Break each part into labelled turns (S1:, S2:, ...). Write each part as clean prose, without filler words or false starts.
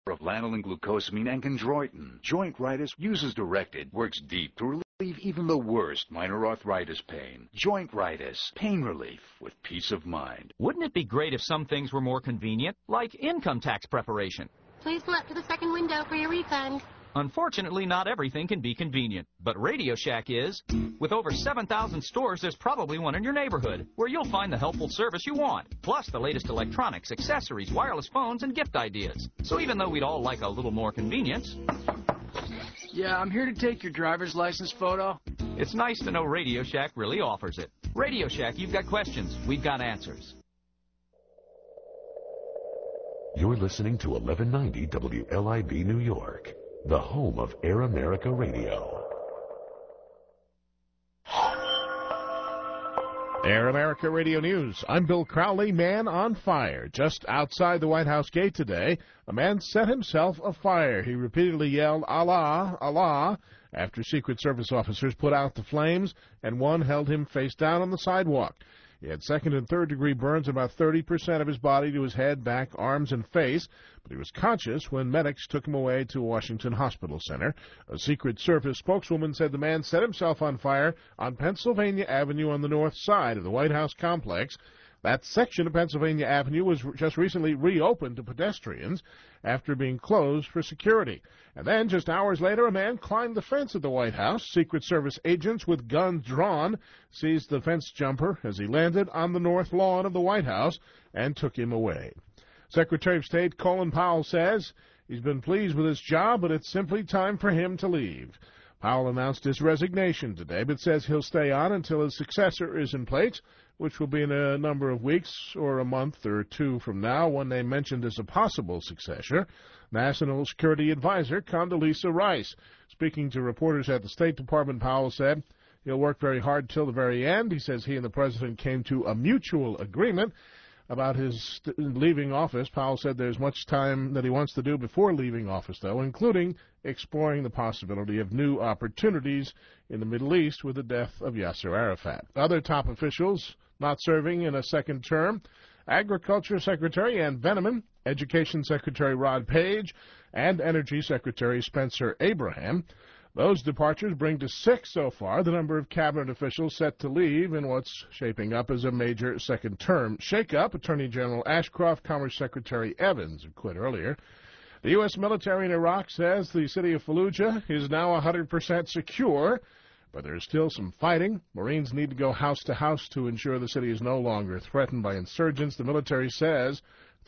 S1: of lanolin, glucosamine, and chondroitin. Jointritis uses directed, works deep to relieve even the worst minor arthritis pain. Jointritis, pain relief with peace of mind.
S2: Wouldn't it be great if some things were more convenient, like income tax preparation?
S3: Please pull up to the second window for your refund.
S2: Unfortunately, not everything can be convenient, but Radio Shack is. With over 7,000 stores, there's probably one in your neighborhood, where you'll find the helpful service you want, plus the latest electronics, accessories, wireless phones, and gift ideas. So even though we'd all like a little more convenience...
S4: Yeah, I'm here to take your driver's license photo.
S2: It's nice to know Radio Shack really offers it. Radio Shack, you've got questions, we've got answers.
S5: You're listening to 1190 WLIB New York, the home of Air America Radio.
S6: Air America Radio News. I'm Bill Crowley. Man on fire. Just outside the White House gate today, a man set himself afire. He repeatedly yelled, "Allah, Allah," after Secret Service officers put out the flames, and one held him face down on the sidewalk. He had second and third degree burns in about 30% of his body to his head, back, arms, and face, but he was conscious when medics took him away to Washington Hospital Center. A Secret Service spokeswoman said the man set himself on fire on Pennsylvania Avenue on the north side of the White House complex. That section of Pennsylvania Avenue was just recently reopened to pedestrians after being closed for security. And then, just hours later, a man climbed the fence at the White House. Secret Service agents with guns drawn seized the fence jumper as he landed on the north lawn of the White House and took him away. Secretary of State Colin Powell says he's been pleased with his job, but it's simply time for him to leave. Powell announced his resignation today, but says he'll stay on until his successor is in place, which will be in a number of weeks or a month or two from now. One name mentioned as a possible successor, National Security Advisor Condoleezza Rice. Speaking to reporters at the State Department, Powell said he'll work very hard till the very end. He says he and the president came to a mutual agreement about his leaving office. Powell said there's much time that he wants to do before leaving office, though, including exploring the possibility of new opportunities in the Middle East with the death of Yasser Arafat. Other top officials not serving in a second term: Agriculture Secretary Ann Veneman, Education Secretary Rod Page, and Energy Secretary Spencer Abraham. Those departures bring to 6 so far the number of cabinet officials set to leave in what's shaping up as a major second-term shakeup. Attorney General Ashcroft, Commerce Secretary Evans have quit earlier. The U.S. military in Iraq says the city of Fallujah is now 100% secure, but there's still some fighting. Marines need to go house to house to ensure the city is no longer threatened by insurgents. The military says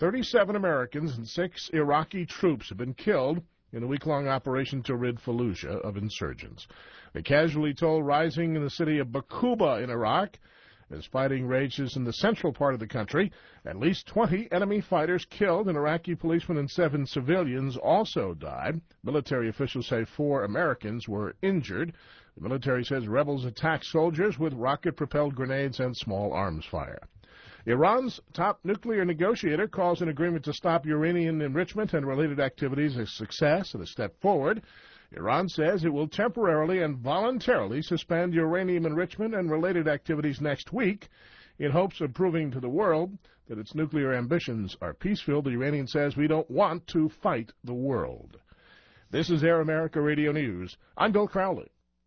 S6: 37 Americans and 6 Iraqi troops have been killed in a week-long operation to rid Fallujah of insurgents. The casualty toll rising in the city of Baquba in Iraq as fighting rages in the central part of the country. At least 20 enemy fighters killed, and Iraqi policemen and 7 civilians also died. Military officials say 4 Americans were injured. The military says rebels attacked soldiers with rocket-propelled grenades and small arms fire. Iran's top nuclear negotiator calls an agreement to stop uranium enrichment and related activities a success and a step forward. Iran says it will temporarily and voluntarily suspend uranium enrichment and related activities next week in hopes of proving to the world that its nuclear ambitions are peaceful. The Iranian says we don't want to fight the world. This is Air America Radio News. I'm Bill Crowley.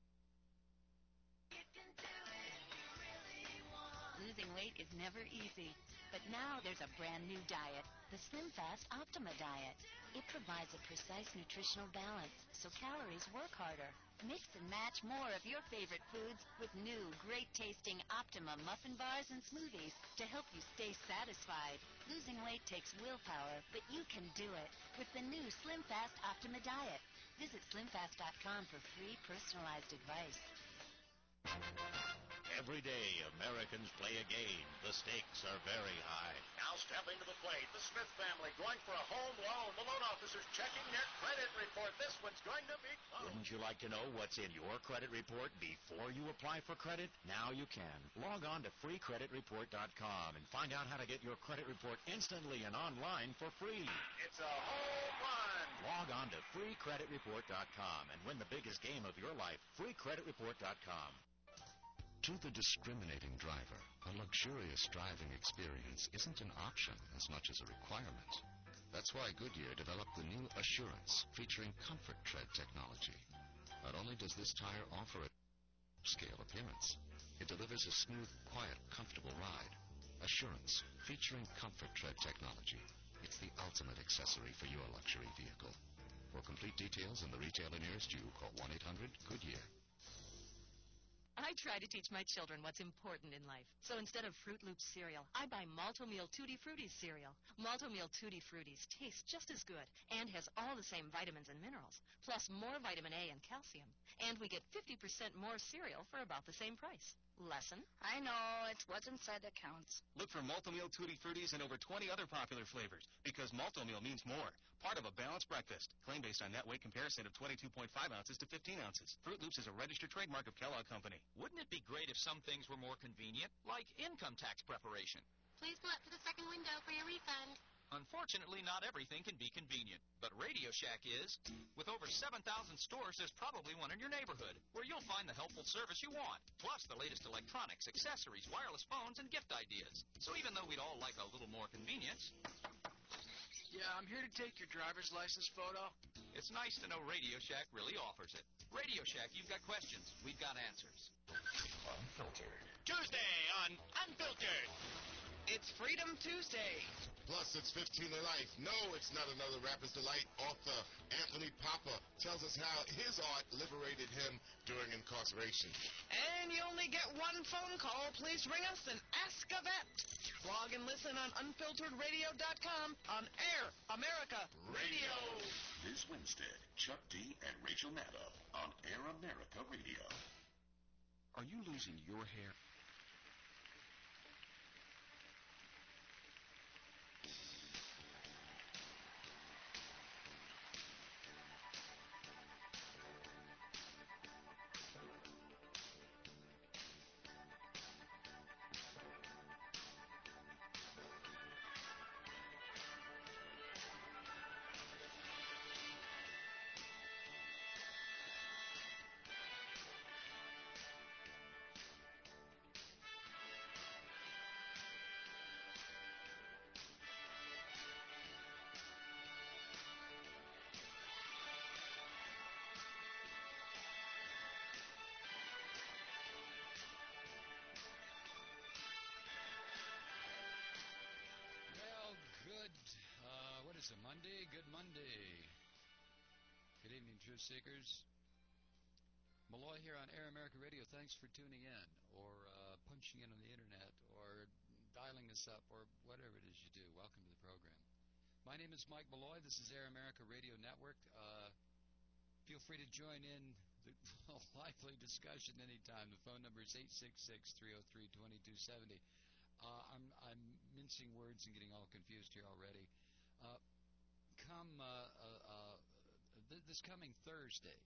S7: Now there's a brand new diet, the SlimFast Optima diet. It provides a precise nutritional balance, so calories work harder. Mix and match more of your favorite foods with new, great-tasting Optima muffin bars and smoothies to help you stay satisfied. Losing weight takes willpower, but you can do it with the new SlimFast Optima diet. Visit slimfast.com for free personalized advice.
S8: Every day, Americans play a game. The stakes are very high.
S9: Now stepping to the plate, the Smith family going for a home loan. The loan officer's checking their credit report. This one's going to be close.
S8: Wouldn't you like to know what's in your credit report before you apply for credit? Now you can. Log on to freecreditreport.com and find out how to get your credit report instantly and online for free.
S9: It's a home run.
S8: Log on to freecreditreport.com and win the biggest game of your life. freecreditreport.com.
S5: To the discriminating driver, a luxurious driving experience isn't an option as much as a requirement.
S10: That's why Goodyear developed the new Assurance, featuring Comfort Tread technology. Not only does this tire offer a scale appearance, it delivers a smooth, quiet, comfortable ride. Assurance, featuring Comfort Tread technology. It's the ultimate accessory for your luxury vehicle. For complete details and the retailer nearest you, call 1-800-GOODYEAR.
S11: I try to teach my children what's important in life. So instead of Fruit Loops cereal, I buy Malto-Meal Tutti Frutti cereal. Malto-Meal Tutti Fruttis tastes just as good and has all the same vitamins and minerals, plus more vitamin A and calcium. And we get 50% more cereal for about the same price. Lesson?
S12: I know. It's what's inside that counts.
S13: Look for Malto-Meal Tutti Fruttis and over 20 other popular flavors, because Malto-Meal means more. Part of a balanced breakfast. Claim based on net weight comparison of 22.5 ounces to 15 ounces. Fruit Loops is a registered trademark of Kellogg Company.
S2: Wouldn't it be great if some things were more convenient, like income tax preparation?
S3: Please pull up to the second window for your refund.
S2: Unfortunately, not everything can be convenient, but Radio Shack is. With over 7,000 stores, there's probably one in your neighborhood, where you'll find the helpful service you want, plus the latest electronics, accessories, wireless phones, and gift ideas. So even though we'd all like a little more convenience...
S4: Yeah, I'm here to take your driver's license photo.
S2: It's nice to know Radio Shack really offers it. Radio Shack, you've got questions. We've got answers.
S5: Unfiltered.
S9: Tuesday on Unfiltered.
S14: It's Freedom Tuesday.
S15: Plus, it's 15 to life. No, it's not another Rapper's Delight. Author Anthony Papa tells us how his art liberated him during incarceration.
S14: And you only get one phone call. Please ring us and ask a vet. Log and listen on unfilteredradio.com on Air America Radio.
S5: This Wednesday, Chuck D and Rachel Maddow on Air America Radio.
S13: Are you losing your hair?
S16: What is it, Monday? Good Monday. Good evening, Truth Seekers. Malloy here on Air America Radio. Thanks for tuning in, or punching in on the internet, or dialing us up, or whatever it is you do. Welcome to the program. My name is Mike Malloy. This is Air America Radio Network. Feel free to join in the lively discussion anytime. The phone number is 866-303-2270. I'm mincing words and getting all confused here already. This coming Thursday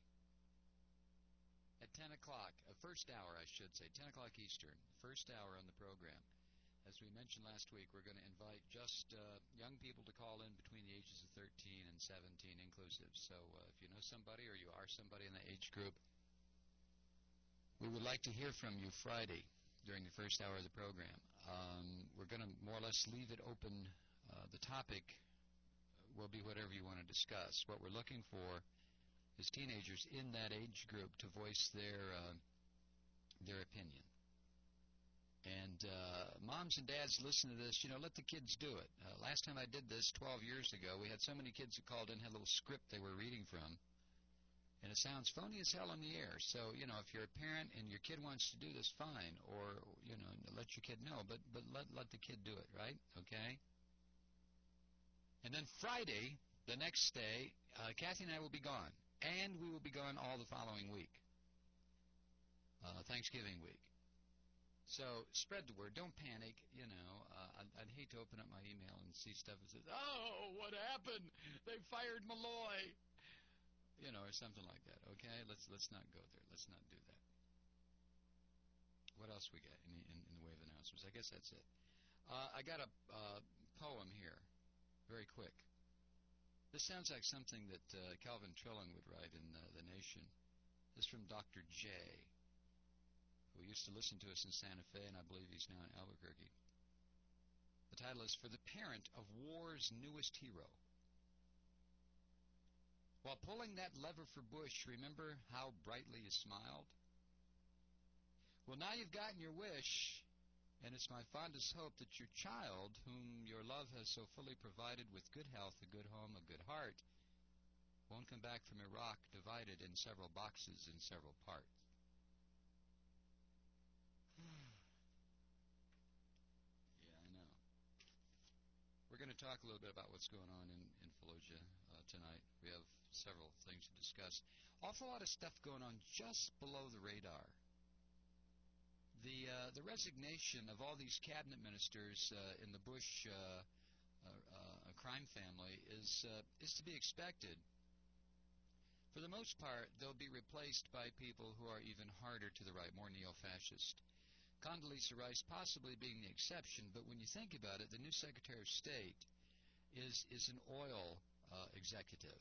S16: at 10 o'clock, first hour I should say, 10 o'clock Eastern, first hour on the program. As we mentioned last week, we're going to invite just young people to call in between the ages of 13 and 17 inclusive. So if you know somebody or you are somebody in the age group, we would like to hear from you Friday during the first hour of the program. We're going to more or less leave it open. The topic will be whatever you want to discuss. What we're looking for is teenagers in that age group to voice their opinion. And moms and dads listen to this, let the kids do it. Last time I did this 12 years ago, we had so many kids who called in, had a little script they were reading from. And it sounds phony as hell on the air. So, if you're a parent and your kid wants to do this, fine. Or, let your kid know. But let the kid do it, right? Okay? And then Friday, the next day, Kathy and I will be gone. And we will be gone all the following week. Thanksgiving week. So spread the word. Don't panic. I'd hate to open up my email and see stuff that says, "Oh, what happened? They fired Malloy." Or something like that. Okay, let's not go there. Let's not do that. What else we got in the way of announcements? I guess that's it. I got a poem here, very quick. This sounds like something that Calvin Trillin would write in The Nation. This is from Dr. J, who used to listen to us in Santa Fe, and I believe he's now in Albuquerque. The title is "For the Parent of War's Newest Hero." While pulling that lever for Bush, remember how brightly you smiled? Well, now you've gotten your wish, and it's my fondest hope that your child, whom your love has so fully provided with good health, a good home, a good heart, won't come back from Iraq divided in several boxes in several parts. Yeah, I know. We're going to talk a little bit about what's going on in Fallujah tonight. We have several things to discuss. Awful lot of stuff going on just below the radar. The resignation of all these cabinet ministers in the Bush crime family is to be expected. For the most part, they'll be replaced by people who are even harder to the right, more neo-fascist. Condoleezza Rice possibly being the exception, but when you think about it, the new Secretary of State is an oil executive.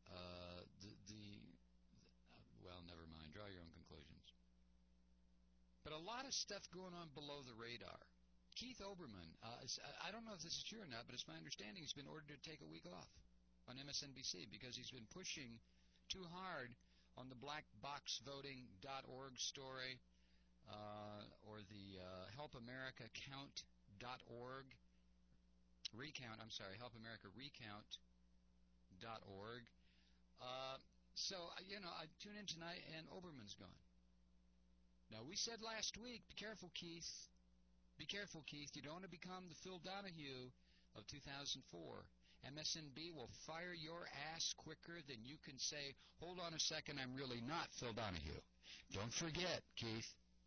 S16: Well, never mind. Draw your own conclusions. But a lot of stuff going on below the radar. Keith Olbermann, I don't know if this is true or not, but it's my understanding he's been ordered to take a week off on MSNBC because he's been pushing too hard on the blackboxvoting.org story or the helpamericacount.org helpamericacount.org. So, I tune in tonight and Olbermann's gone. Now, we said last week, be careful, Keith. Be careful, Keith. You don't want to become the Phil Donahue of 2004. MSNB will fire your ass quicker than you can say, hold on a second, I'm really not Phil Donahue. Don't forget, Keith.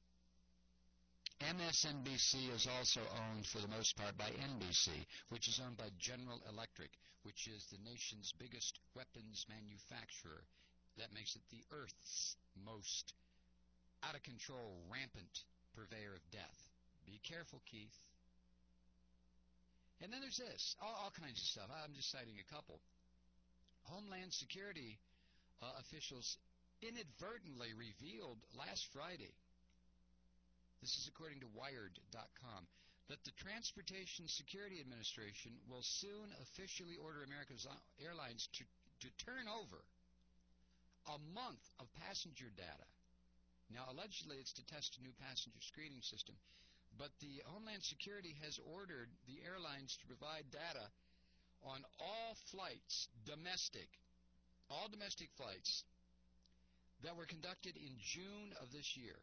S16: MSNBC is also owned, for the most part, by NBC, which is owned by General Electric, which is the nation's biggest weapons manufacturer. That makes it the Earth's most out-of-control, rampant purveyor of death. Be careful, Keith. And then there's this, all kinds of stuff. I'm just citing a couple. Homeland Security officials inadvertently revealed last Friday, this is according to Wired.com, that the Transportation Security Administration will soon officially order America's airlines to turn over a month of passenger data. Now, allegedly, it's to test a new passenger screening system. But the Homeland Security has ordered the airlines to provide data on all flights, all domestic flights that were conducted in June of this year.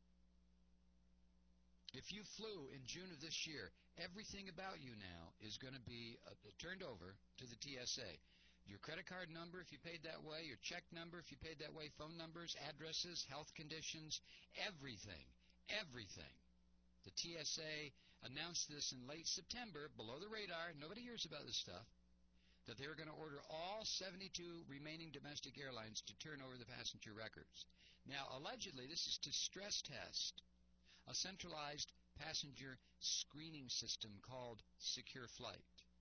S16: If you flew in June of this year, everything about you now is going to be turned over to the TSA. Your credit card number, if you paid that way, your check number, if you paid that way, phone numbers, addresses, health conditions, everything. The TSA announced this in late September, below the radar. Nobody hears about this stuff. That they were going to order all 72 remaining domestic airlines to turn over the passenger records. Now, allegedly, this is to stress test a centralized passenger screening system called Secure Flight.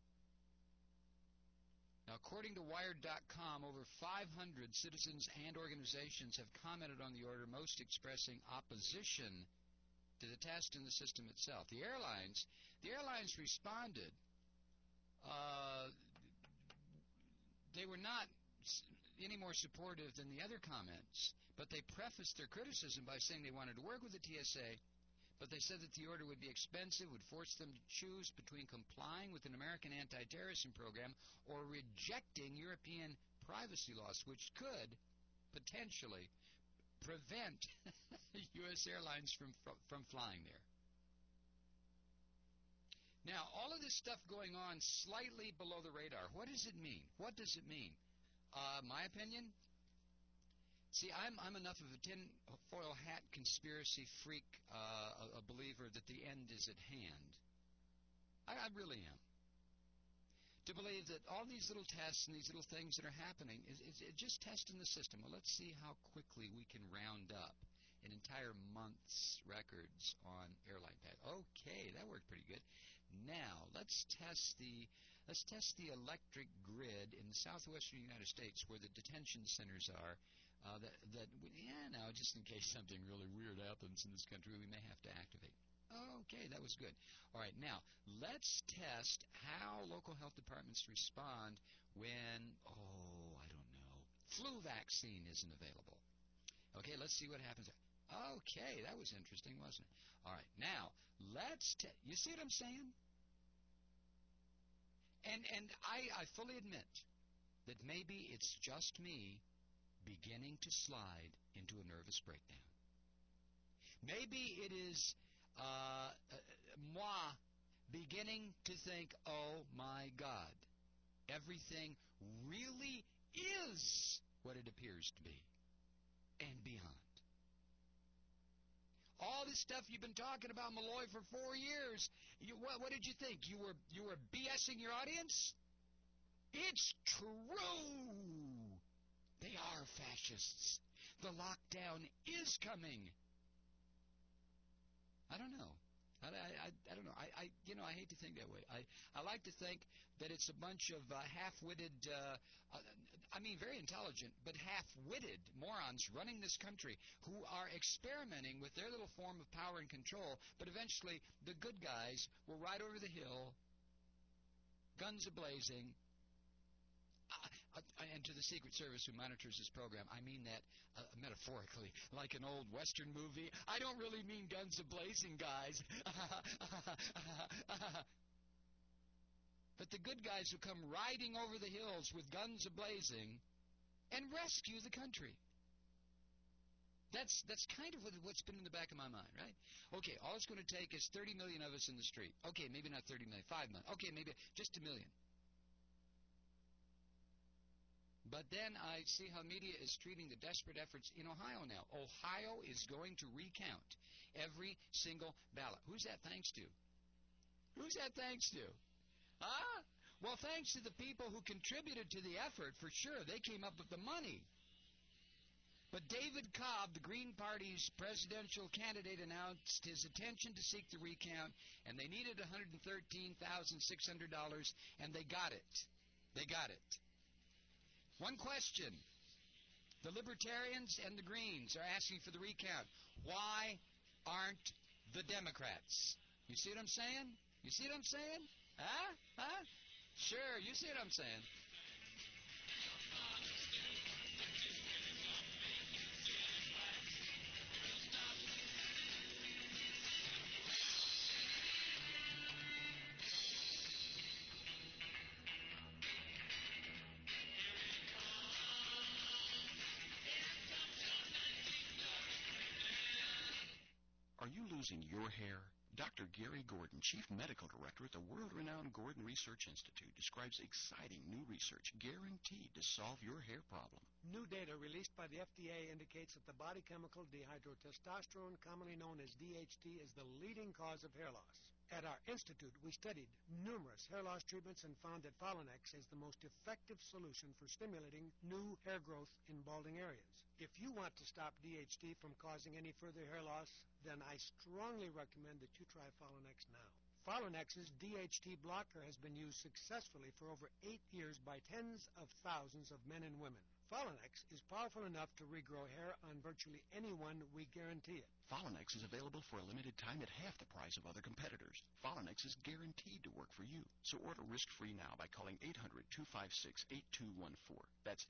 S16: Now, according to Wired.com, over 500 citizens and organizations have commented on the order, most expressing opposition to the test in the system itself. The airlines responded. They were not any more supportive than the other comments, but they prefaced their criticism by saying they wanted to work with the TSA, but they said that the order would be expensive, would force them to choose between complying with an American anti-terrorism program or rejecting European privacy laws, which could potentially prevent U.S. airlines from flying there. Now, all of this stuff going on slightly below the radar, what does it mean? What does it mean? My opinion? See, I'm enough of a tinfoil hat conspiracy freak, a believer that the end is at hand. I really am. To believe that all these little tests and these little things that are happening is just testing the system. Well, let's see how quickly we can round up an entire month's records on airline pass. Okay, that worked pretty good. Now let's test the electric grid in the southwestern United States, where the detention centers are. Now just in case something really weird happens in this country, we may have to activate. Okay, that was good. All right, now let's test how local health departments respond when, I don't know, flu vaccine isn't available. Okay, let's see what happens. Okay, that was interesting, wasn't it? All right, now, you see what I'm saying? And I fully admit that maybe it's just me beginning to slide into a nervous breakdown. Maybe it is moi beginning to think, oh my God, everything really is what it appears to be and beyond. All this stuff you've been talking about, Malloy, for 4 years, what did you think? You were BSing your audience? It's true. They are fascists. The lockdown is coming. I don't know. I don't know. I hate to think that way. I like to think that it's a bunch of half-witted, very intelligent, but half-witted morons running this country who are experimenting with their little form of power and control, but eventually the good guys will ride over the hill, guns a-blazing. And to the Secret Service who monitors this program, I mean that metaphorically, like an old Western movie. I don't really mean guns a-blazing, guys. But the good guys who come riding over the hills with guns a-blazing and rescue the country. That's kind of what's been in the back of my mind, right? Okay, all it's going to take is 30 million of us in the street. Okay, maybe not 30 million, 5 million. Okay, maybe just 1 million. But then I see how media is treating the desperate efforts in Ohio now. Ohio is going to recount every single ballot. Who's that thanks to? Who's that thanks to? Huh? Well, thanks to the people who contributed to the effort, for sure. They came up with the money. But David Cobb, the Green Party's presidential candidate, announced his intention to seek the recount, and they needed $113,600, and they got it. They got it. One question. The Libertarians and the Greens are asking for the recount. Why aren't the Democrats? You see what I'm saying? You see what I'm saying? Huh? Huh? Sure, you see what I'm saying.
S17: Are you losing your hair? Dr. Gary Gordon, Chief Medical Director at the world-renowned Gordon Research Institute, describes exciting new research guaranteed to solve your hair problem.
S18: New data released by the FDA indicates that the body chemical dihydrotestosterone, commonly known as DHT, is the leading cause of hair loss. At our institute, we studied numerous hair loss treatments and found that Folinex is the most effective solution for stimulating new hair growth in balding areas. If you want to stop DHT from causing any further hair loss, then I strongly recommend that you try Folinex now. Folinex's DHT blocker has been used successfully for over 8 years by tens of thousands of men and women. Folinex is powerful enough to regrow hair on virtually anyone, we guarantee it.
S17: Folinex is available for a limited time at half the price of other competitors. Folinex is guaranteed to work for you. So order risk-free now by calling 800-256-8214. That's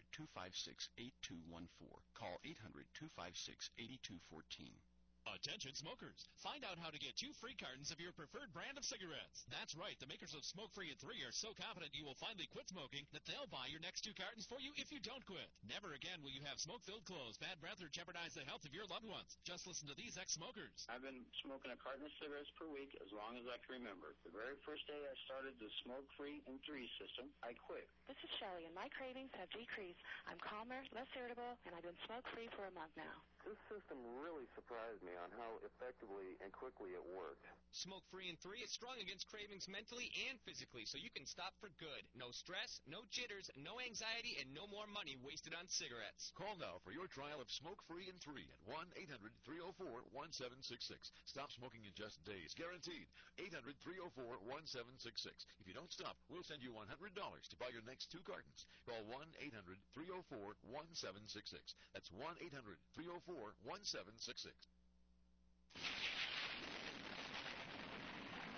S17: 800-256-8214. Call 800-256-8214.
S19: Attention smokers, find out how to get 2 free cartons of your preferred brand of cigarettes. That's right, the makers of Smoke Free and 3 are so confident you will finally quit smoking that they'll buy your next 2 cartons for you if you don't quit. Never again will you have smoke-filled clothes, bad breath, or jeopardize the health of your loved ones. Just listen to these ex-smokers.
S20: I've been smoking a carton of cigarettes per week as long as I can remember. The very first day I started the Smoke Free and 3 system, I quit.
S21: This is Shelley, and my cravings have decreased. I'm calmer, less irritable, and I've been smoke-free for a month now.
S22: This system really surprised me on how effectively and quickly it worked.
S23: Smoke Free and 3 is strong against cravings mentally and physically, so you can stop for good. No stress, no jitters, no anxiety, and no more money wasted on cigarettes.
S24: Call now for your trial of Smoke Free and 3 at 1-800-304-1766. Stop smoking in just days, guaranteed. 800-304-1766. If you don't stop, we'll send you $100 to buy your next 2 cartons. Call 1-800-304-1766. That's 1-800-304-1766.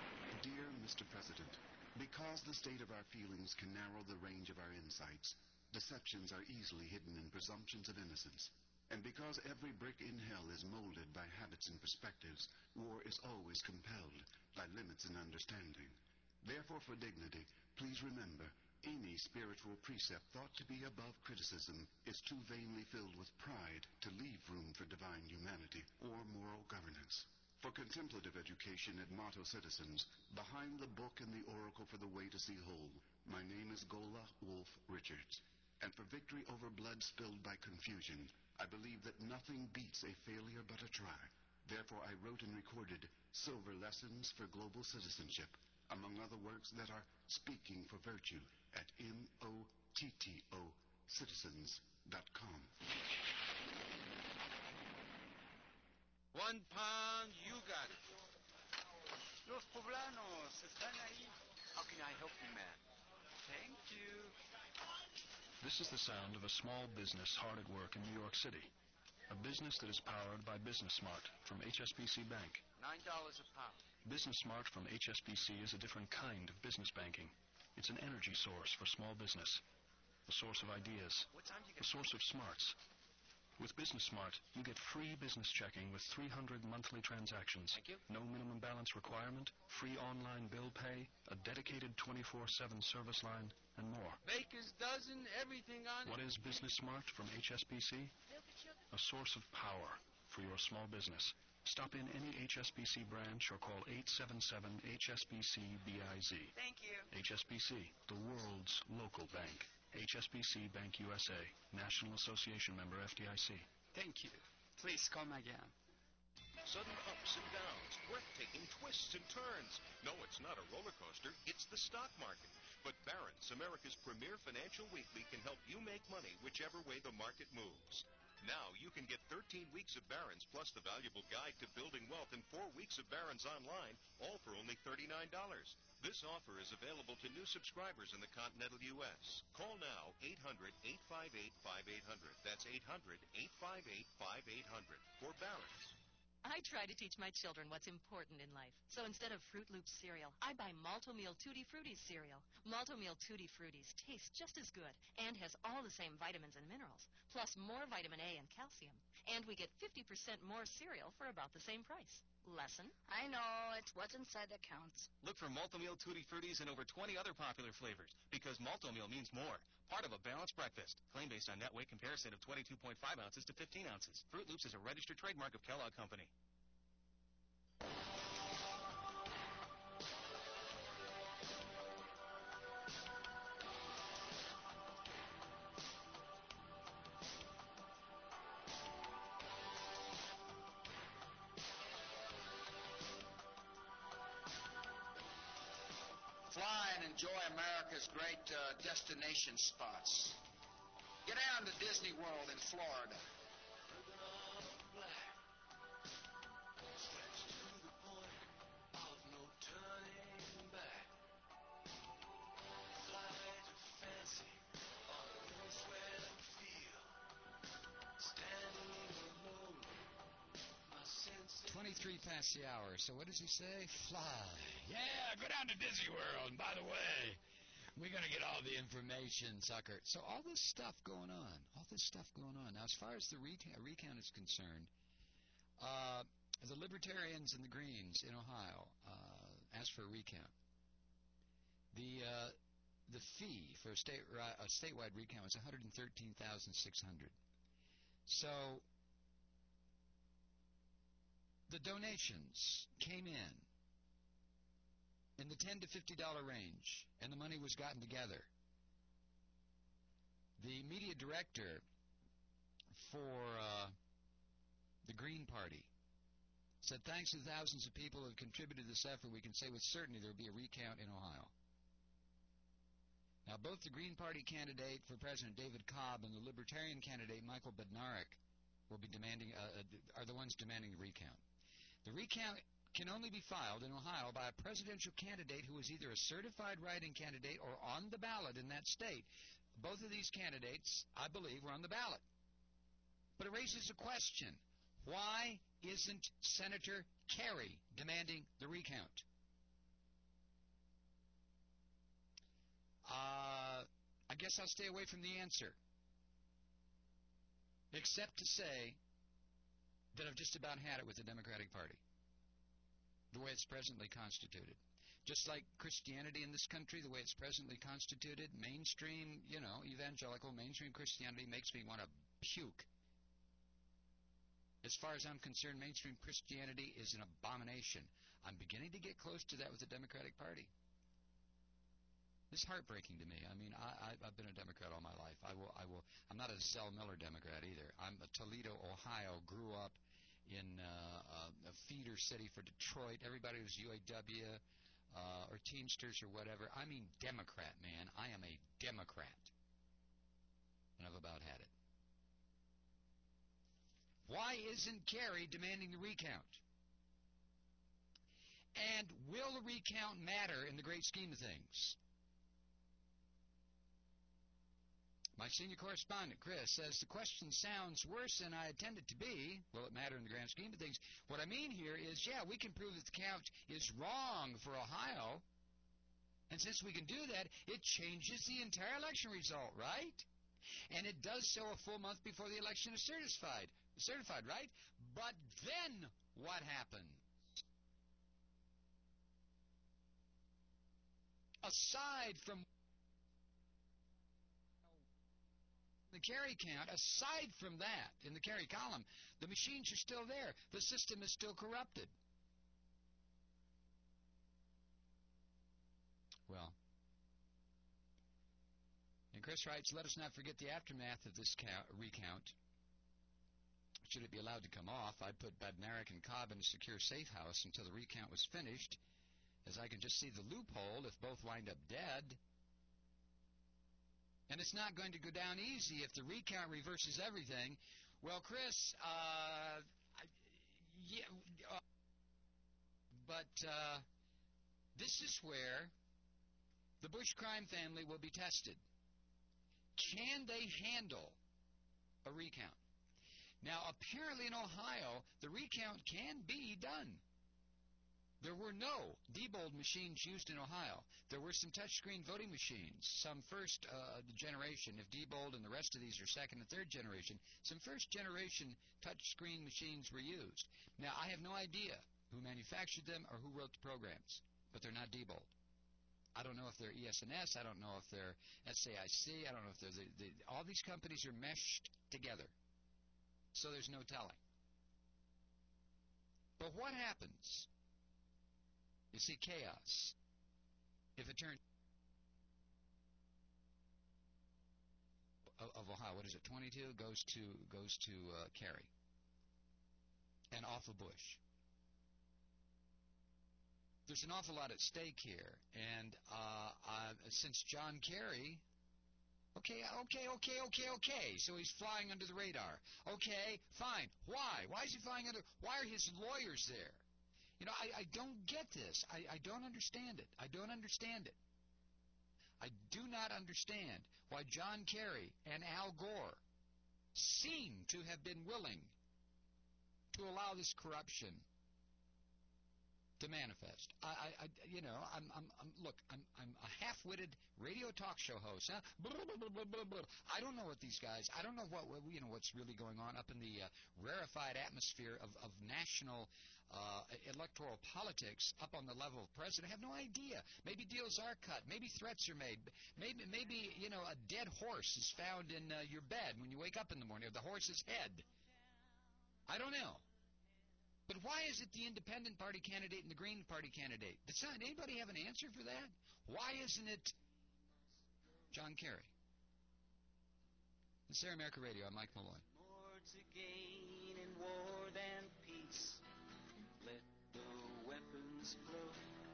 S25: Dear Mr. President, because the state of our feelings can narrow the range of our insights,
S1: Deceptions are easily hidden in presumptions of innocence. And because every brick in hell is molded by habits and perspectives, war is always compelled by limits and understanding. Therefore, for dignity, please remember, any spiritual precept thought to be above criticism is too vainly filled with pride to leave room for divine humanity or moral governance. For contemplative education at Motto Citizens, behind the book and the oracle for the way to see whole, my name is Gola Wolf Richards. And for victory over blood spilled by confusion, I believe that nothing beats a failure but a try. Therefore, I wrote and recorded Silver Lessons for Global Citizenship, among other works that are Speaking for Virtue at MOTTO citizens.com.
S6: 1 pound, you got it. Los poblanos están ahí. How can I help you, man? Thank you.
S7: This is the sound of a small business hard at work in New York City. A business that is powered by Business Smart from HSBC Bank.
S6: $9 a pound.
S7: Business Smart from HSBC is a different kind of business banking. It's an energy source for small business. A source of ideas. A source of smarts. With Business Smart, you get free business checking with 300 monthly transactions.
S6: Thank you.
S7: No minimum balance requirement, free online bill pay, a dedicated 24/7 service line, and more.
S6: Baker's dozen, everything on
S7: What is Business Smart from HSBC? A source of power for your small business. Stop in any HSBC branch or call 877-HSBC-BIZ.
S6: Thank you.
S7: HSBC, the world's local bank. HSBC Bank USA, National Association member FDIC.
S6: Thank you. Please come again.
S24: Sudden ups and downs, breathtaking twists and turns. No, it's not a roller coaster, it's the stock market. But Barron's, America's premier financial weekly, can help you make money whichever way the market moves. Now you can get 13 weeks of Barron's plus the valuable guide to building wealth and 4 weeks of Barron's online, all for only $39. This offer is available to new subscribers in the continental U.S. Call now, 800-858-5800. That's 800-858-5800 for Barron's.
S11: I try to teach my children what's important in life. So instead of Fruit Loops cereal, I buy Malto-Meal Tutti Frutti cereal. Malto-Meal Tutti Fruities tastes just as good and has all the same vitamins and minerals, plus more vitamin A and calcium. And we get 50% more cereal for about the same price. Lesson?
S12: I know. It's what's inside that counts.
S13: Look for Malto-Meal Tutti Fruities and over 20 other popular flavors, because Malto-Meal means more. Part of a balanced breakfast. Claim based on net weight comparison of 22.5 ounces to 15 ounces. Fruit Loops is a registered trademark of Kellogg Company.
S6: Fly and enjoy America's great destination spots. Get down to Disney World in Florida.
S16: Past the hour. So what does he say? Fly. Yeah, go down to Disney World. And by the way, we're going to get all the information, sucker. So all this stuff going on. Now, as far as the recount is concerned, the Libertarians and the Greens in Ohio asked for a recount. The fee for a statewide recount is $113,600. So the donations came in the $10 to $50 range, and the money was gotten together. The media director for the Green Party said, thanks to thousands of people who have contributed to this effort, we can say with certainty there will be a recount in Ohio. Now, both the Green Party candidate for President, David Cobb, and the Libertarian candidate, Michael Bednarik, will be demanding are the ones demanding the recount. The recount can only be filed in Ohio by a presidential candidate who is either a certified write-in candidate or on the ballot in that state. Both of these candidates, I believe, were on the ballot. But it raises a question. Why isn't Senator Kerry demanding the recount? I guess I'll stay away from the answer. Except to say that I've just about had it with the Democratic Party, the way it's presently constituted. Just like Christianity in this country, the way it's presently constituted, mainstream, evangelical, mainstream Christianity makes me want to puke. As far as I'm concerned, mainstream Christianity is an abomination. I'm beginning to get close to that with the Democratic Party. It's heartbreaking to me. I mean, I've been a Democrat all my life. I'm not a Zell Miller Democrat either. I'm a Toledo, Ohio, grew up in a feeder city for Detroit. Everybody was UAW or Teamsters or whatever. I mean Democrat, man. I am a Democrat. And I've about had it. Why isn't Kerry demanding the recount? And will the recount matter in the great scheme of things? My senior correspondent, Chris, says the question sounds worse than I intended to be. Will it matter in the grand scheme of things? What I mean here is, yeah, we can prove that the count is wrong for Ohio. And since we can do that, it changes the entire election result, right? And it does so a full month before the election is certified, right? But then what happens? Aside from the Kerry count, aside from that, in the Kerry column, the machines are still there. The system is still corrupted. Well, and Chris writes, let us not forget the aftermath of this recount. Should it be allowed to come off, I'd put Badnarik and Cobb in a secure safe house until the recount was finished, as I can just see the loophole if both wind up dead. And it's not going to go down easy if the recount reverses everything. Well, Chris, this is where the Bush crime family will be tested. Can they handle a recount? Now, apparently in Ohio, the recount can be done. There were no Diebold machines used in Ohio. There were some touchscreen voting machines, some first generation. If Diebold and the rest of these are second and third generation, some first generation touchscreen machines were used. Now, I have no idea who manufactured them or who wrote the programs, but they're not Diebold. I don't know if they're ES&S. I don't know if they're SAIC. I don't know if they're all these companies are meshed together, so there's no telling. But what happens? You see chaos. If it turns of Ohio, what is it? 22 goes to Kerry and off of Bush. There's an awful lot at stake here, and since John Kerry. Okay. So he's flying under the radar. Okay, fine. Why? Why is he flying under? Why are his lawyers there? I don't get this. I don't understand it. I don't understand it. I do not understand why John Kerry and Al Gore seem to have been willing to allow this corruption to manifest. Look, I'm a half-witted radio talk show host. Huh? I don't know what these guys. I don't know what's really going on up in the rarefied atmosphere of national electoral politics up on the level of president. I have no idea. Maybe deals are cut. Maybe threats are made. Maybe a dead horse is found in your bed when you wake up in the morning, or the horse's head. I don't know. But why is it the Independent Party candidate and the Green Party candidate? Does anybody have an answer for that? Why isn't it John Kerry? This is America Radio. I'm Mike Malloy.
S3: More to gain in war than peace. Let the weapons flow.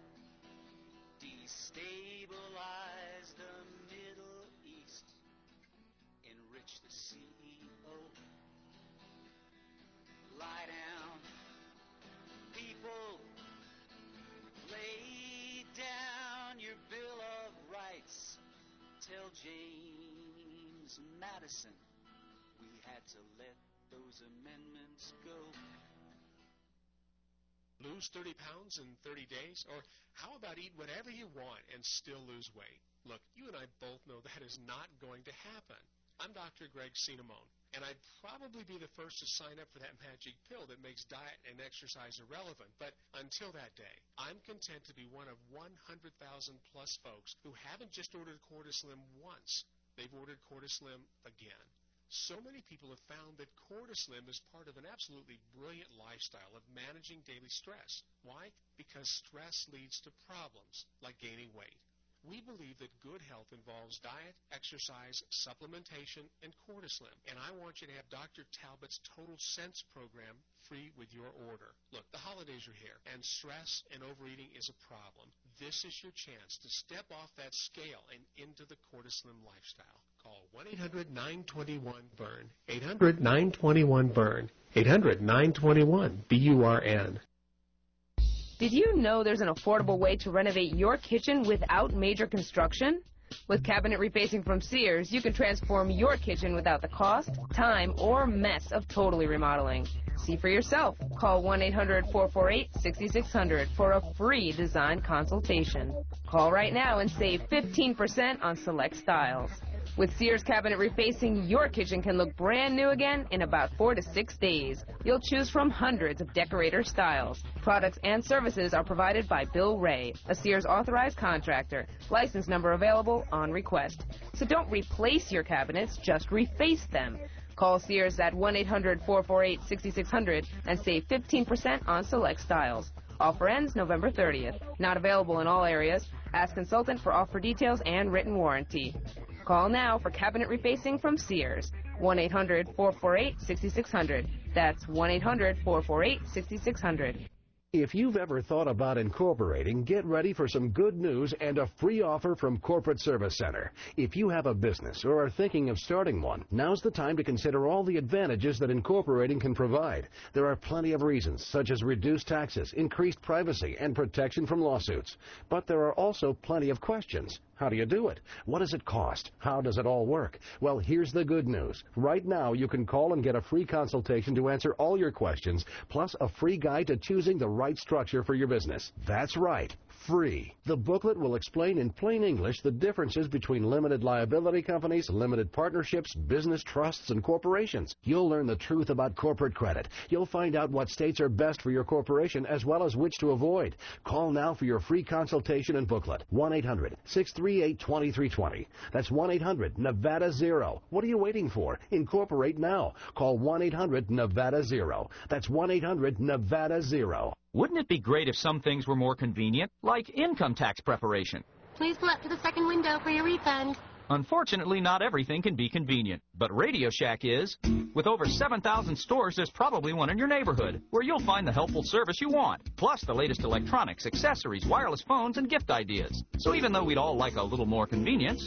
S3: Destabilize the Middle East. Enrich the CEO. Lie down. People, lay down your Bill of Rights. Tell James Madison we had to let those amendments go.
S2: Lose 30 pounds in 30 days? Or how about eat whatever you want and still lose weight? Look, you and I both know that is not going to happen. I'm Dr. Greg Cinnamone, and I'd probably be the first to sign up for that magic pill that makes diet and exercise irrelevant. But until that day, I'm content to be one of 100,000-plus folks who haven't just ordered Cortislim once. They've ordered Cortislim again. So many people have found that Cortislim is part of an absolutely brilliant lifestyle of managing daily stress. Why? Because stress leads to problems like gaining weight. We believe that good health involves diet, exercise, supplementation, and Cortislim. And I want you to have Dr. Talbot's Total Sense program free with your order. Look, the holidays are here, and stress and overeating is a problem. This is your chance to step off that scale and into the Cortislim lifestyle. Call 1-800-921-BURN. 800-921-BURN. 800-921-BURN.
S4: Did you know there's an affordable way to renovate your kitchen without major construction? With cabinet refacing from Sears, you can transform your kitchen without the cost, time, or mess of totally remodeling. See for yourself. Call 1-800-448-6600 for a free design consultation. Call right now and save 15% on select styles. With Sears Cabinet Refacing, your kitchen can look brand new again in about 4 to 6 days. You'll choose from hundreds of decorator styles. Products and services are provided by Bill Ray, a Sears authorized contractor. License number available on request. So don't replace your cabinets, just reface them. Call Sears at 1-800-448-6600 and save 15% on select styles. Offer ends November 30th. Not available in all areas. Ask consultant for offer details and written warranty. Call now for cabinet refacing from Sears. 1-800-448-6600. That's 1-800-448-6600.
S8: If you've ever thought about incorporating, get ready for some good news and a free offer from Corporate Service Center. If you have a business or are thinking of starting one, now's the time to consider all the advantages that incorporating can provide. There are plenty of reasons, such as reduced taxes, increased privacy, and protection from lawsuits. But there are also plenty of questions. How do you do it? What does it cost? How does it all work? Well, here's the good news. Right now, you can call and get a free consultation to answer all your questions, plus a free guide to choosing the right structure for your business. That's right. Free. The booklet will explain in plain English the differences between limited liability companies, limited partnerships, business trusts, and corporations. You'll learn the truth about corporate credit. You'll find out what states are best for your corporation as well as which to avoid. Call now for your free consultation and booklet. 1-800-638-2320. That's 1-800-NEVADA-0. What are you waiting for? Incorporate now. Call 1-800-NEVADA-0. That's 1-800-NEVADA-0.
S10: Wouldn't it be great if some things were more convenient, like income tax preparation?
S25: Please pull up to the second window for your refund.
S10: Unfortunately, not everything can be convenient, but Radio Shack is. With over 7,000 stores, there's probably one in your neighborhood, where you'll find the helpful service you want, plus the latest electronics, accessories, wireless phones, and gift ideas. So even though we'd all like a little more convenience...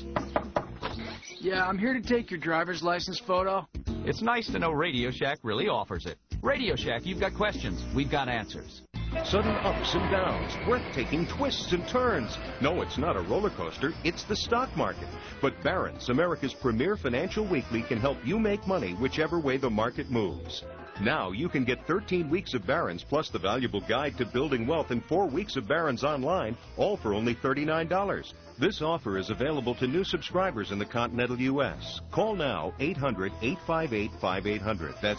S26: Yeah, I'm here to take your driver's license photo.
S10: It's nice to know Radio Shack really offers it. Radio Shack, you've got questions, we've got answers.
S24: Sudden ups and downs, breathtaking twists and turns. No, it's not a roller coaster, it's the stock market. But Barron's, America's premier financial weekly, can help you make money whichever way the market moves. Now you can get 13 weeks of Barron's plus the valuable guide to building wealth and 4 weeks of Barron's online, all for only $39. This offer is available to new subscribers in the continental U.S. Call now, 800-858-5800. That's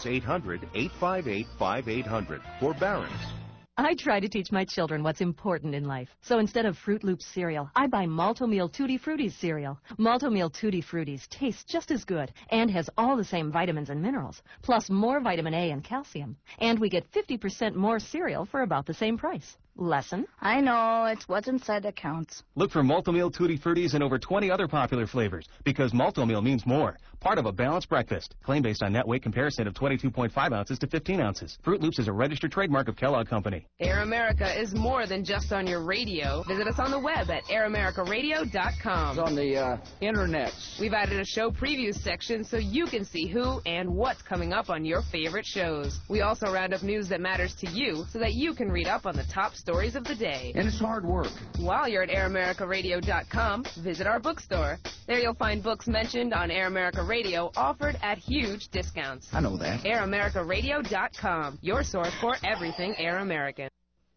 S24: 800-858-5800 for Barron's.
S11: I try to teach my children what's important in life. So instead of Fruit Loops cereal, I buy Malto-Meal Tutti Frutti cereal. Malto-Meal Tutti Fruttis tastes just as good and has all the same vitamins and minerals, plus more vitamin A and calcium. And we get 50% more cereal for about the same price. Lesson?
S12: I know. It's what's inside that counts.
S13: Look for Malto-Meal Tutti Fruttis and over 20 other popular flavors, because Malto-Meal means more. Part of a balanced breakfast. Claim based on net weight comparison of 22.5 ounces to 15 ounces. Fruit Loops is a registered trademark of Kellogg Company.
S4: Air America is more than just on your radio. Visit us on the web at AirAmericaRadio.com.
S26: It's on the internet.
S4: We've added a show preview section so you can see who and what's coming up on your favorite shows. We also round up news that matters to you so that you can read up on the top stories of the day.
S26: And it's hard work.
S4: While you're at AirAmericaRadio.com, visit our bookstore. There you'll find books mentioned on Air America Radio offered at huge discounts.
S26: I know that.
S4: AirAmericaRadio.com, your source for everything Air American.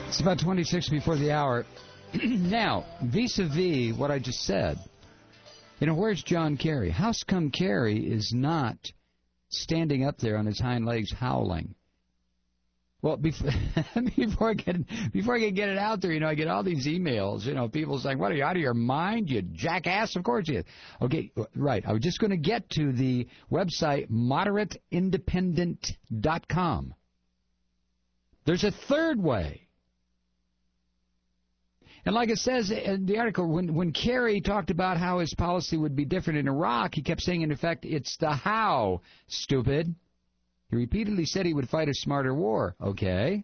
S5: It's about 26 before the hour. Now, vis-a-vis what I just said, where's John Kerry? How come Kerry is not standing up there on his hind legs howling? Well, before I can get it out there, I get all these emails, people saying, what, are you out of your mind, you jackass? Of course he is. Okay, right. I was just going to get to the website moderateindependent.com. There's a third way. And like it says in the article, when Kerry talked about how his policy would be different in Iraq, he kept saying, in effect, it's the how, stupid. He repeatedly said he would fight a smarter war. Okay.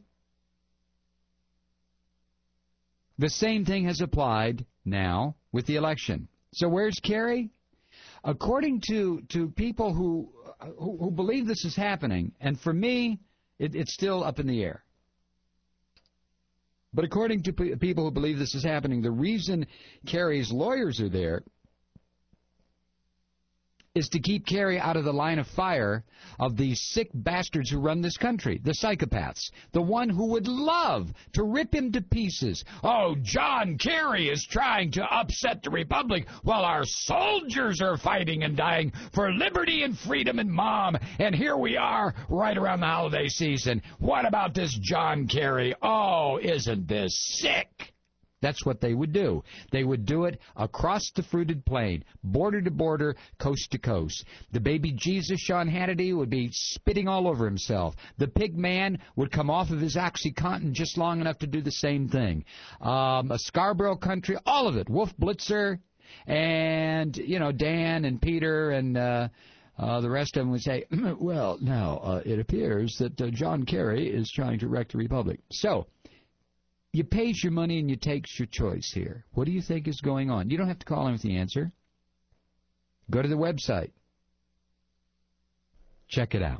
S5: The same thing has applied now with the election. So where's Kerry? According to people who believe this is happening, and for me, it's still up in the air. But according to people who believe this is happening, the reason Kerry's lawyers are there is to keep Kerry out of the line of fire of these sick bastards who run this country, the psychopaths, the one who would love to rip him to pieces. Oh, John Kerry is trying to upset the Republic while our soldiers are fighting and dying for liberty and freedom and mom. And here we are right around the holiday season. What about this John Kerry? Oh, isn't this sick? That's what they would do. They would do it across the fruited plain, border to border, coast to coast. The baby Jesus, Sean Hannity, would be spitting all over himself. The pig man would come off of his OxyContin just long enough to do the same thing. A Scarborough country, all of it. Wolf Blitzer and, Dan and Peter and the rest of them would say, well, now, it appears that John Kerry is trying to wreck the Republic. So, you pays your money and you takes your choice here. What do you think is going on? You don't have to call in with the answer. Go to the website. Check it out.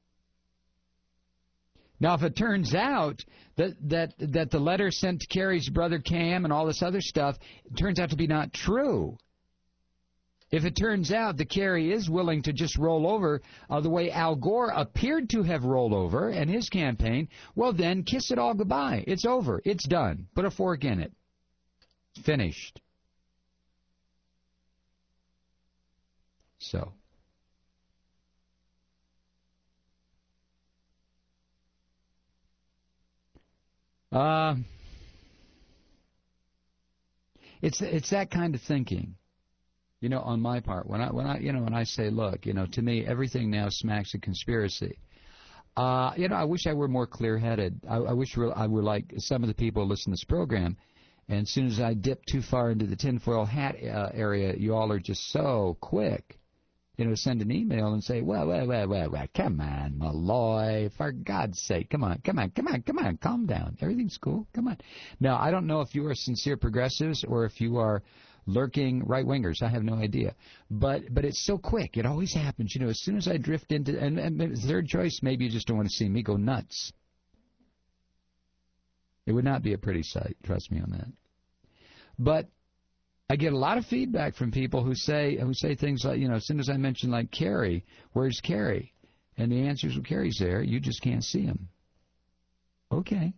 S5: Now, if it turns out that the letter sent to Kerry's brother Cam and all this other stuff turns out to be not true, if it turns out that Kerry is willing to just roll over the way Al Gore appeared to have rolled over in his campaign, well then, kiss it all goodbye. It's over. It's done. Put a fork in it. Finished. So. It's that kind of thinking. On my part, when I say, look, to me, everything now smacks of conspiracy. I wish I were more clear-headed. I wish I were like some of the people who listen to this program, and as soon as I dip too far into the tinfoil hat area, you all are just so quick, to send an email and say, well, come on, Malloy, for God's sake, come on, calm down. Everything's cool, come on. Now, I don't know if you are sincere progressives or if you are lurking right-wingers. I have no idea. But it's so quick. It always happens. As soon as I drift into... And third choice, maybe you just don't want to see me go nuts. It would not be a pretty sight. Trust me on that. But I get a lot of feedback from people who say things like, as soon as I mention, like, Kerry, where's Kerry? And the answer is, well, Kerry's there. You just can't see him. Okay.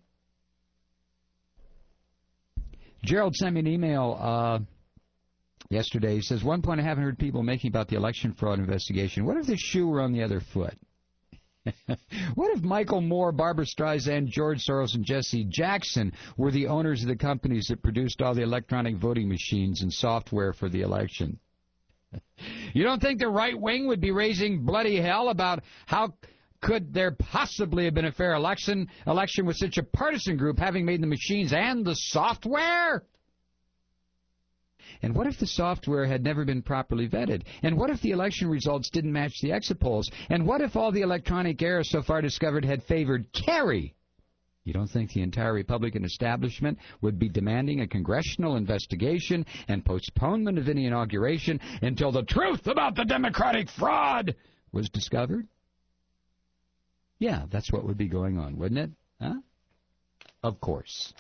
S5: Gerald sent me an email yesterday. He says, one point I haven't heard people making about the election fraud investigation. What if the shoe were on the other foot? What if Michael Moore, Barbara Streisand, George Soros, and Jesse Jackson were the owners of the companies that produced all the electronic voting machines and software for the election? You don't think the right wing would be raising bloody hell about how could there possibly have been a fair election with such a partisan group having made the machines and the software? And what if the software had never been properly vetted? And what if the election results didn't match the exit polls? And what if all the electronic errors so far discovered had favored Kerry? You don't think the entire Republican establishment would be demanding a congressional investigation and postponement of any inauguration until the truth about the Democratic fraud was discovered? Yeah, that's what would be going on, wouldn't it? Huh? Of course.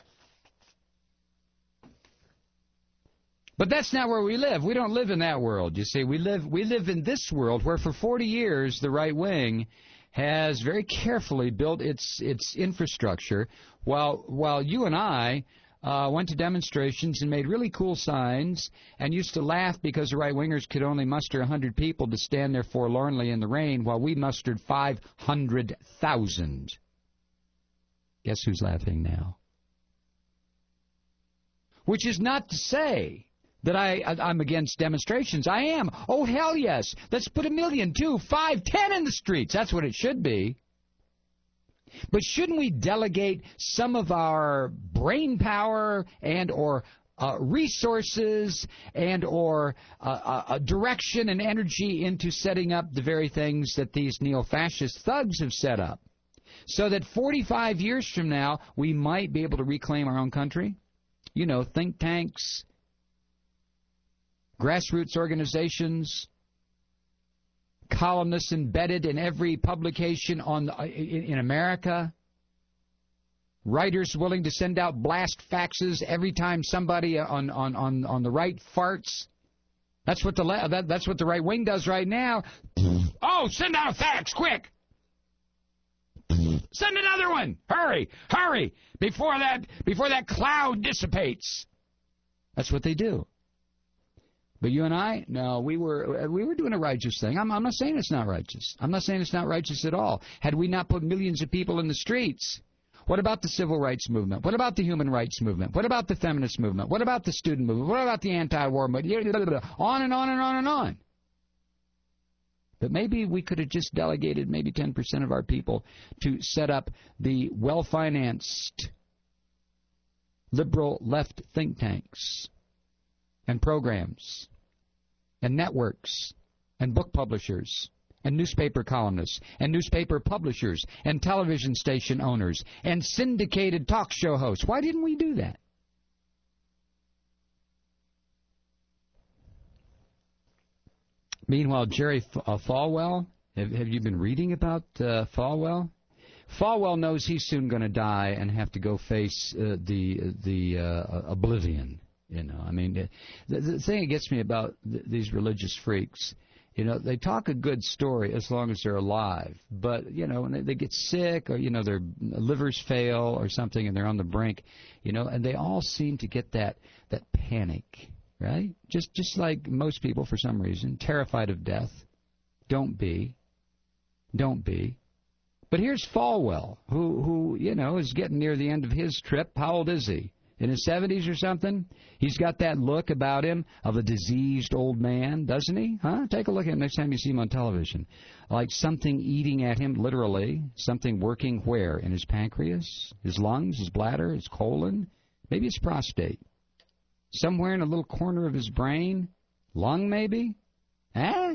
S5: But that's not where we live. We don't live in that world, you see. We live in this world where for 40 years the right wing has very carefully built its infrastructure, while you and I went to demonstrations and made really cool signs and used to laugh because the right-wingers could only muster 100 people to stand there forlornly in the rain while we mustered 500,000. Guess who's laughing now? Which is not to say that I'm against demonstrations. I am. Oh, hell yes. Let's put 1 million, 2, 5, 10 in the streets. That's what it should be. But shouldn't we delegate some of our brain power and or resources and or direction and energy into setting up the very things that these neo-fascist thugs have set up, so that 45 years from now we might be able to reclaim our own country? You know, think tanks, grassroots organizations, columnists embedded in every publication in America, writers willing to send out blast faxes every time somebody on the right farts. That's what the right wing does right now. Oh, send out a fax, quick! Send another one! Hurry, hurry! Before that cloud dissipates. That's what they do. But you and I, no, we were doing a righteous thing. I'm not saying it's not righteous. I'm not saying it's not righteous at all. Had we not put millions of people in the streets, what about the civil rights movement? What about the human rights movement? What about the feminist movement? What about the student movement? What about the anti-war movement? On and on and on and on. But maybe we could have just delegated maybe 10% of our people to set up the well-financed liberal left think tanks and programs and networks and book publishers and newspaper columnists and newspaper publishers and television station owners and syndicated talk show hosts. Why didn't we do that? Meanwhile, Jerry Falwell, have you been reading about Falwell? Falwell knows he's soon going to die and have to go face the oblivion. You know, I mean, the thing that gets me about these religious freaks, you know, they talk a good story as long as they're alive. But, you know, when they get sick or, you know, their livers fail or something and they're on the brink, you know, and they all seem to get that panic, right? Just like most people for some reason, terrified of death. Don't be. But here's Falwell, who, you know, is getting near the end of his trip. How old is he? In his 70s or something? He's got that look about him of a diseased old man, doesn't he? Huh? Take a look at him next time you see him on television. Like something eating at him, literally. Something working where? In his pancreas? His lungs? His bladder? His colon? Maybe his prostate. Somewhere in a little corner of his brain? Lung, maybe? Eh?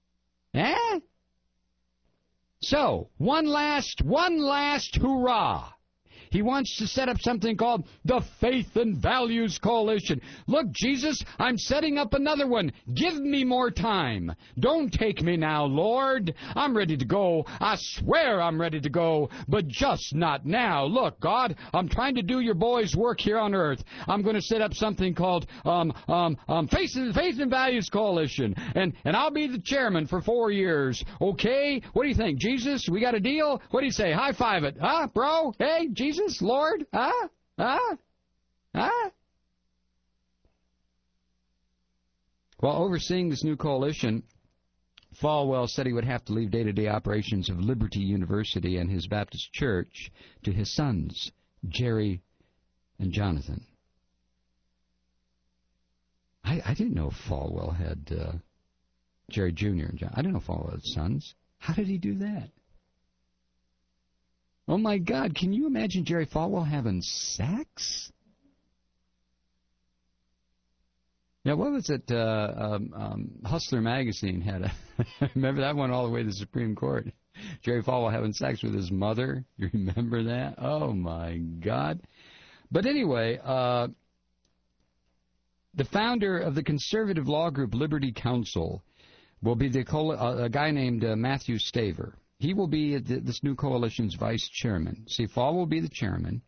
S5: So, one last hurrah. He wants to set up something called the Faith and Values Coalition. Look, Jesus, I'm setting up another one. Give me more time. Don't take me now, Lord. I'm ready to go. I swear I'm ready to go, but just not now. Look, God, I'm trying to do your boy's work here on earth. I'm going to set up something called Faith and Values Coalition, and I'll be the chairman for 4 years. Okay? What do you think, Jesus? We got a deal? What do you say? High five it. Huh, bro? Hey, Jesus? Lord? Huh? While overseeing this new coalition, Falwell said he would have to leave day-to-day operations of Liberty University and his Baptist church to his sons, Jerry and Jonathan. I didn't know Falwell had Jerry Jr. and John. I didn't know Falwell had sons. How did he do that? Oh, my God, can you imagine Jerry Falwell having sex? Yeah, what was it? Hustler magazine had a... remember that one all the way to the Supreme Court? Jerry Falwell having sex with his mother. You remember that? Oh, my God. But anyway, the founder of the conservative law group Liberty Counsel will be a guy named Matthew Staver. He will be this new coalition's vice chairman. See, Fall will be the chairman.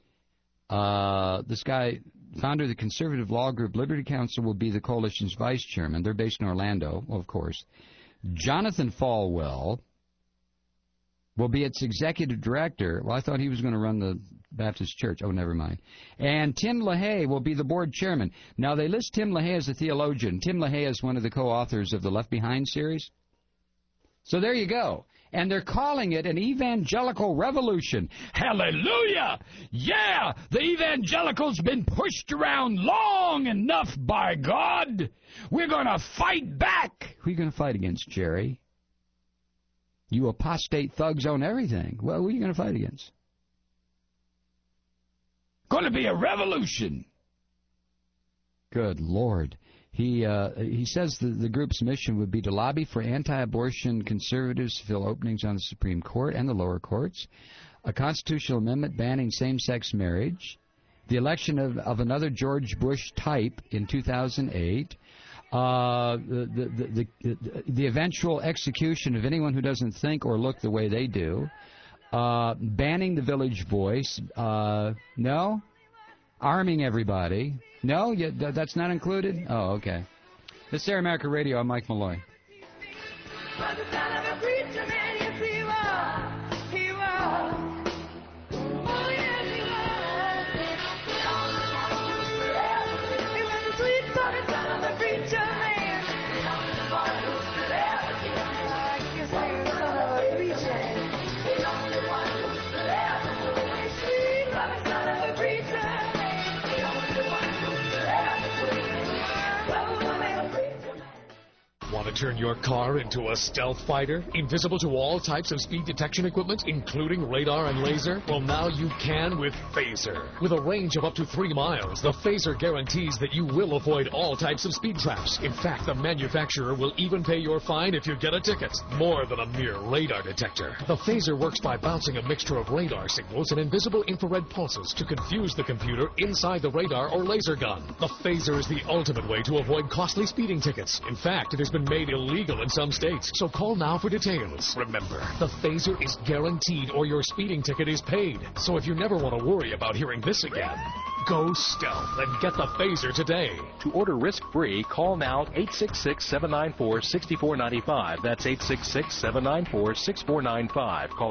S5: This guy, founder of the conservative law group Liberty Counsel, will be the coalition's vice chairman. They're based in Orlando, of course. Jonathan Falwell will be its executive director. Well, I thought he was going to run the Baptist Church. Oh, never mind. And Tim LaHaye will be the board chairman. Now, they list Tim LaHaye as a theologian. Tim LaHaye is one of the co-authors of the Left Behind series. So there you go. And they're calling it an evangelical revolution. Hallelujah! Yeah! The evangelical's been pushed around long enough, by God! We're going to fight back! Who are you going to fight against, Jerry? You apostate thugs own everything. Well, who are you going to fight against? Going to be a revolution! Good Lord. He says the group's mission would be to lobby for anti-abortion conservatives to fill openings on the Supreme Court and the lower courts, a constitutional amendment banning same-sex marriage, the election of another George Bush type in 2008, the eventual execution of anyone who doesn't think or look the way they do, banning the Village Voice, no? Arming everybody. No? That's not included? Oh, okay. This is Air America Radio. I'm Mike Malloy.
S9: Want to turn your car into a stealth fighter? Invisible to all types of speed detection equipment, including radar and laser? Well, now you can with Phaser. With a range of up to 3 miles, the Phaser guarantees that you will avoid all types of speed traps. In fact, the manufacturer will even pay your fine if you get a ticket. More than a mere radar detector. The Phaser works by bouncing a mixture of radar signals and invisible infrared pulses to confuse the computer inside the radar or laser gun. The Phaser is the ultimate way to avoid costly speeding tickets. In fact, it has been made illegal in some states, so call now for details. Remember, the Phaser is guaranteed or your speeding ticket is paid. So if you never want to worry about hearing this again, go stealth and get the Phaser today.
S14: To order risk-free, call now 866-794-6495. That's 866-794-6495. Call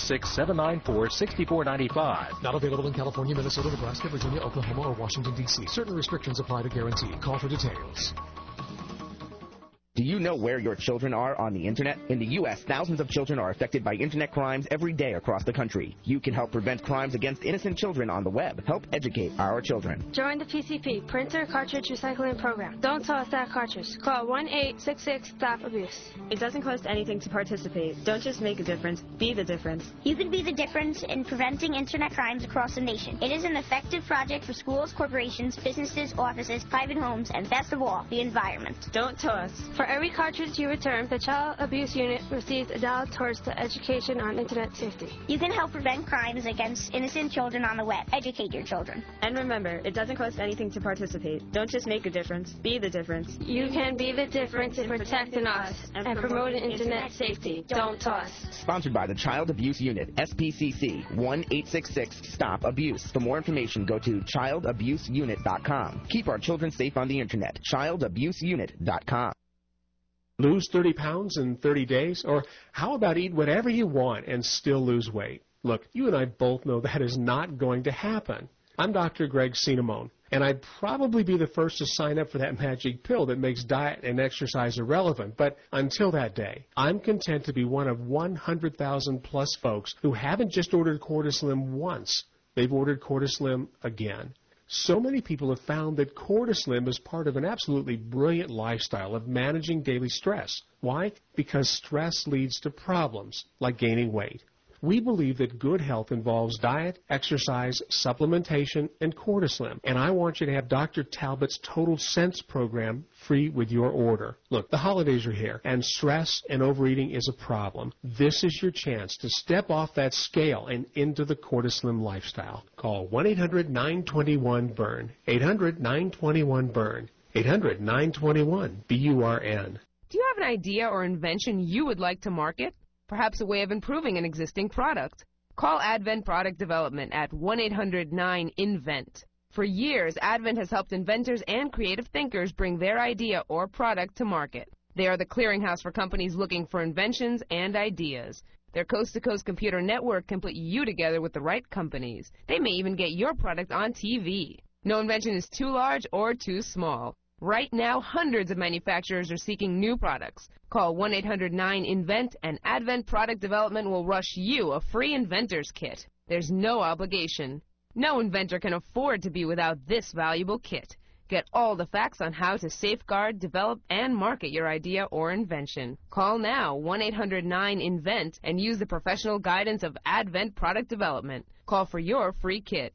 S14: 866-794-6495.
S9: Not available in California, Minnesota, Nebraska, Virginia, Oklahoma, or Washington, D.C. Certain restrictions apply to guarantee. Call for details.
S15: Do you know where your children are on the Internet? In the U.S., thousands of children are affected by Internet crimes every day across the country. You can help prevent crimes against innocent children on the web. Help educate our children.
S17: Join the PCP, Printer Cartridge Recycling Program. Don't toss that cartridge. Call 1-866-STOP-ABUSE.
S18: It doesn't cost anything to participate. Don't just make a difference, be the difference.
S19: You can be the difference in preventing Internet crimes across the nation. It is an effective project for schools, corporations, businesses, offices, private homes, and best of all, the environment.
S18: Don't toss.
S17: For every cartridge you return, the Child Abuse Unit receives $1 towards the education on Internet safety.
S19: You can help prevent crimes against innocent children on the web. Educate your children.
S18: And remember, it doesn't cost anything to participate. Don't just make a difference, be the difference.
S17: You can be the difference in protecting us and promoting Internet safety. Don't toss.
S15: Sponsored by the Child Abuse Unit, SPCC, 1-866-STOP-ABUSE. For more information, go to childabuseunit.com. Keep our children safe on the Internet. childabuseunit.com.
S2: Lose 30 pounds in 30 days? Or how about eat whatever you want and still lose weight? Look, you and I both know that is not going to happen. I'm Dr. Greg Cinnamone, and I'd probably be the first to sign up for that magic pill that makes diet and exercise irrelevant. But until that day, I'm content to be one of 100,000 plus folks who haven't just ordered Cortislim once. They've ordered Cortislim again. So many people have found that Cortislim is part of an absolutely brilliant lifestyle of managing daily stress. Why? Because stress leads to problems like gaining weight. We believe that good health involves diet, exercise, supplementation, and Cortislim. And I want you to have Dr. Talbot's Total Sense program free with your order. Look, the holidays are here, and stress and overeating is a problem. This is your chance to step off that scale and into the Cortislim lifestyle. Call 1-800-921-BURN. 800-921-BURN. 800-921-BURN.
S4: Do you have an idea or invention you would like to market? Perhaps a way of improving an existing product? Call Advent Product Development at 1-800-9-INVENT. For years, Advent has helped inventors and creative thinkers bring their idea or product to market. They are the clearinghouse for companies looking for inventions and ideas. Their coast-to-coast computer network can put you together with the right companies. They may even get your product on TV. No invention is too large or too small. Right now, hundreds of manufacturers are seeking new products. Call 1-800-9-INVENT and Advent Product Development will rush you a free inventor's kit. There's no obligation. No inventor can afford to be without this valuable kit. Get all the facts on how to safeguard, develop, and market your idea or invention. Call now, 1-800-9-INVENT, and use the professional guidance of Advent Product Development. Call for your free kit,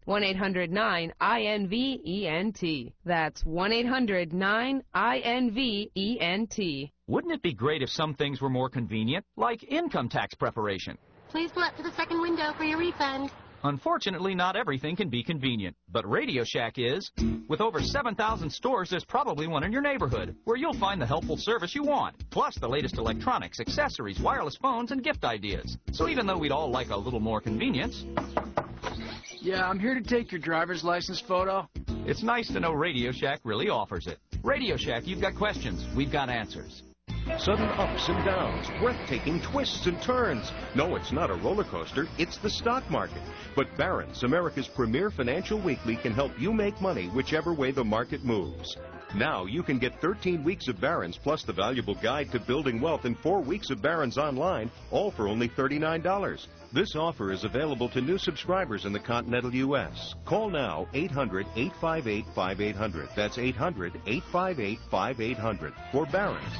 S4: 1-800-9-INVENT. That's 1-800-9-INVENT.
S10: Wouldn't it be great if some things were more convenient, like income tax preparation?
S25: Please pull up to the second window for your refund.
S10: Unfortunately, not everything can be convenient, but Radio Shack is. With over 7,000 stores, there's probably one in your neighborhood, where you'll find the helpful service you want, plus the latest electronics, accessories, wireless phones, and gift ideas. So even though we'd all like a little more convenience...
S26: Yeah, I'm here to take your driver's license photo.
S10: It's nice to know Radio Shack really offers it. Radio Shack, you've got questions, we've got answers.
S24: Sudden ups and downs, breathtaking twists and turns. No, it's not a roller coaster, it's the stock market. But Barron's, America's premier financial weekly, can help you make money whichever way the market moves. Now you can get 13 weeks of Barron's plus the valuable guide to building wealth and 4 weeks of Barron's online, all for only $39. This offer is available to new subscribers in the continental U.S. Call now, 800-858-5800. That's 800-858-5800 for Barron's.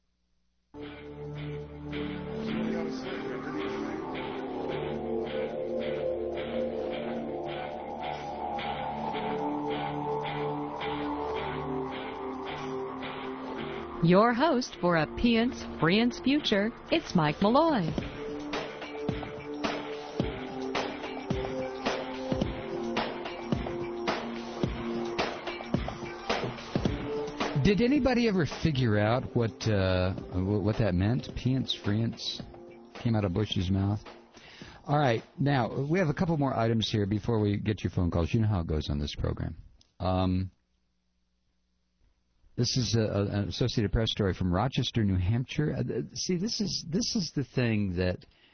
S1: Your host for A Pience Frience Future, it's Mike Malloy.
S5: Did anybody ever figure out what that meant? Pience Frience came out of Bush's mouth. All right, now we have a couple more items here before we get your phone calls. You know how it goes on this program. This is an Associated Press story from Rochester, New Hampshire. See, this is the thing that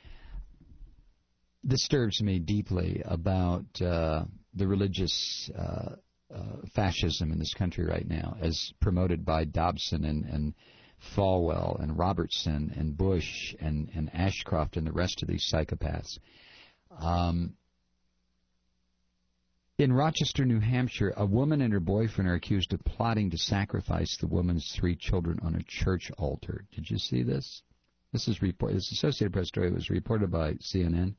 S5: disturbs me deeply about the religious fascism in this country right now, as promoted by Dobson and Falwell and Robertson and Bush and Ashcroft and the rest of these psychopaths. In Rochester, New Hampshire, a woman and her boyfriend are accused of plotting to sacrifice the woman's 3 children on a church altar. Did you see this? This Associated Press story was reported by CNN.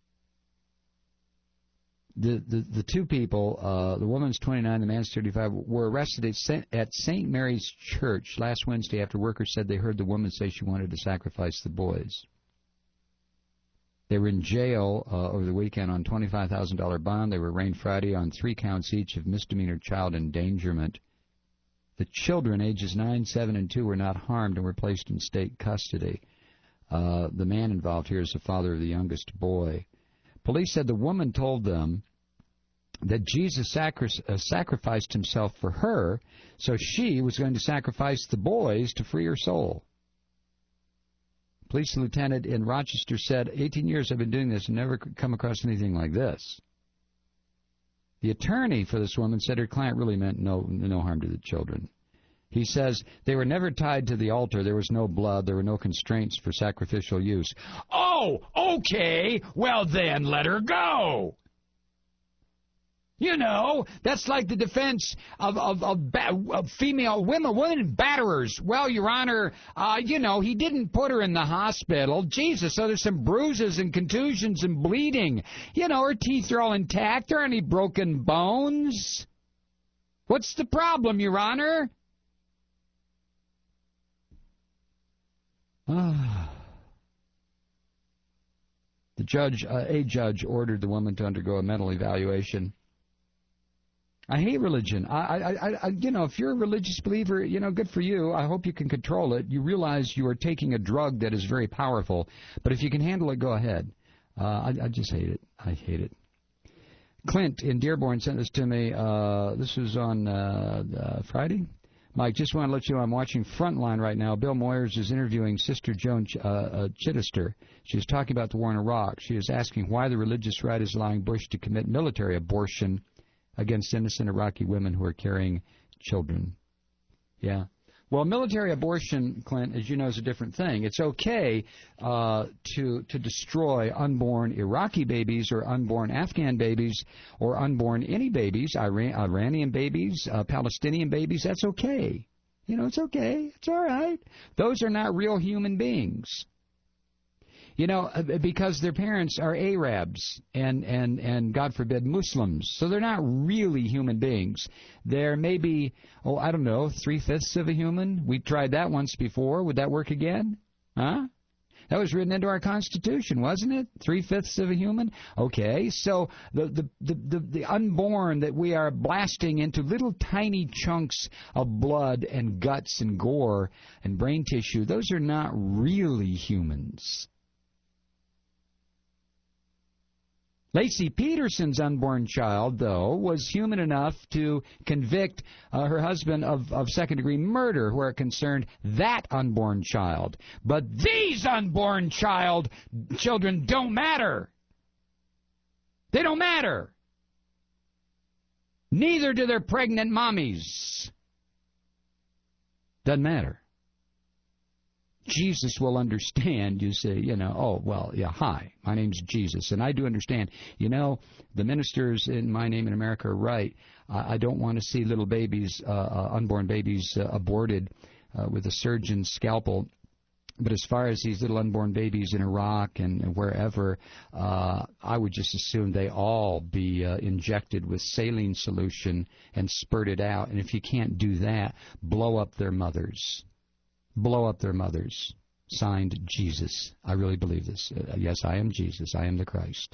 S5: The two people, the woman's 29, the man's 35, were arrested at St. Mary's Church last Wednesday after workers said they heard the woman say she wanted to sacrifice the boys. They were in jail over the weekend on $25,000 bond. They were arraigned Friday on 3 counts each of misdemeanor child endangerment. The children, ages 9, 7, and 2, were not harmed and were placed in state custody. The man involved here is the father of the youngest boy. Police said the woman told them that Jesus sacrificed himself for her, so she was going to sacrifice the boys to free her soul. Police lieutenant in Rochester said, 18 years I've been doing this and never come across anything like this. The attorney for this woman said her client really meant no harm to the children. He says they were never tied to the altar. There was no blood. There were no constraints for sacrificial use. Oh, okay. Well, then let her go. You know, that's like the defense of female women batterers. Well, Your Honor, he didn't put her in the hospital. Jesus, so there's some bruises and contusions and bleeding. Her teeth are all intact. There aren't any broken bones. What's the problem, Your Honor? A judge ordered the woman to undergo a mental evaluation. I hate religion. If you're a religious believer, good for you. I hope you can control it. You realize you are taking a drug that is very powerful. But if you can handle it, go ahead. I just hate it. I hate it. Clint in Dearborn sent this to me. This was on Friday. Mike, just want to let you know I'm watching Frontline right now. Bill Moyers is interviewing Sister Joan Chittister. She is talking about the war in Iraq. She is asking why the religious right is allowing Bush to commit military abortion against innocent Iraqi women who are carrying children. Yeah. Well, military abortion, Clint, as you know, is a different thing. It's okay to destroy unborn Iraqi babies or unborn Afghan babies or unborn any babies, Iranian babies, Palestinian babies. That's okay. You know, it's okay. It's all right. Those are not real human beings. You know, because their parents are Arabs and God forbid, Muslims. So they're not really human beings. They're maybe, I don't know, 3/5 of a human. We tried that once before. Would that work again? Huh? That was written into our Constitution, wasn't it? 3/5 of a human? Okay, so the unborn that we are blasting into little tiny chunks of blood and guts and gore and brain tissue, those are not really humans. Lacey Peterson's unborn child, though, was human enough to convict her husband of second-degree murder where it concerned that unborn child. But these unborn children don't matter. They don't matter. Neither do their pregnant mommies. Doesn't matter. Jesus will understand. You say, hi, my name's Jesus, and I do understand. You know, the ministers in My Name in America are right. I don't want to see little babies, unborn babies, aborted with a surgeon's scalpel. But as far as these little unborn babies in Iraq and wherever, I would just assume they all be injected with saline solution and spurted out. And if you can't do that, blow up their mothers. Blow up their mothers. Signed, Jesus. I really believe this. Yes, I am Jesus. I am the Christ.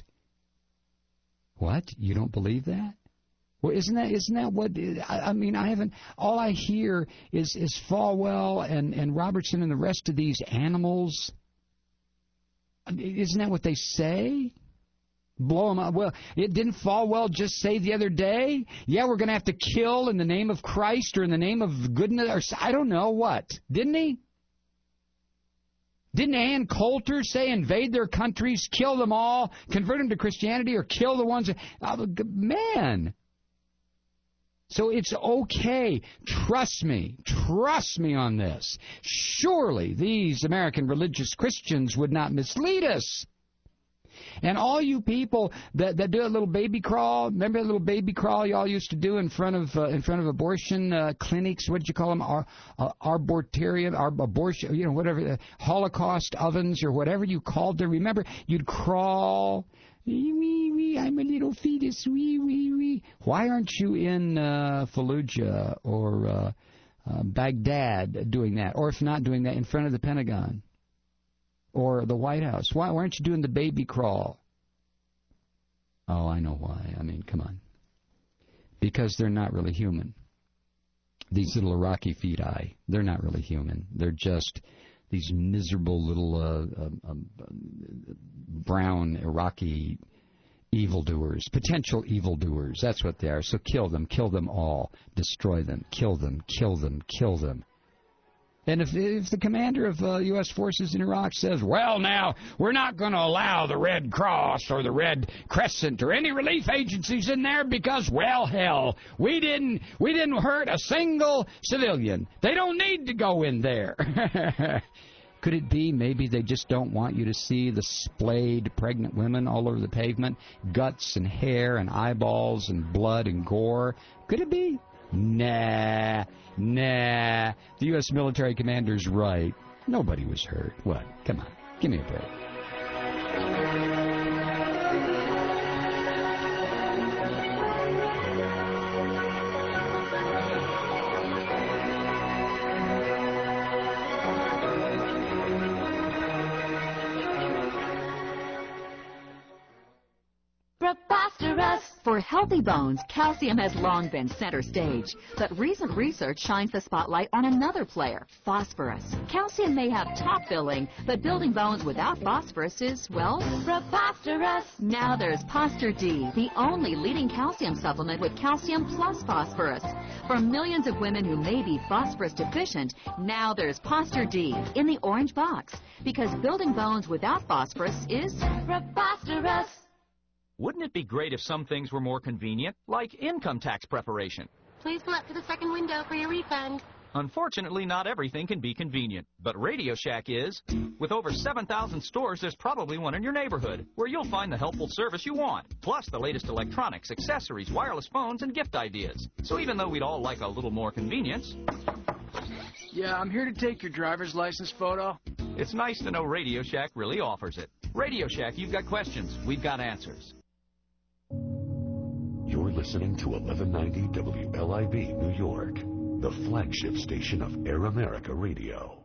S5: What? You don't believe that? Well, isn't that what? I mean, I haven't. All I hear is Falwell and Robertson and the rest of these animals. Isn't that what they say? Blow them up. Well, didn't Falwell just say the other day? Yeah, we're going to have to kill in the name of Christ or in the name of goodness, or I don't know what. Didn't he? Didn't Ann Coulter say invade their countries, kill them all, convert them to Christianity, or kill the ones? Man. So it's okay. Trust me on this. Surely these American religious Christians would not mislead us. And all you people that do a little baby crawl, remember that little baby crawl y'all used to do in front of abortion clinics? What did you call them? Arboretum, abortion, whatever, Holocaust ovens or whatever you called them. Remember, you'd crawl. Wee, I'm a little fetus. Wee. Why aren't you in Fallujah or Baghdad doing that? Or if not doing that, in front of the Pentagon? Or the White House. Why aren't you doing the baby crawl? Oh, I know why. I mean, come on. Because they're not really human. These little Iraqi feti, they're not really human. They're just these miserable little brown Iraqi evildoers, potential evildoers. That's what they are. So kill them all, destroy them, kill them. And if the commander of U.S. forces in Iraq says, well, now, we're not going to allow the Red Cross or the Red Crescent or any relief agencies in there because, well, hell, we didn't hurt a single civilian. They don't need to go in there. Could it be maybe they just don't want you to see the splayed pregnant women all over the pavement, guts and hair and eyeballs and blood and gore? Could it be? Nah. The U.S. military commander's right. Nobody was hurt. What? Come on. Give me a break.
S6: Preposterous. For For healthy bones, calcium has long been center stage, but recent research shines the spotlight on another player, phosphorus. Calcium may have top billing, but building bones without phosphorus is, well, preposterous. Now there's Posture D, the only leading calcium supplement with calcium plus phosphorus. For millions of women who may be phosphorus deficient, now there's Posture D in the orange box, because building bones without phosphorus is preposterous.
S10: Wouldn't it be great if some things were more convenient, like income tax preparation?
S25: Please pull up to the second window for your refund.
S10: Unfortunately, not everything can be convenient, but Radio Shack is. With over 7,000 stores, there's probably one in your neighborhood, where you'll find the helpful service you want, plus the latest electronics, accessories, wireless phones, and gift ideas. So even though we'd all like a little more convenience...
S26: Yeah, I'm here to take your driver's license photo.
S10: It's nice to know Radio Shack really offers it. Radio Shack, you've got questions, we've got answers.
S7: You're listening to 1190 WLIB New York, the flagship station of Air America Radio.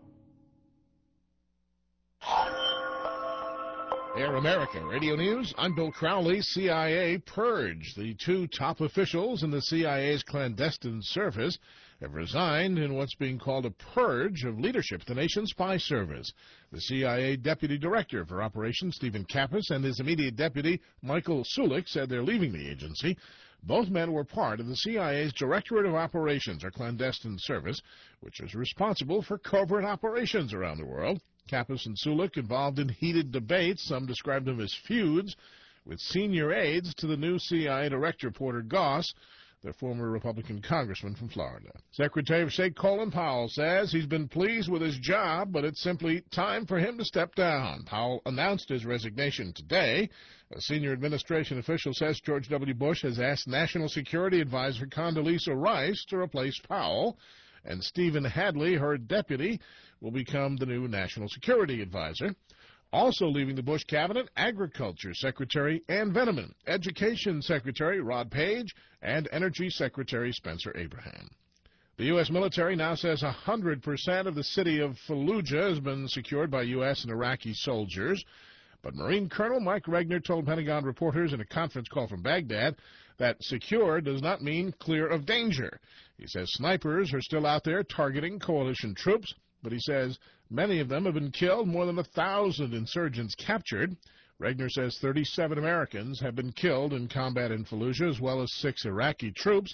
S20: Air America Radio News. I'm Bill Crowley. CIA purged. The two top officials in the CIA's clandestine service have resigned in what's being called a purge of leadership at the nation's spy service. The CIA Deputy Director for Operations, Stephen Kappas, and his immediate deputy, Michael Sulik, said they're leaving the agency. Both men were part of the CIA's Directorate of Operations, or clandestine service, which is responsible for covert operations around the world. Kappas and Sulik involved in heated debates, some described them as feuds, with senior aides to the new CIA Director, Porter Goss, the former Republican congressman from Florida. Secretary of State Colin Powell says he's been pleased with his job, but it's simply time for him to step down. Powell announced his resignation today. A senior administration official says George W. Bush has asked National Security Advisor Condoleezza Rice to replace Powell, and Stephen Hadley, her deputy, will become the new National Security Advisor. Also leaving the Bush cabinet, Agriculture Secretary Ann Veneman, Education Secretary Rod Page, and Energy Secretary Spencer Abraham. The U.S. military now says 100% of the city of Fallujah has been secured by U.S. and Iraqi soldiers. But Marine Colonel Mike Regner told Pentagon reporters in a conference call from Baghdad that secure does not mean clear of danger. He says snipers are still out there targeting coalition troops, but he says many of them have been killed, more than 1,000 insurgents captured. Regner says 37 Americans have been killed in combat in Fallujah, as well as 6 Iraqi troops,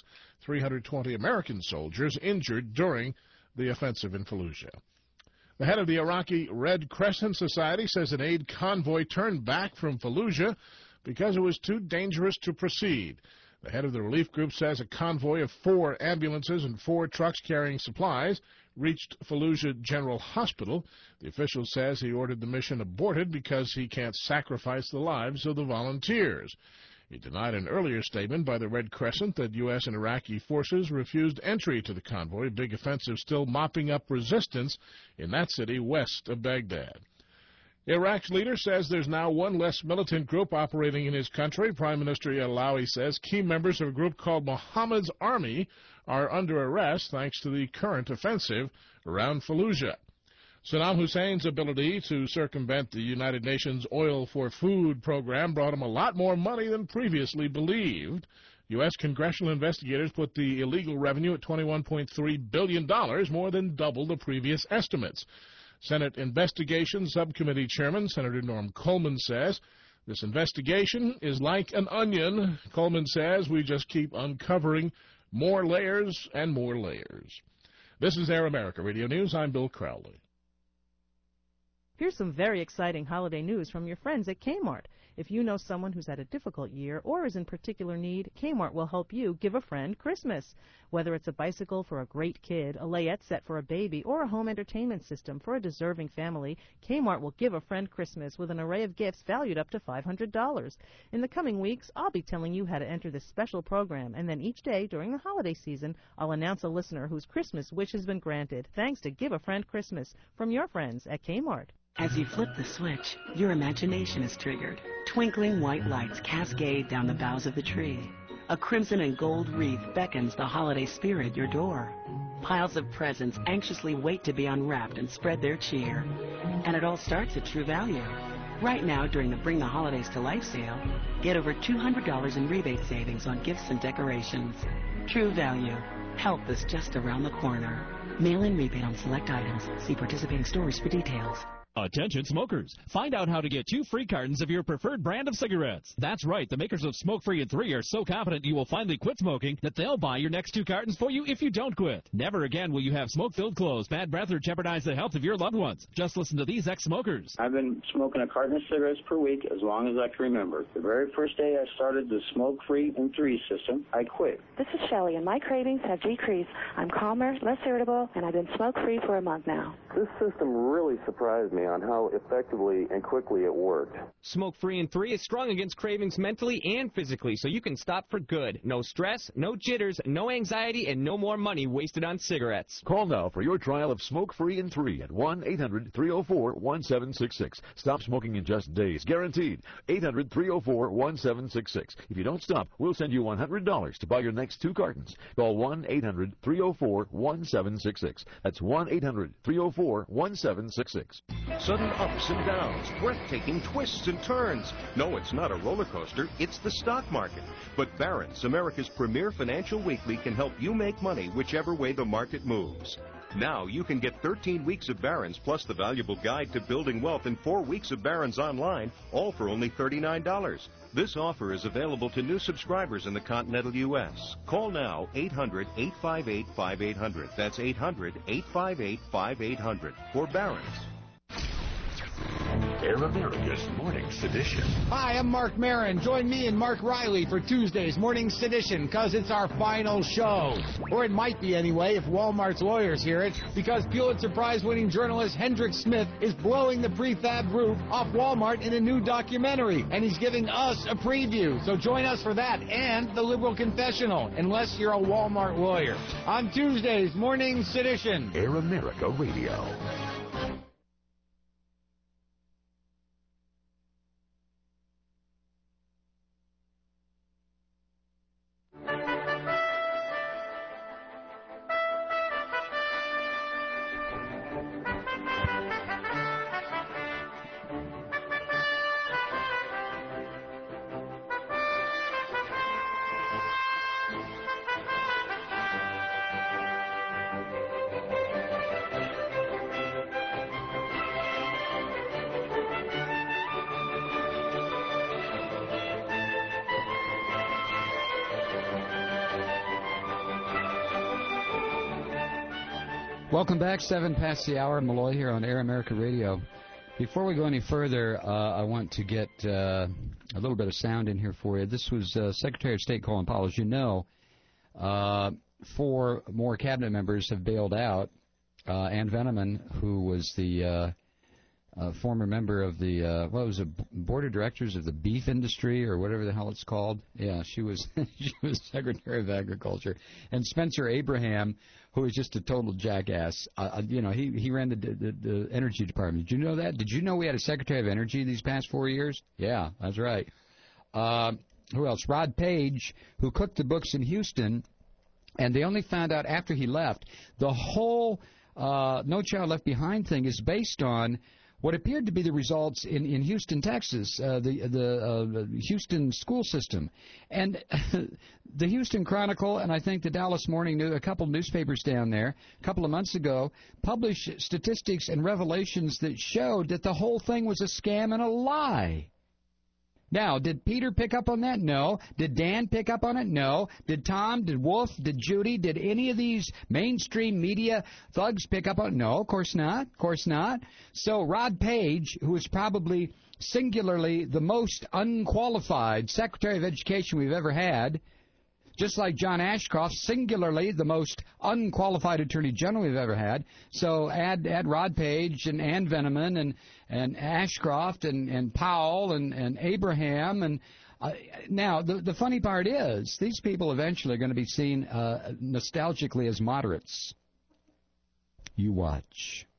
S20: 320 American soldiers injured during the offensive in Fallujah. The head of the Iraqi Red Crescent Society says an aid convoy turned back from Fallujah because it was too dangerous to proceed. The head of the relief group says a convoy of 4 ambulances and 4 trucks carrying supplies reached Fallujah General Hospital. The official says he ordered the mission aborted because he can't sacrifice the lives of the volunteers. He denied an earlier statement by the Red Crescent that U.S. and Iraqi forces refused entry to the convoy, a big offensive still mopping up resistance in that city west of Baghdad. Iraq's leader says there's now one less militant group operating in his country. Prime Minister Alawi says key members of a group called Muhammad's Army are under arrest thanks to the current offensive around Fallujah. Saddam Hussein's ability to circumvent the United Nations Oil for Food program brought him a lot more money than previously believed. U.S. congressional investigators put the illegal revenue at $21.3 billion, more than double the previous estimates. Senate Investigation Subcommittee Chairman Senator Norm Coleman says this investigation is like an onion. Coleman says we just keep uncovering more layers and more layers. This is Air America Radio News. I'm Bill Crowley.
S21: Here's some very exciting holiday news from your friends at Kmart. If you know someone who's had a difficult year or is in particular need, Kmart will help you give a friend Christmas. Whether it's a bicycle for a great kid, a layette set for a baby, or a home entertainment system for a deserving family, Kmart will give a friend Christmas with an array of gifts valued up to $500. In the coming weeks, I'll be telling you how to enter this special program, and then each day during the holiday season, I'll announce a listener whose Christmas wish has been granted, thanks to Give a Friend Christmas from your friends at Kmart.
S22: As you flip the switch, your imagination is triggered. Twinkling white lights cascade down the boughs of the tree. A crimson and gold wreath beckons the holiday spirit at your door. Piles of presents anxiously wait to be unwrapped and spread their cheer. And it all starts at True Value. Right now, during the Bring the Holidays to Life sale, get over $200 in rebate savings on gifts and decorations. True value. Help is just around the corner. Mail-in rebate on select items. See participating stores for details.
S3: Attention smokers, find out how to get 2 free cartons of your preferred brand of cigarettes. That's right, the makers of Smoke Free and 3 are so confident you will finally quit smoking that they'll buy your next 2 cartons for you if you don't quit. Never again will you have smoke-filled clothes, bad breath, or jeopardize the health of your loved ones. Just listen to these ex-smokers.
S8: I've been smoking a carton of cigarettes per week as long as I can remember. The very first day I started the Smoke Free and 3 system, I quit.
S11: This is Shelley, and my cravings have decreased. I'm calmer, less irritable, and I've been smoke-free for a month now.
S12: This system really surprised me on how effectively and quickly it worked.
S16: Smoke Free and 3 is strong against cravings mentally and physically, so you can stop for good. No stress, no jitters, no anxiety, and no more money wasted on cigarettes.
S14: Call now for your trial of Smoke Free and 3 at 1-800-304-1766. Stop smoking in just days, guaranteed. 800-304-1766. If you don't stop, we'll send you $100 to buy your next 2 cartons. Call 1-800-304-1766. That's 1-800-304-1766.
S24: Sudden ups and downs, breathtaking twists and turns. No, it's not a roller coaster, it's the stock market. But Barron's, America's premier financial weekly, can help you make money whichever way the market moves. Now you can get 13 weeks of Barron's plus the valuable guide to building wealth and 4 weeks of Barron's online, all for only $39. This offer is available to new subscribers in the continental U.S. Call now, 800-858-5800. That's 800-858-5800 for Barron's.
S7: Air America's Morning Sedition.
S5: Hi, I'm Mark Maron. Join me and Mark Riley for Tuesday's Morning Sedition, because it's our final show. Or it might be anyway if Walmart's lawyers hear it, because Pulitzer Prize-winning journalist Hendrick Smith is blowing the prefab roof off Walmart in a new documentary, and he's giving us a preview. So join us for that and the Liberal Confessional, unless you're a Walmart lawyer. On Tuesday's Morning Sedition.
S7: Air America Radio.
S5: Welcome back, 7 past the hour. Malloy here on Air America Radio. Before we go any further, I want to get a little bit of sound in here for you. This was Secretary of State Colin Powell. As you know, 4 more cabinet members have bailed out. Ann Veneman, who was the former member of the, board of directors of the beef industry or whatever the hell it's called. Yeah, she was she was Secretary of Agriculture. And Spencer Abraham, who was just a total jackass. He ran the Energy Department. Did you know that? Did you know we had a Secretary of Energy these past 4 years? Yeah, that's right. Who else? Rod Page, who cooked the books in Houston, and they only found out after he left. The whole No Child Left Behind thing is based on what appeared to be the results in Houston, Texas, the Houston school system. And the Houston Chronicle and I think the Dallas Morning News, a couple newspapers down there, a couple of months ago, published statistics and revelations that showed that the whole thing was a scam and a lie. Now, did Peter pick up on that? No. Did Dan pick up on it? No. Did Tom? Did Wolf? Did Judy? Did any of these mainstream media thugs pick up on it? No, of course not. Of course not. So Rod Page, who is probably singularly the most unqualified Secretary of Education we've ever had, just like John Ashcroft, singularly the most unqualified Attorney General we've ever had. So add Rod Page and Ann Veneman and Ashcroft and Powell and Abraham. And now, the funny part is these people eventually are going to be seen nostalgically as moderates. You watch.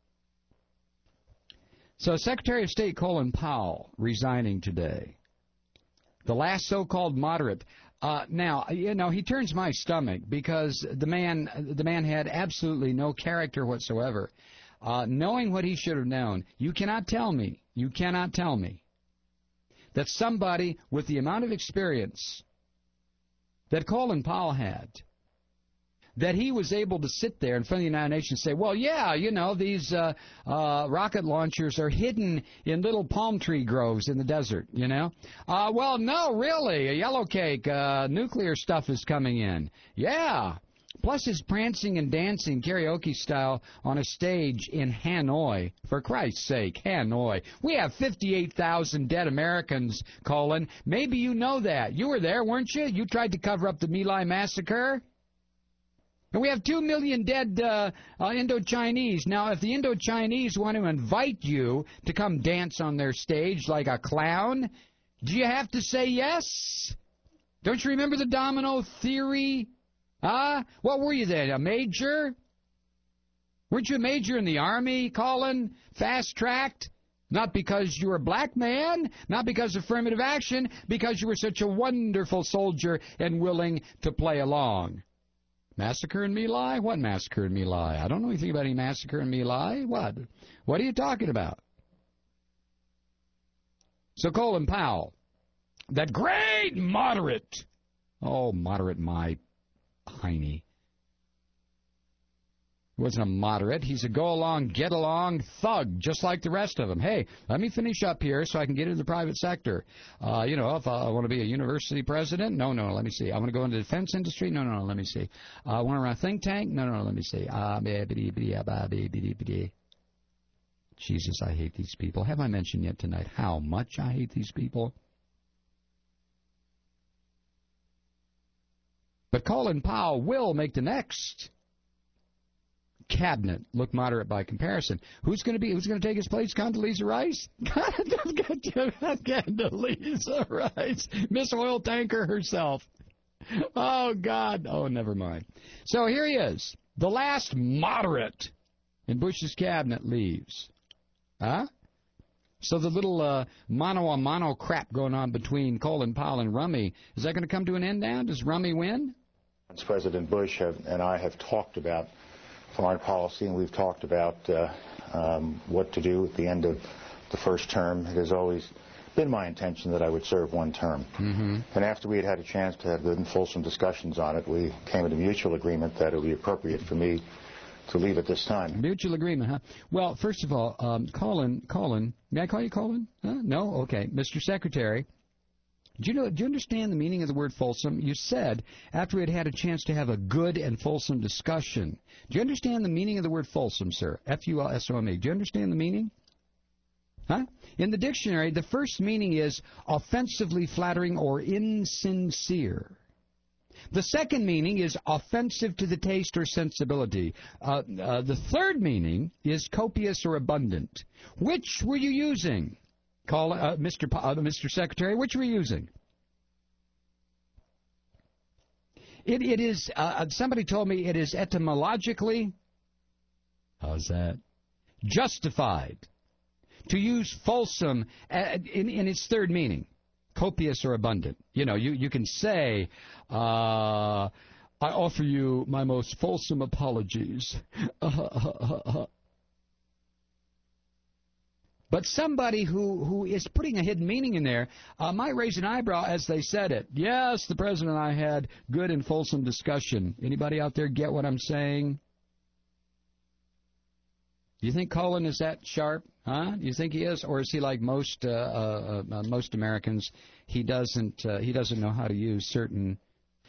S5: So Secretary of State Colin Powell resigning today. The last so-called moderate. Now, he turns my stomach because the man had absolutely no character whatsoever. Knowing what he should have known, you cannot tell me that somebody with the amount of experience that Colin Powell had, that he was able to sit there in front of the United Nations and say, well, yeah, you know, these rocket launchers are hidden in little palm tree groves in the desert, you know? Well, no, really, a yellow cake, nuclear stuff is coming in. Yeah. Plus his prancing and dancing karaoke style on a stage in Hanoi. For Christ's sake, Hanoi. We have 58,000 dead Americans, Colin. Maybe you know that. You were there, weren't you? You tried to cover up the My Lai massacre. And we have 2 million dead Indo-Chinese. Now, if the Indo-Chinese want to invite you to come dance on their stage like a clown, do you have to say yes? Don't you remember the domino theory? What were you then, a major? Weren't you a major in the Army, Colin? Fast-tracked? Not because you were a black man, not because of affirmative action, because you were such a wonderful soldier and willing to play along. Massacre in My Lai? What massacre in My Lai? I don't know anything about any massacre in My Lai. What? What are you talking about? So Colin Powell, that great moderate, moderate my hiney. He wasn't a moderate. He's a go-along, get-along thug, just like the rest of them. Hey, let me finish up here so I can get into the private sector. You know, if I want to be a university president, no, let me see. I want to go into the defense industry, no, let me see. I want to run a think tank, no, let me see. Jesus, I hate these people. Have I mentioned yet tonight how much I hate these people? But Colin Powell will make the next cabinet look moderate by comparison. Who's going to take his place? Condoleezza Rice? Condoleezza Rice. Miss Oil Tanker herself. Oh, God. Oh, never mind. So here he is. The last moderate in Bush's cabinet leaves. So the little mano-a-mano crap going on between Colin Powell and Rummy, is that going to come to an end now? Does Rummy win?
S9: President Bush and I have talked about foreign policy, and we've talked about what to do at the end of the first term. It has always been my intention that I would serve one term. And after we had had a chance to have good and fulsome discussions on it, we came to mutual agreement that it would be appropriate for me to leave at this time.
S5: Mutual agreement, huh? Well, first of all, Colin, may I call you Colin? No? Okay. Mr. Secretary, do you understand the meaning of the word fulsome? You said, after we had had a chance to have a good and fulsome discussion. Do you understand the meaning of the word fulsome, sir? F-U-L-S-O-M-E. Do you understand the meaning? In the dictionary, the first meaning is offensively flattering or insincere. The second meaning is offensive to the taste or sensibility. The third meaning is copious or abundant. Which were you using? Mr. Secretary, which were you using? It is, somebody told me it is etymologically, how's that, justified to use fulsome in its third meaning, copious or abundant. You know, you can say, I offer you my most fulsome apologies. But somebody who is putting a hidden meaning in there might raise an eyebrow as they said it. Yes, the President and I had good and fulsome discussion. Anybody out there get what I'm saying? Do you think Colin is that sharp? Do you think he is? Or is he like most Americans? He doesn't know how to use certain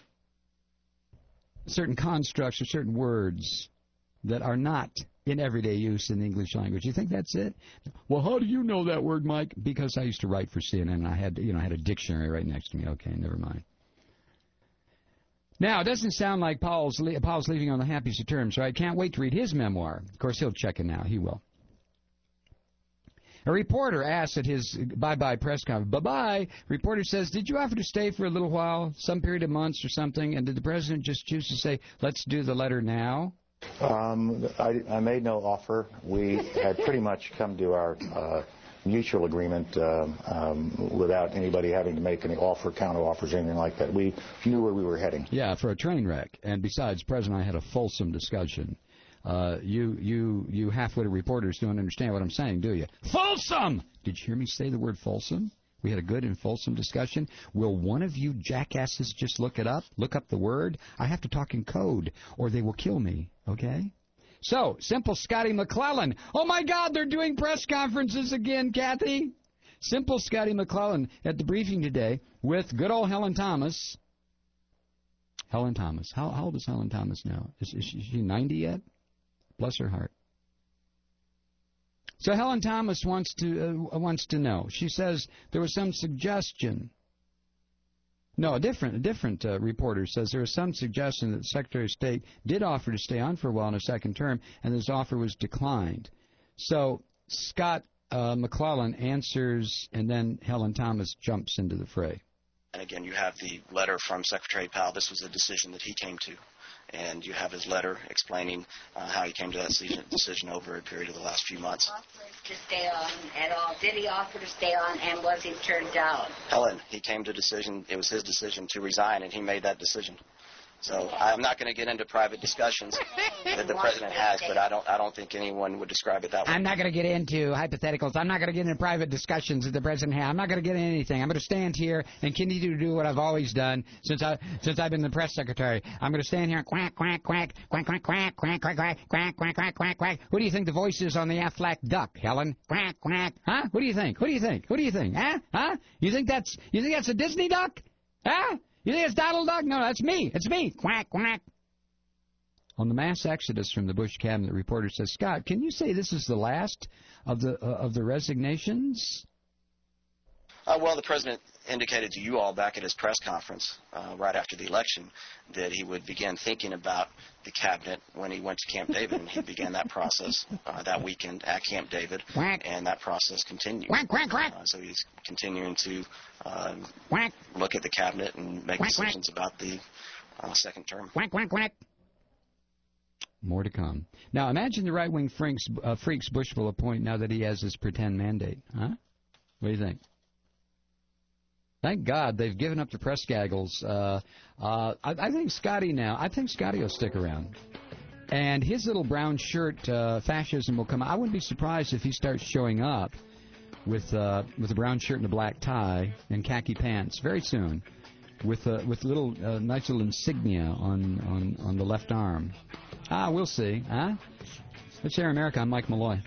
S5: constructs or certain words that are not in everyday use in the English language. You think that's it? Well, how do you know that word, Mike? Because I used to write for CNN, and I had a dictionary right next to me. Okay, never mind. Now, it doesn't sound like Powell's leaving on the happiest of terms, right? Can't wait to read his memoir. Of course, he'll check it now. He will. A reporter asked at his bye-bye press conference, bye-bye. Reporter says, did you offer to stay for a little while, some period of months or something, and did the President just choose to say, let's do the letter now?
S9: I made no offer. We had pretty much come to our mutual agreement without anybody having to make any offer, counter-offers, anything like that. We knew where we were heading.
S5: Yeah, for a train wreck. And besides, President and I had a fulsome discussion. You half-witted reporters don't understand what I'm saying, do you? Fulsome! Did you hear me say the word fulsome? We had a good and fulsome discussion. Will one of you jackasses just look it up? Look up the word? I have to talk in code, or they will kill me, okay? So, Simple Scotty McClellan. Oh, my God, they're doing press conferences again, Kathy. Simple Scotty McClellan at the briefing today with good old Helen Thomas. Helen Thomas. How old is Helen Thomas now? Is she 90 yet? Bless her heart. So Helen Thomas wants to know. She says there was some suggestion. No, a different reporter says there was some suggestion that the Secretary of State did offer to stay on for a while in a second term, and this offer was declined. So Scott McClellan answers, and then Helen Thomas jumps into the fray.
S13: And again, you have the letter from Secretary Powell. This was a decision that he came to. And you have his letter explaining how he came to that decision over a period of the last few months.
S15: To stay on at all? Did he offer to stay on, and was he turned down?
S13: Helen, he came to a decision. It was his decision to resign, and he made that decision. So I'm not going to get into private discussions that the president has, but I don't think anyone would describe it that way.
S5: I'm not going to get into hypotheticals. I'm not going to get into private discussions that the president has. I'm not going to get into anything. I'm going to stand here and continue to do what I've always done since I've been the press secretary. I'm going to stand here and quack, quack, quack, quack, quack, quack, quack, quack, quack, quack, quack, quack, quack, quack. Who do you think the voice is on the Aflac duck, Helen? Quack, quack. Huh? What do you think? What do you think? What do you think? Huh? Huh? You think that's a Disney duck? Huh? You think it's Donald Duck? No, that's me. It's me. Quack, quack. On the mass exodus from the Bush cabinet, reporter says, Scott, can you say this is the last of the resignations?
S13: Well, the president indicated to you all back at his press conference right after the election that he would begin thinking about the cabinet when he went to Camp David, and he began that process that weekend at Camp David, and that process continued.
S5: Quack, quack, quack.
S13: So he's continuing to look at the cabinet and make decisions about the second term.
S5: Quack, quack, quack. More to come. Now, imagine the right-wing freaks Bush will appoint now that he has this pretend mandate. Huh? What do you think? Thank God they've given up the press gaggles. I think Scotty will stick around. And his little brown shirt fascism will come out. I wouldn't be surprised if he starts showing up with a brown shirt and a black tie and khaki pants very soon, with little nice little insignia on the left arm. We'll see. Huh? Let's Air America. I'm Mike Malloy.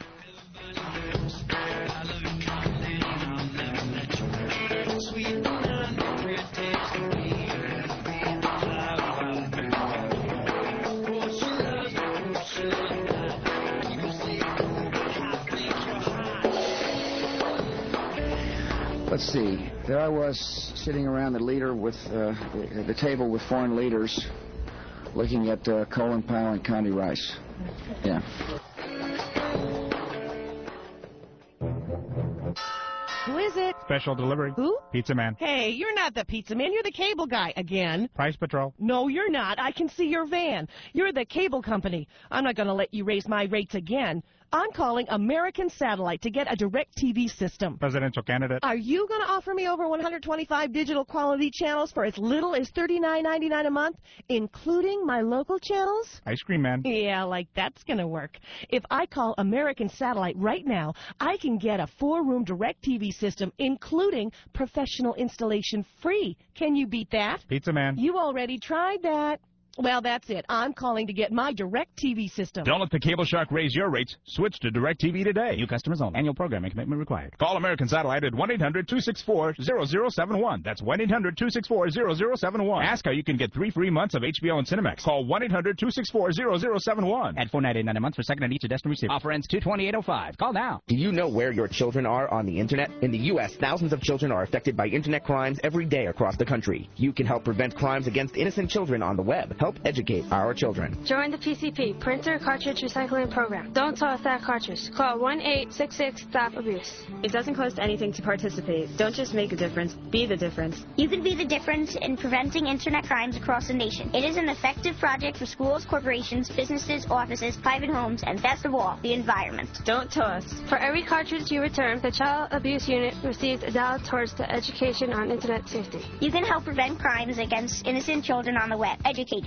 S26: Let's see. There I was sitting around the table with foreign leaders, looking at Colin Powell and Condi Rice. Yeah.
S17: Who is it?
S18: Special delivery.
S17: Who?
S18: Pizza Man.
S17: Hey, you're not the pizza man. You're the cable guy again.
S18: Price Patrol.
S17: No, you're not. I can see your van. You're the cable company. I'm not going to let you raise my rates again. I'm calling American Satellite to get a direct TV system.
S18: Presidential candidate.
S17: Are you going to offer me over 125 digital quality channels for as little as $39.99 a month, including my local channels?
S18: Ice Cream Man.
S17: Yeah, like that's going to work. If I call American Satellite right now, I can get a 4-room direct TV system, including professional installation free. Can you beat that?
S18: Pizza Man.
S17: You already tried that. Well, that's it. I'm calling to get my direct TV system.
S18: Don't let the cable shark raise your rates. Switch to DirecTV today. New customers only. Annual programming commitment required. Call American Satellite at 1-800-264-0071. That's 1-800-264-0071. Ask how you can get 3 free months of HBO and Cinemax. Call 1-800-264-0071.
S19: At $4.99 a month for second and each destined receiver. Offer ends 2/28/05. Call now.
S23: Do you know where your children are on the Internet? In the U.S., thousands of children are affected by Internet crimes every day across the country. You can help prevent crimes against innocent children on the web. Help educate our children.
S27: Join the PCP, Printer Cartridge Recycling Program. Don't toss that cartridge. Call 1-866-STOP-ABUSE.
S28: It doesn't cost anything to participate. Don't just make a difference. Be the difference.
S29: You can be the difference in preventing Internet crimes across the nation. It is an effective project for schools, corporations, businesses, offices, private homes, and best of all, the environment.
S28: Don't toss.
S27: For every cartridge you return, the Child Abuse Unit receives $1 towards the education on Internet safety.
S29: You can help prevent crimes against innocent children on the web. Educate your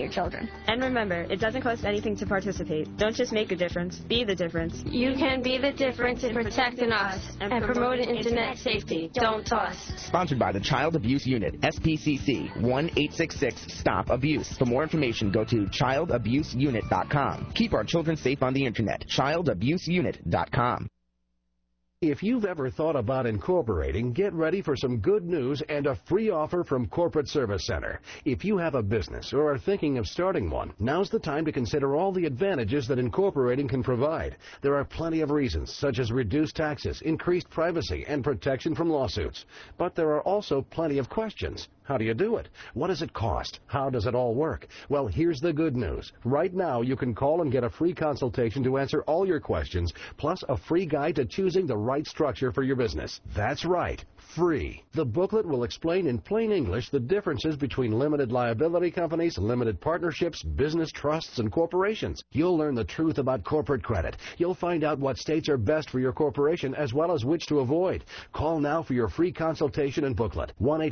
S29: your children.
S28: And remember, it doesn't cost anything to participate. Don't just make a difference, be the difference.
S27: You can be the difference in protecting us and promoting internet safety. Don't toss.
S23: Sponsored by the Child Abuse Unit, SPCC, 1-866-STOP-ABUSE. For more information, go to childabuseunit.com. Keep our children safe on the internet. childabuseunit.com.
S1: If you've ever thought about incorporating, get ready for some good news and a free offer from Corporate Service Center. If you have a business or are thinking of starting one, now's the time to consider all the advantages that incorporating can provide. There are plenty of reasons, such as reduced taxes, increased privacy, and protection from lawsuits. But there are also plenty of questions. How do you do it? What does it cost? How does it all work? Well, here's the good news. Right now, you can call and get a free consultation to answer all your questions, plus a free guide to choosing the right structure for your business. That's right, free. The booklet will explain in plain English the differences between limited liability companies, limited partnerships, business trusts, and corporations. You'll learn the truth about corporate credit. You'll find out what states are best for your corporation as well as which to avoid. Call now for your free consultation and booklet.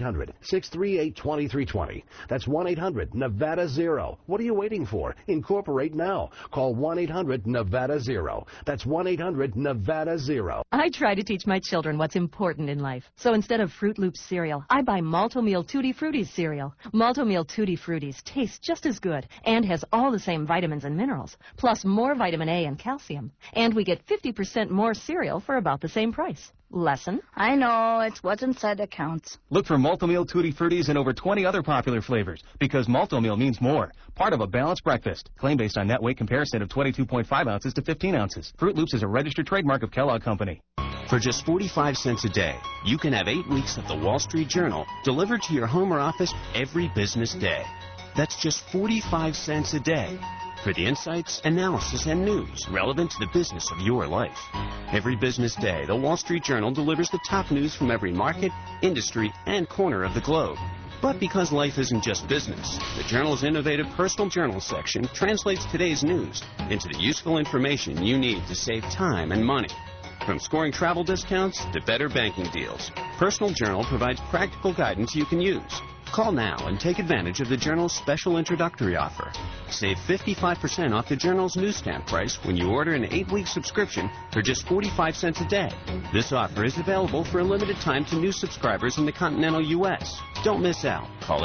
S1: 1-800-638-2320. That's 1-800-NEVADA-0. What are you waiting for? Incorporate now. Call 1-800-NEVADA-0. That's 1-800-NEVADA-0.
S2: I try to teach my children what's important in life. So instead of Fruit Loops cereal, I buy Malto-Meal Tutti Frutti cereal. Malto-Meal Tutti Fruttis tastes just as good and has all the same vitamins and minerals, plus more vitamin A and calcium. And we get 50% more cereal for about the same price. Lesson?
S29: I know, it's what's inside that counts.
S4: Look for Malto-Meal Tutti Fruttis and over 20 other popular flavors, because Malto-Meal means more. Part of a balanced breakfast. Claim based on net weight comparison of 22.5 ounces to 15 ounces. Fruit Loops is a registered trademark of Kellogg Company.
S6: For just 45 cents a day, you can have 8 weeks of the Wall Street Journal delivered to your home or office every business day. That's just 45 cents a day for the insights, analysis, and news relevant to the business of your life. Every business day, the Wall Street Journal delivers the top news from every market, industry, and corner of the globe. But because life isn't just business, the Journal's innovative personal journal section translates today's news into the useful information you need to save time and money. From scoring travel discounts to better banking deals, Personal Journal provides practical guidance you can use. Call now and take advantage of the Journal's special introductory offer. Save 55% off the Journal's newsstand price when you order an 8-week subscription for just 45 cents a day. This offer is available for a limited time to new subscribers in the continental U.S. Don't miss out. Call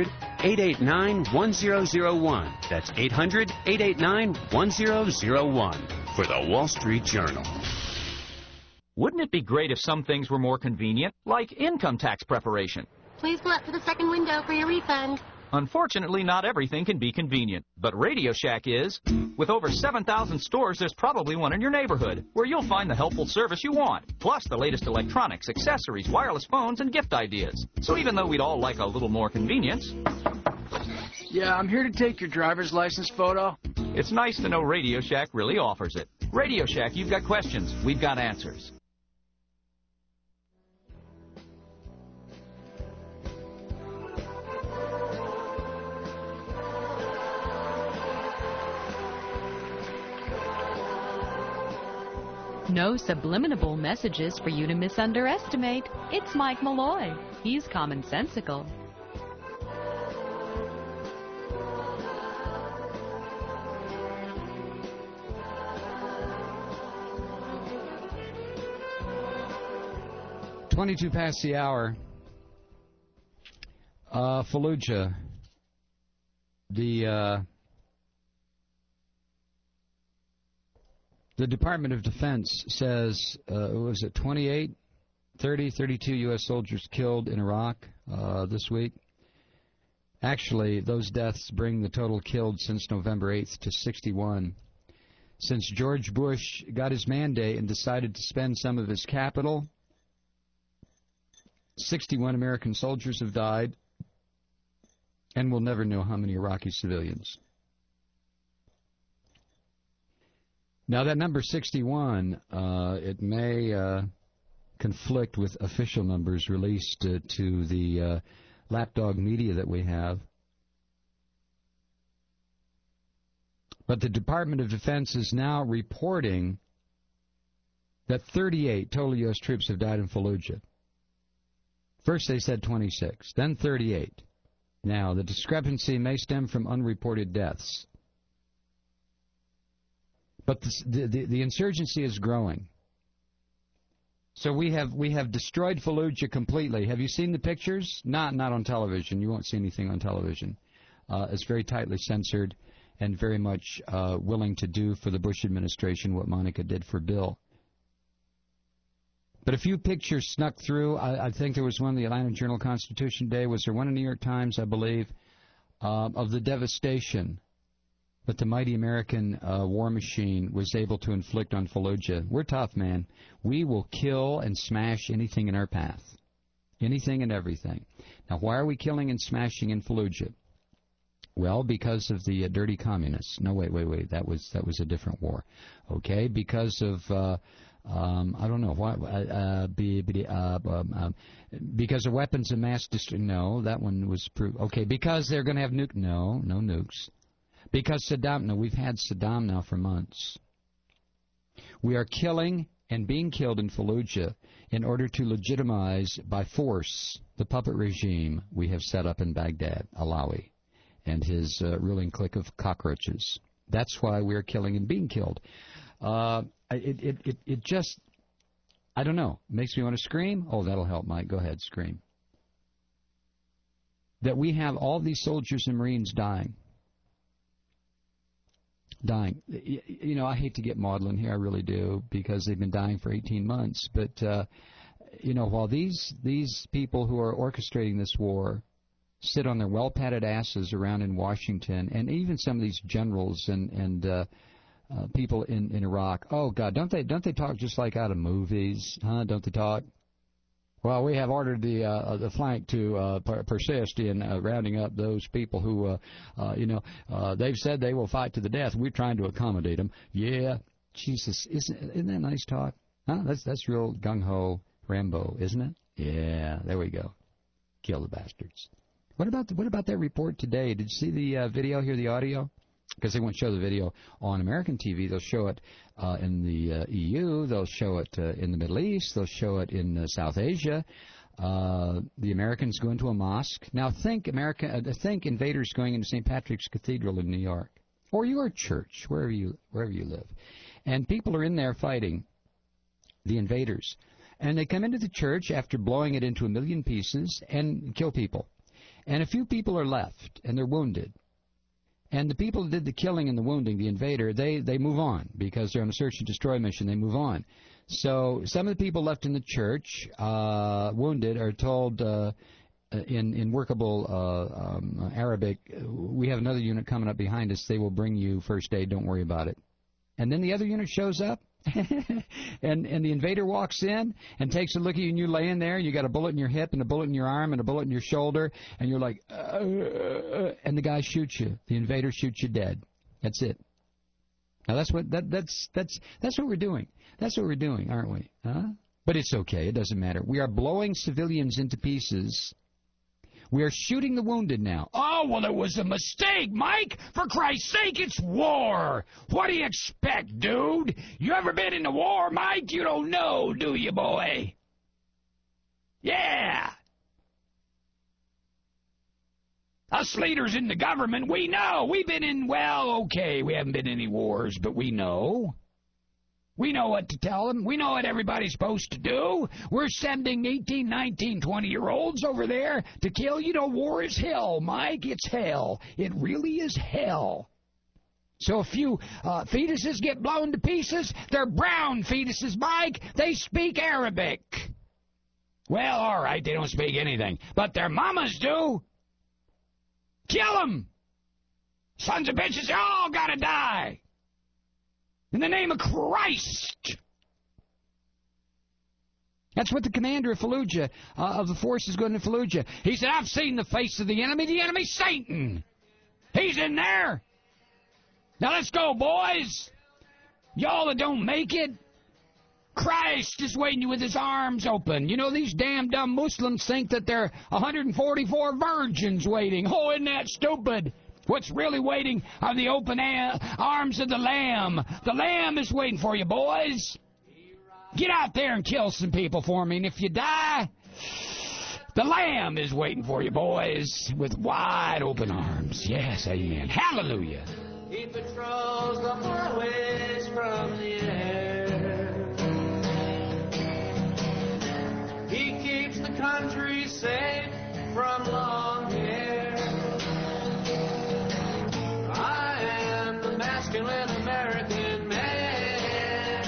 S6: 800-889-1001. That's 800-889-1001 for the Wall Street Journal.
S10: Wouldn't it be great if some things were more convenient, like income tax preparation?
S20: Please pull up to the second window for your refund.
S10: Unfortunately, not everything can be convenient, but Radio Shack is. With over 7,000 stores, there's probably one in your neighborhood where you'll find the helpful service you want, plus the latest electronics, accessories, wireless phones, and gift ideas. So even though we'd all like a little more convenience...
S26: Yeah, I'm here to take your driver's license photo.
S10: It's nice to know Radio Shack really offers it. Radio Shack, you've got questions, we've got answers.
S21: No subliminal messages for you to misunderestimate. It's Mike Malloy. He's commonsensical.
S5: $22 past the hour. Fallujah. The Department of Defense says, was it 28, 30, 32 U.S. soldiers killed in Iraq this week? Actually, those deaths bring the total killed since November 8th to 61. Since George Bush got his mandate and decided to spend some of his capital, 61 American soldiers have died, and we'll never know how many Iraqi civilians. Now, that number 61, it may conflict with official numbers released to the lapdog media that we have. But the Department of Defense is now reporting that 38 total U.S. troops have died in Fallujah. First they said 26, then 38. Now, the discrepancy may stem from unreported deaths. But the insurgency is growing. So we have destroyed Fallujah completely. Have you seen the pictures? Not on television. You won't see anything on television. It's very tightly censored and very much willing to do for the Bush administration what Monica did for Bill. But a few pictures snuck through. I think there was one in the Atlanta Journal-Constitution Day. Was there one in New York Times, I believe, of the devastation that the mighty American war machine was able to inflict on Fallujah? We're tough, man. We will kill and smash anything in our path. Anything and everything. Now, why are we killing and smashing in Fallujah? Well, because of the dirty communists. No, wait. That was a different war. Okay, because of... I don't know why. Because of weapons of mass destruction. No, that one was proved. Okay, because they're going to have nuke. No nukes. Because Saddam. No, we've had Saddam now for months. We are killing and being killed in Fallujah in order to legitimize by force the puppet regime we have set up in Baghdad, Alawi, and his ruling clique of cockroaches. That's why we are killing and being killed. It just, I don't know, makes me want to scream. Oh, that'll help, Mike. Go ahead, scream. That we have all these soldiers and Marines dying. You know, I hate to get maudlin here, I really do, because they've been dying for 18 months. But, you know, while these people who are orchestrating this war sit on their well-padded asses around in Washington, and even some of these generals and people in Iraq. Oh God, don't they talk just like out of movies, huh? Don't they talk? Well, we have ordered the flank to persist in rounding up those people who, they've said they will fight to the death. We're trying to accommodate them. Yeah, Jesus, isn't that nice talk? Huh? That's real gung ho Rambo, isn't it? Yeah, there we go. Kill the bastards. What about that report today? Did you see the video, hear the audio? Because they won't show the video on American TV. They'll show it in the EU. They'll show it in the Middle East. They'll show it in South Asia. The Americans go into a mosque. Now think invaders going into St. Patrick's Cathedral in New York, or your church, wherever you live, and people are in there fighting the invaders, and they come into the church after blowing it into a million pieces and kill people, and a few people are left and they're wounded. And the people who did the killing and the wounding, the invader, they move on because they're on a search and destroy mission. They move on. So some of the people left in the church, wounded, are told in workable Arabic, we have another unit coming up behind us. They will bring you first aid. Don't worry about it. And then the other unit shows up, and the invader walks in and takes a look at you, and you're laying there, and you got a bullet in your hip and a bullet in your arm and a bullet in your shoulder, and you're like, and the guy shoots you. The invader shoots you dead. That's it. Now that's what we're doing. That's what we're doing, aren't we? Huh? But it's okay. It doesn't matter. We are blowing civilians into pieces. We are shooting the wounded now. Oh, well, it was a mistake, Mike. For Christ's sake, it's war. What do you expect, dude? You ever been in the war, Mike? You don't know, do you, boy? Yeah. Us leaders in the government, we know. We've been in, well, okay, we haven't been in any wars, but we know. We know what to tell them. We know what everybody's supposed to do. We're sending 18, 19, 20-year-olds over there to kill. You know, war is hell, Mike. It's hell. It really is hell. So a few fetuses get blown to pieces. They're brown fetuses, Mike. They speak Arabic. Well, all right, they don't speak anything. But their mamas do. Kill them. Sons of bitches, they all gotta die. In the name of Christ. That's what the commander of Fallujah, of the forces going to Fallujah, he said, I've seen the face of the enemy. The enemy's Satan. He's in there. Now let's go, boys. Y'all that don't make it, Christ is waiting you with his arms open. You know, these damn dumb Muslims think that there are 144 virgins waiting. Oh, isn't that stupid? What's really waiting are the open arms of the Lamb. The Lamb is waiting for you, boys. Get out there and kill some people for me, and if you die, The Lamb is waiting for you, boys, with wide open arms. Yes, amen. Hallelujah.
S3: He patrols the highways from the air. He keeps the country safe from long hair. I am the masculine American man.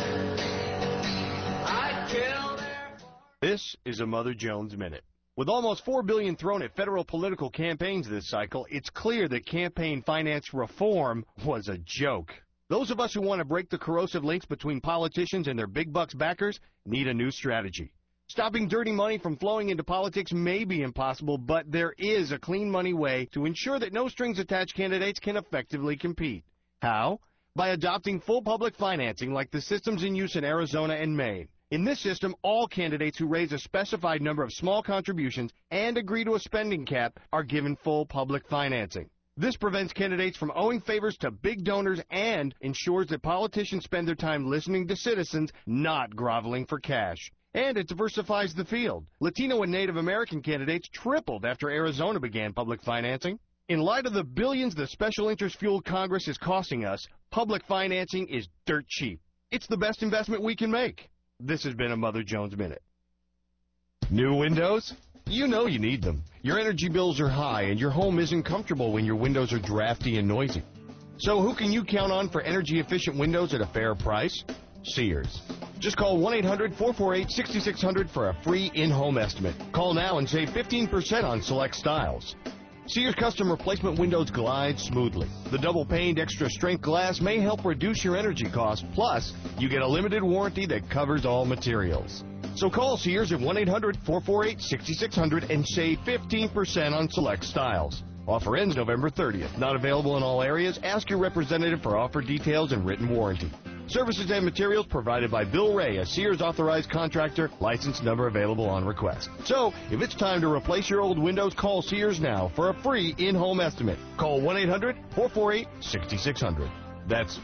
S3: I kill their...
S8: This is a Mother Jones Minute. With almost $4 billion thrown at federal political campaigns this cycle, it's clear that campaign finance reform was a joke. Those of us who want to break the corrosive links between politicians and their big bucks backers need a new strategy. Stopping dirty money from flowing into politics may be impossible, but there is a clean money way to ensure that no strings attached candidates can effectively compete. How? By adopting full public financing like the systems in use in Arizona and Maine. In this system, all candidates who raise a specified number of small contributions and agree to a spending cap are given full public financing. This prevents candidates from owing favors to big donors and ensures that politicians spend their time listening to citizens, not groveling for cash. And it diversifies the field. Latino and Native American candidates tripled after Arizona began public financing. In light of the billions the special interest-fueled Congress is costing us, public financing is dirt cheap. It's the best investment we can make. This has been a Mother Jones Minute. New windows? You know you need them. Your energy bills are high and your home isn't comfortable when your windows are drafty and noisy. So who can you count on for energy-efficient windows at a fair price? Sears. Just call 1-800-448-6600 for a free in-home estimate. Call now and save 15% on select styles. Sears custom replacement windows glide smoothly. The double-paned extra-strength glass may help reduce your energy costs. Plus, you get a limited warranty that covers all materials. So call Sears at 1-800-448-6600 and save 15% on select styles. Offer ends November 30th. Not available in all areas. Ask your representative for offer details and written warranty. Services and materials provided by Bill Ray, a Sears authorized contractor, license number available on request. So, if it's time to replace your old windows, call Sears now for a free in-home estimate. Call 1-800-448-6600. That's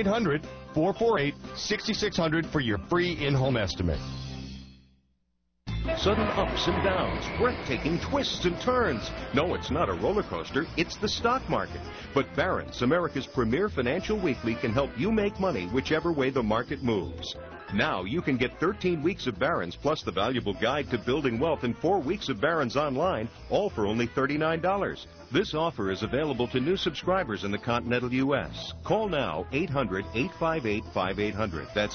S8: 1-800-448-6600 for your free in-home estimate.
S11: Sudden ups and downs, breathtaking twists and turns. No, it's not a roller coaster, it's the stock market. But Barron's, America's premier financial weekly, can help you make money whichever way the market moves. Now you can get 13 weeks of Barron's plus the valuable guide to building wealth and 4 weeks of Barron's online, all for only $39. This offer is available to new subscribers in the continental U.S. Call now, 800-858-5800. That's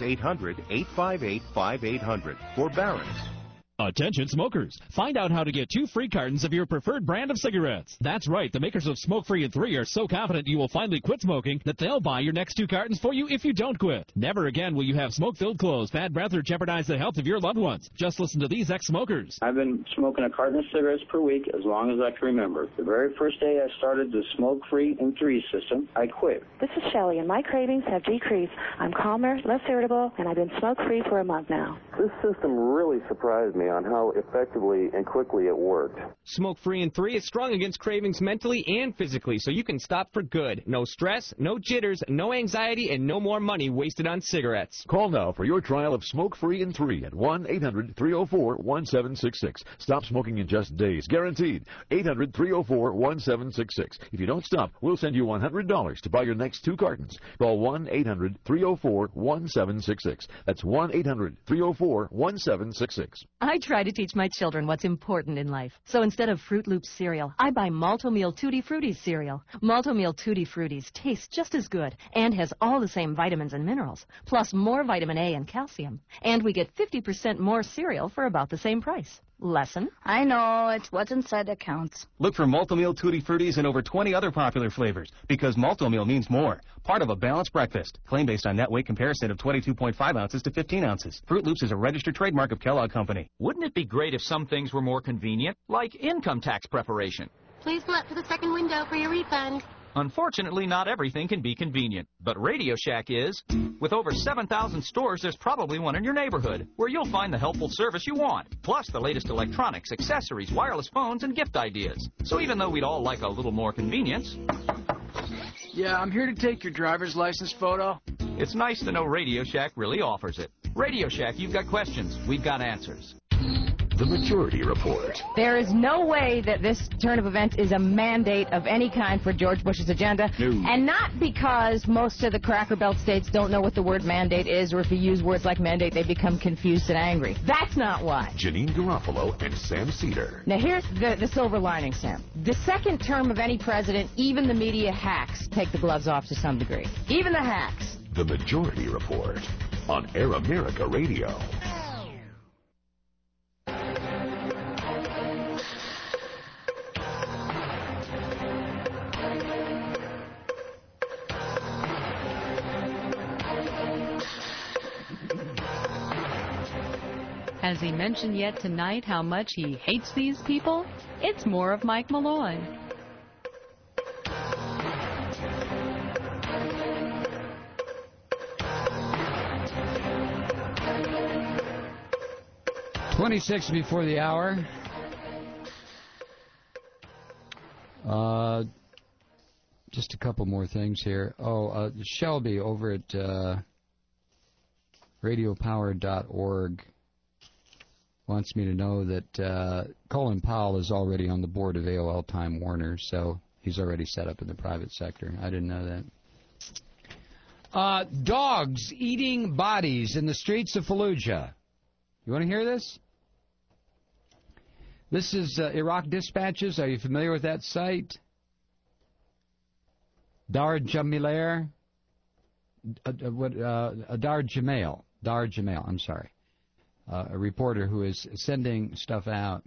S11: 800-858-5800 for Barron's.
S12: Attention smokers. Find out how to get 2 free cartons of your preferred brand of cigarettes. That's right. The makers of Smoke Free and 3 are so confident you will finally quit smoking that they'll buy your next 2 cartons for you if you don't quit. Never again will you have smoke-filled clothes, bad breath, or jeopardize the health of your loved ones. Just listen to these ex-smokers.
S14: I've been smoking a carton of cigarettes per week as long as I can remember. The very first day I started the Smoke Free and 3 system, I quit.
S16: This is Shelley, and my cravings have decreased. I'm calmer, less irritable, and I've been smoke-free for a month now.
S22: This system really surprised me on how effectively and quickly it worked.
S24: Smoke Free and 3 is strong against cravings mentally and physically, so you can stop for good. No stress, no jitters, no anxiety, and no more money wasted on cigarettes.
S25: Call now for your trial of Smoke Free and 3 at 1-800-304-1766. Stop smoking in just days, guaranteed. 800-304-1766. If you don't stop, we'll send you $100 to buy your next 2 cartons. Call 1-800-304-1766. That's 1-800-304-1766.
S2: I try to teach my children what's important in life. So instead of Fruit Loops cereal, I buy Malto-Meal Tutti Frutti cereal. Malto-Meal Tutti Fruttis tastes just as good and has all the same vitamins and minerals, plus more vitamin A and calcium. And we get 50% more cereal for about the same price. Lesson?
S30: I know, it's what's inside that counts.
S4: Look for Malto-Meal Tutti Fruttis and over 20 other popular flavors, because Malto-Meal means more. Part of a balanced breakfast. Claim based on net weight comparison of 22.5 ounces to 15 ounces. Fruit Loops is a registered trademark of Kellogg Company.
S10: Wouldn't it be great if some things were more convenient, like income tax preparation?
S20: Please go up to the second window for your refund.
S10: Unfortunately, not everything can be convenient, but Radio Shack is. With over 7,000 stores, there's probably one in your neighborhood, where you'll find the helpful service you want, plus the latest electronics, accessories, wireless phones, and gift ideas. So even though we'd all like a little more convenience...
S31: Yeah, I'm here to take your driver's license photo.
S10: It's nice to know Radio Shack really offers it. Radio Shack, you've got questions, we've got answers.
S11: The Majority Report.
S1: There is no way that this turn of events is a mandate of any kind for George Bush's agenda.
S11: No.
S1: And not because most of the Cracker Belt states don't know what the word mandate is, or if you use words like mandate, they become confused and angry. That's not why.
S11: Janine Garofalo and Sam Cedar.
S1: Now, here's the silver lining, Sam. The second term of any president, even the media hacks take the gloves off to some degree. Even the hacks.
S11: The Majority Report on Air America Radio.
S21: Has he mentioned yet tonight how much he hates these people? It's more of Mike Malloy.
S5: "26 before the hour. Just a couple more things here. Shelby over at radiopower.org wants me to know that Colin Powell is already on the board of AOL Time Warner, so he's already set up in the private sector. I didn't know that. Dogs eating bodies in the streets of Fallujah. You want to hear this? This is Iraq Dispatches. Are you familiar with that site? Dar Jamail, I'm sorry. A reporter who is sending stuff out.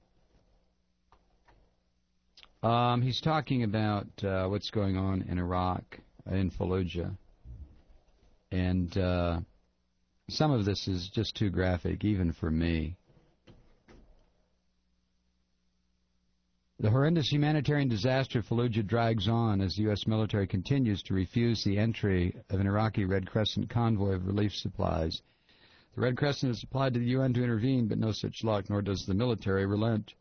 S5: He's talking about what's going on in Iraq, in Fallujah. And some of this is just too graphic, even for me. The horrendous humanitarian disaster of Fallujah drags on as the U.S. military continues to refuse the entry of an Iraqi Red Crescent convoy of relief supplies. The Red Crescent has applied to the UN to intervene, but no such luck, nor does the military relent.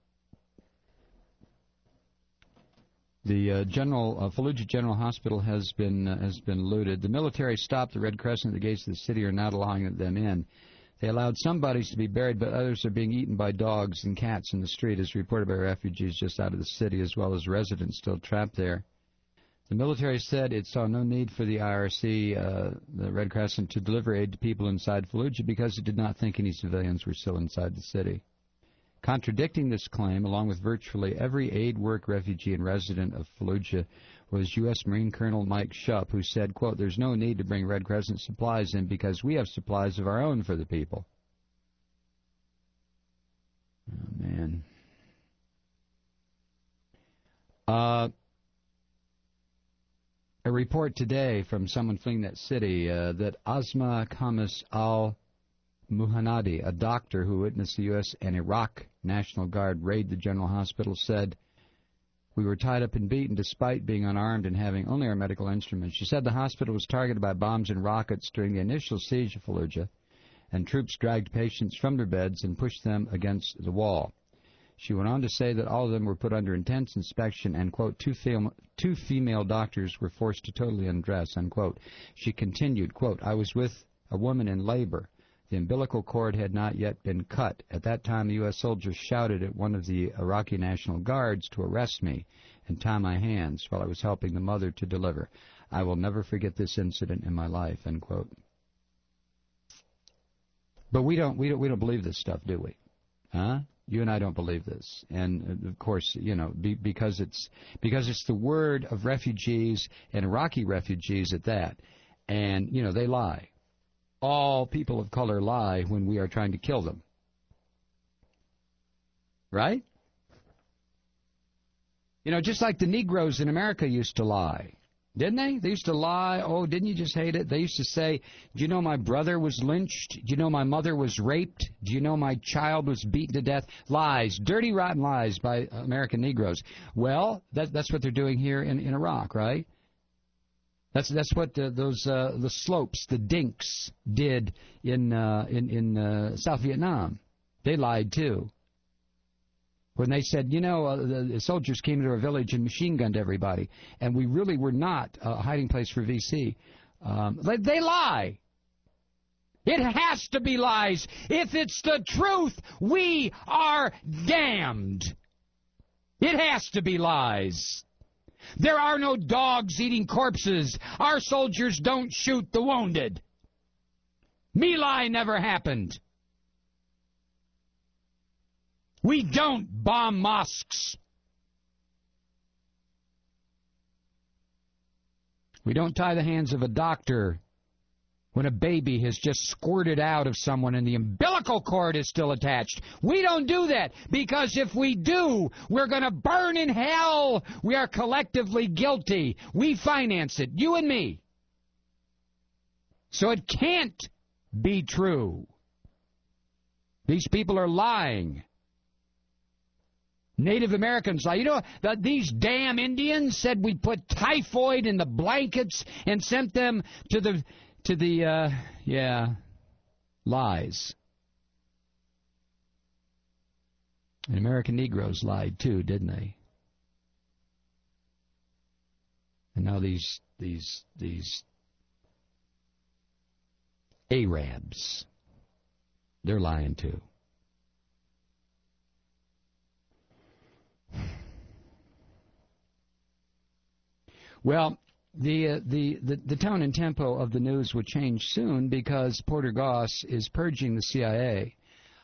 S5: The Fallujah General Hospital has been looted. The military stopped the Red Crescent at the gates of the city, are not allowing them in. They allowed some bodies to be buried, but others are being eaten by dogs and cats in the street, as reported by refugees just out of the city, as well as residents still trapped there. The military said it saw no need for the IRC, the Red Crescent, to deliver aid to people inside Fallujah because it did not think any civilians were still inside the city. Contradicting this claim, along with virtually every aid work refugee and resident of Fallujah, was U.S. Marine Colonel Mike Shupp, who said, quote, "There's no need to bring Red Crescent supplies in because we have supplies of our own for the people." Oh, man. A report today from someone fleeing that city that Asma Khamis al-Muhanadi, a doctor who witnessed the U.S. and Iraq National Guard raid the General Hospital, said, "We were tied up and beaten despite being unarmed and having only our medical instruments." She said the hospital was targeted by bombs and rockets during the initial siege of Fallujah, and troops dragged patients from their beds and pushed them against the wall. She went on to say that all of them were put under intense inspection and, quote, two female doctors were forced to totally undress, unquote. She continued, quote, "I was with a woman in labor. The umbilical cord had not yet been cut. At that time, the U.S. soldiers shouted at one of the Iraqi National Guards to arrest me and tie my hands while I was helping the mother to deliver. I will never forget this incident in my life," end quote. But we don't believe this stuff, do we? Huh? You and I don't believe this, and of course, you know, because it's the word of refugees and Iraqi refugees at that, and you know they lie. All people of color lie when we are trying to kill them, right? You know, just like the Negroes in America used to lie. Didn't they? They used to lie. Oh, didn't you just hate it? They used to say, "Do you know my brother was lynched? Do you know my mother was raped? Do you know my child was beaten to death?" Lies. Dirty, rotten lies by American Negroes. Well, that's what they're doing here in Iraq, right? That's what the Slopes, the Dinks, did in South Vietnam. They lied, too. When they said, you know, the soldiers came into our village and machine-gunned everybody, and we really were not a hiding place for VC. They lie. It has to be lies. If it's the truth, we are damned. It has to be lies. There are no dogs eating corpses. Our soldiers don't shoot the wounded. My Lai never happened. We don't bomb mosques. We don't tie the hands of a doctor when a baby has just squirted out of someone and the umbilical cord is still attached. We don't do that, because if we do, we're going to burn in hell. We are collectively guilty. We finance it, you and me. So it can't be true. These people are lying. Native Americans lie. You know, these damn Indians said we put typhoid in the blankets and sent them to the lies. And American Negroes lied too, didn't they? And now these Arabs, they're lying too. Well, the tone and tempo of the news will change soon, because Porter Goss is purging the CIA.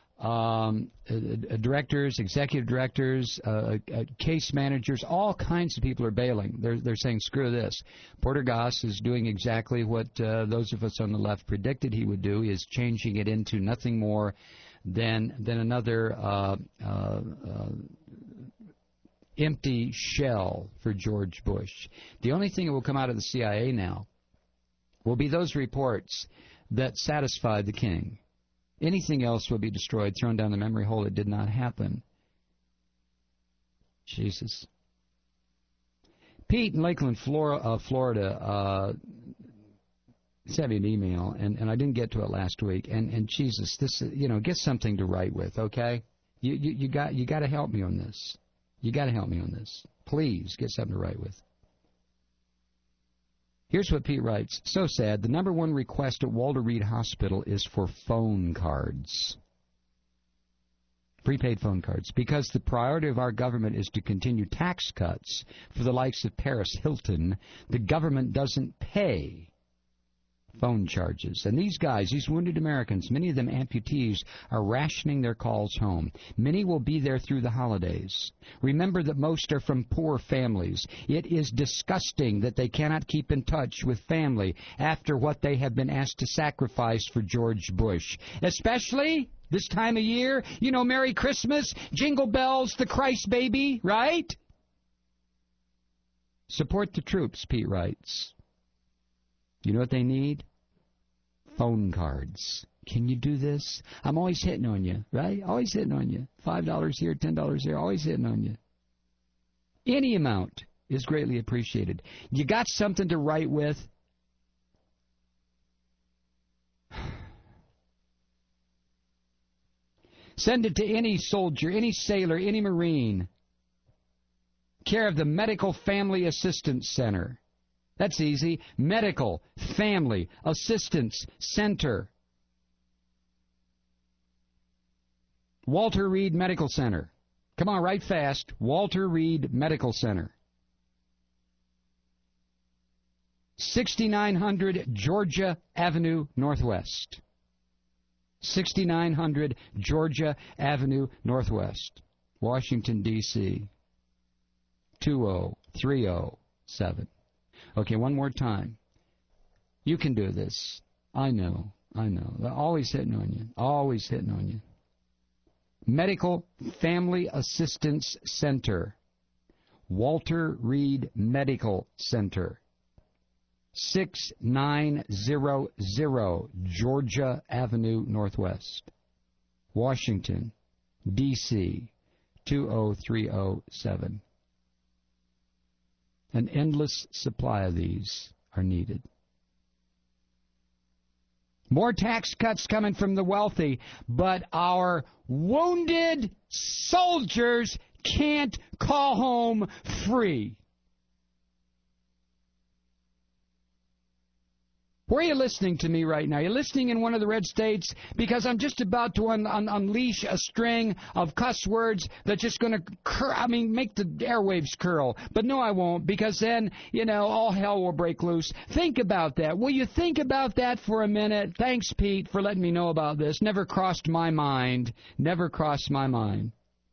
S5: Directors, executive directors, case managers, all kinds of people are bailing. They're saying, screw this. Porter Goss is doing exactly what those of us on the left predicted he would do. He is changing it into nothing more than another empty shell for George Bush. The only thing that will come out of the CIA now will be those reports that satisfy the king. Anything else will be destroyed, thrown down the memory hole. It did not happen. Jesus. Pete in Lakeland, Florida, sent me an email, and I didn't get to it last week. And Jesus, this, get something to write with, okay? You got to help me on this. You got to help me on this. Please get something to write with. Here's what Pete writes. So sad. The number one request at Walter Reed Hospital is for phone cards. Prepaid phone cards. Because the priority of our government is to continue tax cuts for the likes of Paris Hilton, the government doesn't pay phone charges. And these guys, these wounded Americans, many of them amputees, are rationing their calls home. Many will be there through the holidays. Remember that most are from poor families. It is disgusting that they cannot keep in touch with family after what they have been asked to sacrifice for George Bush. Especially this time of year, Merry Christmas, Jingle Bells, the Christ baby, right? Support the troops, Pete writes. You know what they need? Phone cards. Can you do this? I'm always hitting on you, right? Always hitting on you. $5 here, $10 there, always hitting on you. Any amount is greatly appreciated. You got something to write with? Send it to any soldier, any sailor, any Marine. Care of the Medical Family Assistance Center. That's easy. Medical Family Assistance Center. Walter Reed Medical Center. Come on, write fast. Walter Reed Medical Center. 6900 Georgia Avenue Northwest. 6900 Georgia Avenue Northwest. Washington, D.C. 20307. Okay, one more time. You can do this. I know. They're always hitting on you. Always hitting on you. Medical Family Assistance Center. Walter Reed Medical Center. 6900 Georgia Avenue Northwest. Washington, D.C. 20307. An endless supply of these are needed. More tax cuts coming from the wealthy, but our wounded soldiers can't call home free. Where are you listening to me right now? You're listening in one of the red states? Because I'm just about to unleash a string of cuss words that's just going to, make the airwaves curl. But no, I won't, because then, all hell will break loose. Think about that. Will you think about that for a minute? Thanks, Pete, for letting me know about this. Never crossed my mind. Never crossed my mind.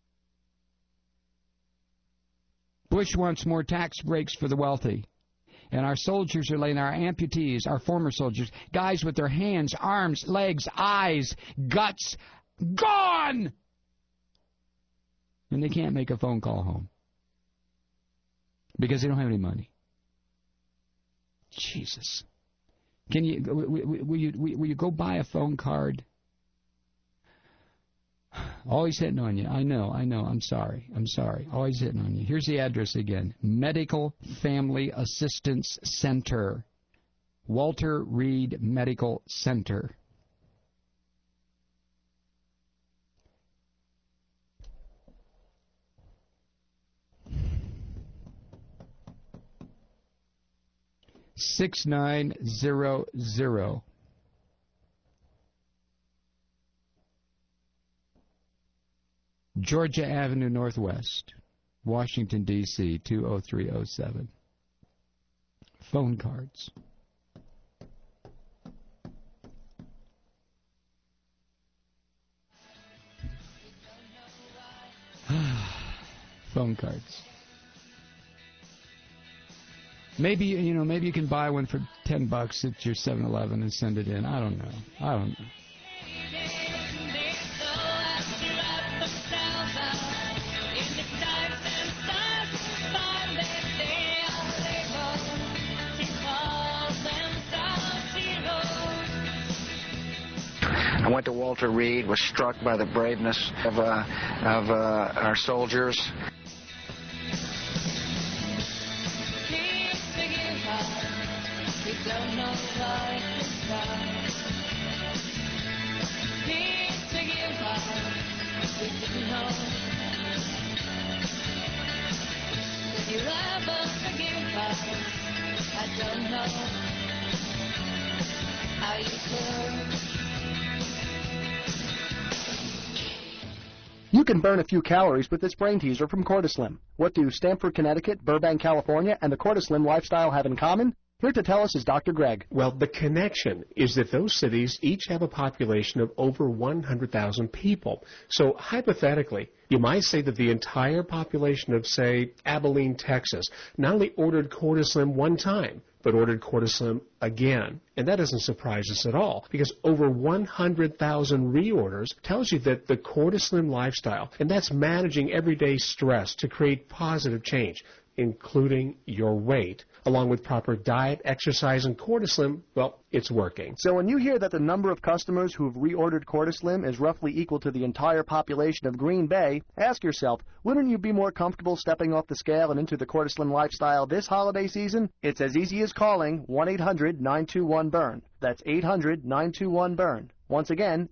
S5: Bush wants more tax breaks for the wealthy. And our soldiers are laying, our amputees, our former soldiers, guys with their hands, arms, legs, eyes, guts, gone! And they can't make a phone call home. Because they don't have any money. Jesus. Will you go buy a phone card? Always hitting on you. I know. I'm sorry. Always hitting on you. Here's the address again. Medical Family Assistance Center. Walter Reed Medical Center. $6900. Georgia Avenue Northwest, Washington, D.C., 20307. Phone cards. Phone cards. Maybe you can buy one for $10 at your 7-Eleven and send it in. I don't know.
S26: I went to Walter Reed, was struck by the braveness of our soldiers.
S7: You can burn a few calories with this brain teaser from Cortislim. What do Stamford, Connecticut, Burbank, California, and the Cortislim lifestyle have in common? Here to tell us is Dr. Greg.
S9: Well, the connection is that those cities each have a population of over 100,000 people. So hypothetically, you might say that the entire population of, say, Abilene, Texas, not only ordered Cortislim one time, but ordered Cortislim again. And that doesn't surprise us at all, because over 100,000 reorders tells you that the Cortislim lifestyle, and that's managing everyday stress to create positive change, including your weight, along with proper diet, exercise, and Cortislim, well, it's working.
S7: So when you hear that the number of customers who have reordered Cortislim is roughly equal to the entire population of Green Bay, ask yourself, wouldn't you be more comfortable stepping off the scale and into the Cortislim lifestyle this holiday season? It's as easy as calling 1-800-921-BURN. That's 800-921-BURN. Once again,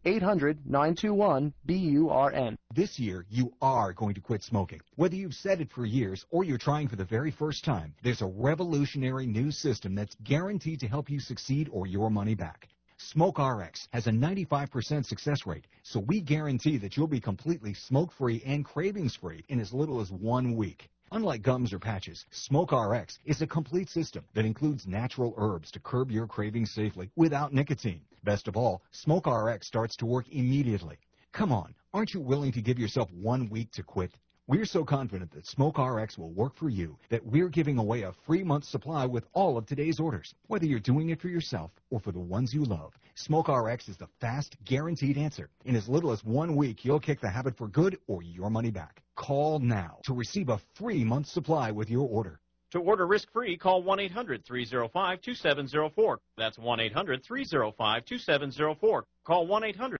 S7: 800-921-BURN.
S13: This year, you are going to quit smoking. Whether you've said it for years or you're trying for the very first time, there's a revolutionary new system that's guaranteed to help you succeed or your money back. SmokeRx has a 95% success rate, so we guarantee that you'll be completely smoke-free and cravings-free in as little as 1 week. Unlike gums or patches, SmokeRx is a complete system that includes natural herbs to curb your cravings safely without nicotine. Best of all, SmokeRx starts to work immediately. Come on, aren't you willing to give yourself 1 week to quit? We're so confident that SmokeRx will work for you that we're giving away a free month's supply with all of today's orders. Whether you're doing it for yourself or for the ones you love, SmokeRx is the fast, guaranteed answer. In as little as 1 week, you'll kick the habit for good or your money back. Call now to receive a free month's supply with your order.
S15: To order risk-free, call 1-800-305-2704. That's 1-800-305-2704. Call 1-800.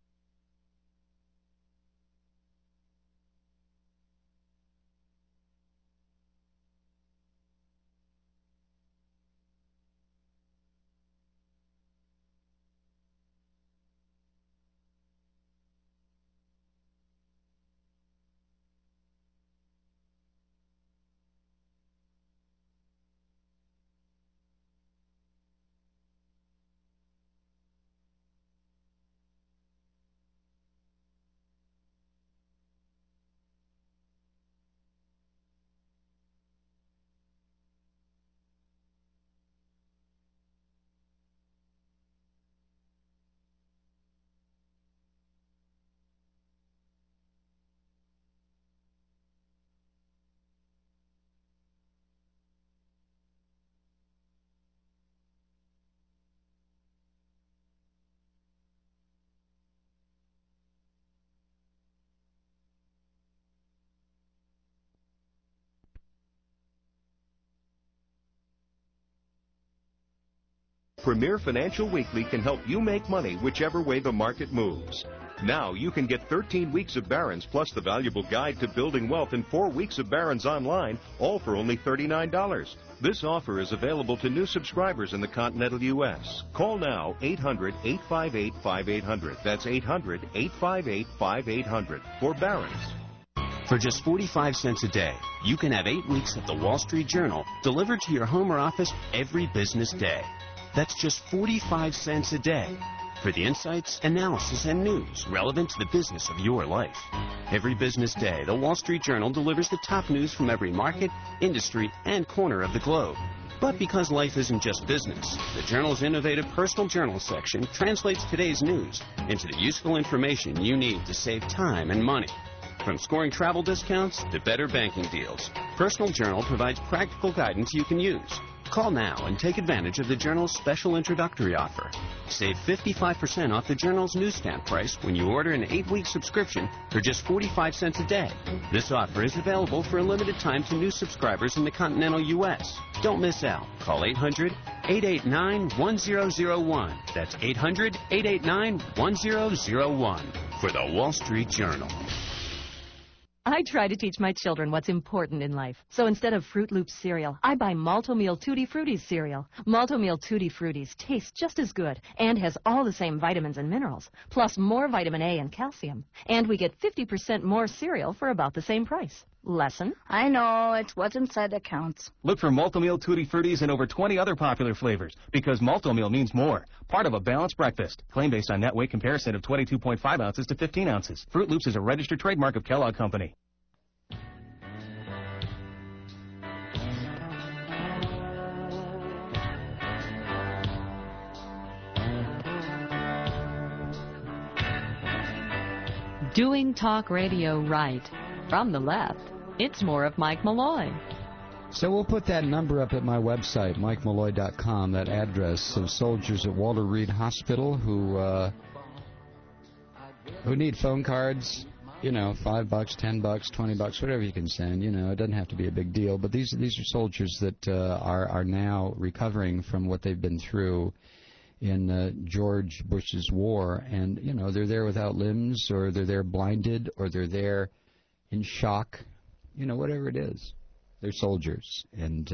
S11: Premier Financial Weekly can help you make money whichever way the market moves. Now you can get 13 weeks of Barron's plus the valuable guide to building wealth and 4 weeks of Barron's online, all for only $39. This offer is available to new subscribers in the continental U.S. Call now 800-858-5800. That's 800-858-5800 for Barron's.
S3: For just 45 cents a day, you can have 8 weeks of the Wall Street Journal delivered to your home or office every business day. That's just 45 cents a day for the insights, analysis, and news relevant to the business of your life. Every business day, the Wall Street Journal delivers the top news from every market, industry, and corner of the globe. But because life isn't just business, the Journal's innovative personal journal section translates today's news into the useful information you need to save time and money. From scoring travel discounts to better banking deals, Personal Journal provides practical guidance you can use. Call now and take advantage of the Journal's special introductory offer. Save 55% off the Journal's newsstand price when you order an 8-week subscription for just 45 cents a day. This offer is available for a limited time to new subscribers in the continental U.S. Don't miss out. Call 800-889-1001. That's 800-889-1001 for the Wall Street Journal.
S2: I try to teach my children what's important in life. So instead of Fruit Loops cereal, I buy Malto-Meal Tutti Frutti cereal. Malto-Meal Tutti Fruttis tastes just as good and has all the same vitamins and minerals, plus more vitamin A and calcium. And we get 50% more cereal for about the same price. Lesson?
S30: I know, it's what's inside that counts.
S4: Look for Malto-Meal Tutti Fruttis and over 20 other popular flavors, because Malto-Meal means more. Part of a balanced breakfast. Claim based on net weight comparison of 22.5 ounces to 15 ounces. Fruit Loops is a registered trademark of Kellogg Company.
S21: Doing talk radio right. From the left, it's more of Mike Malloy.
S5: So we'll put that number up at my website, MikeMalloy.com, that address of soldiers at Walter Reed Hospital who need phone cards, you know, $5, $10, $20, whatever you can send. You know, it doesn't have to be a big deal. But these are soldiers that are now recovering from what they've been through in George Bush's war. And, you know, they're there without limbs, or they're there blinded, or they're there in shock, you know, whatever it is. They're soldiers. And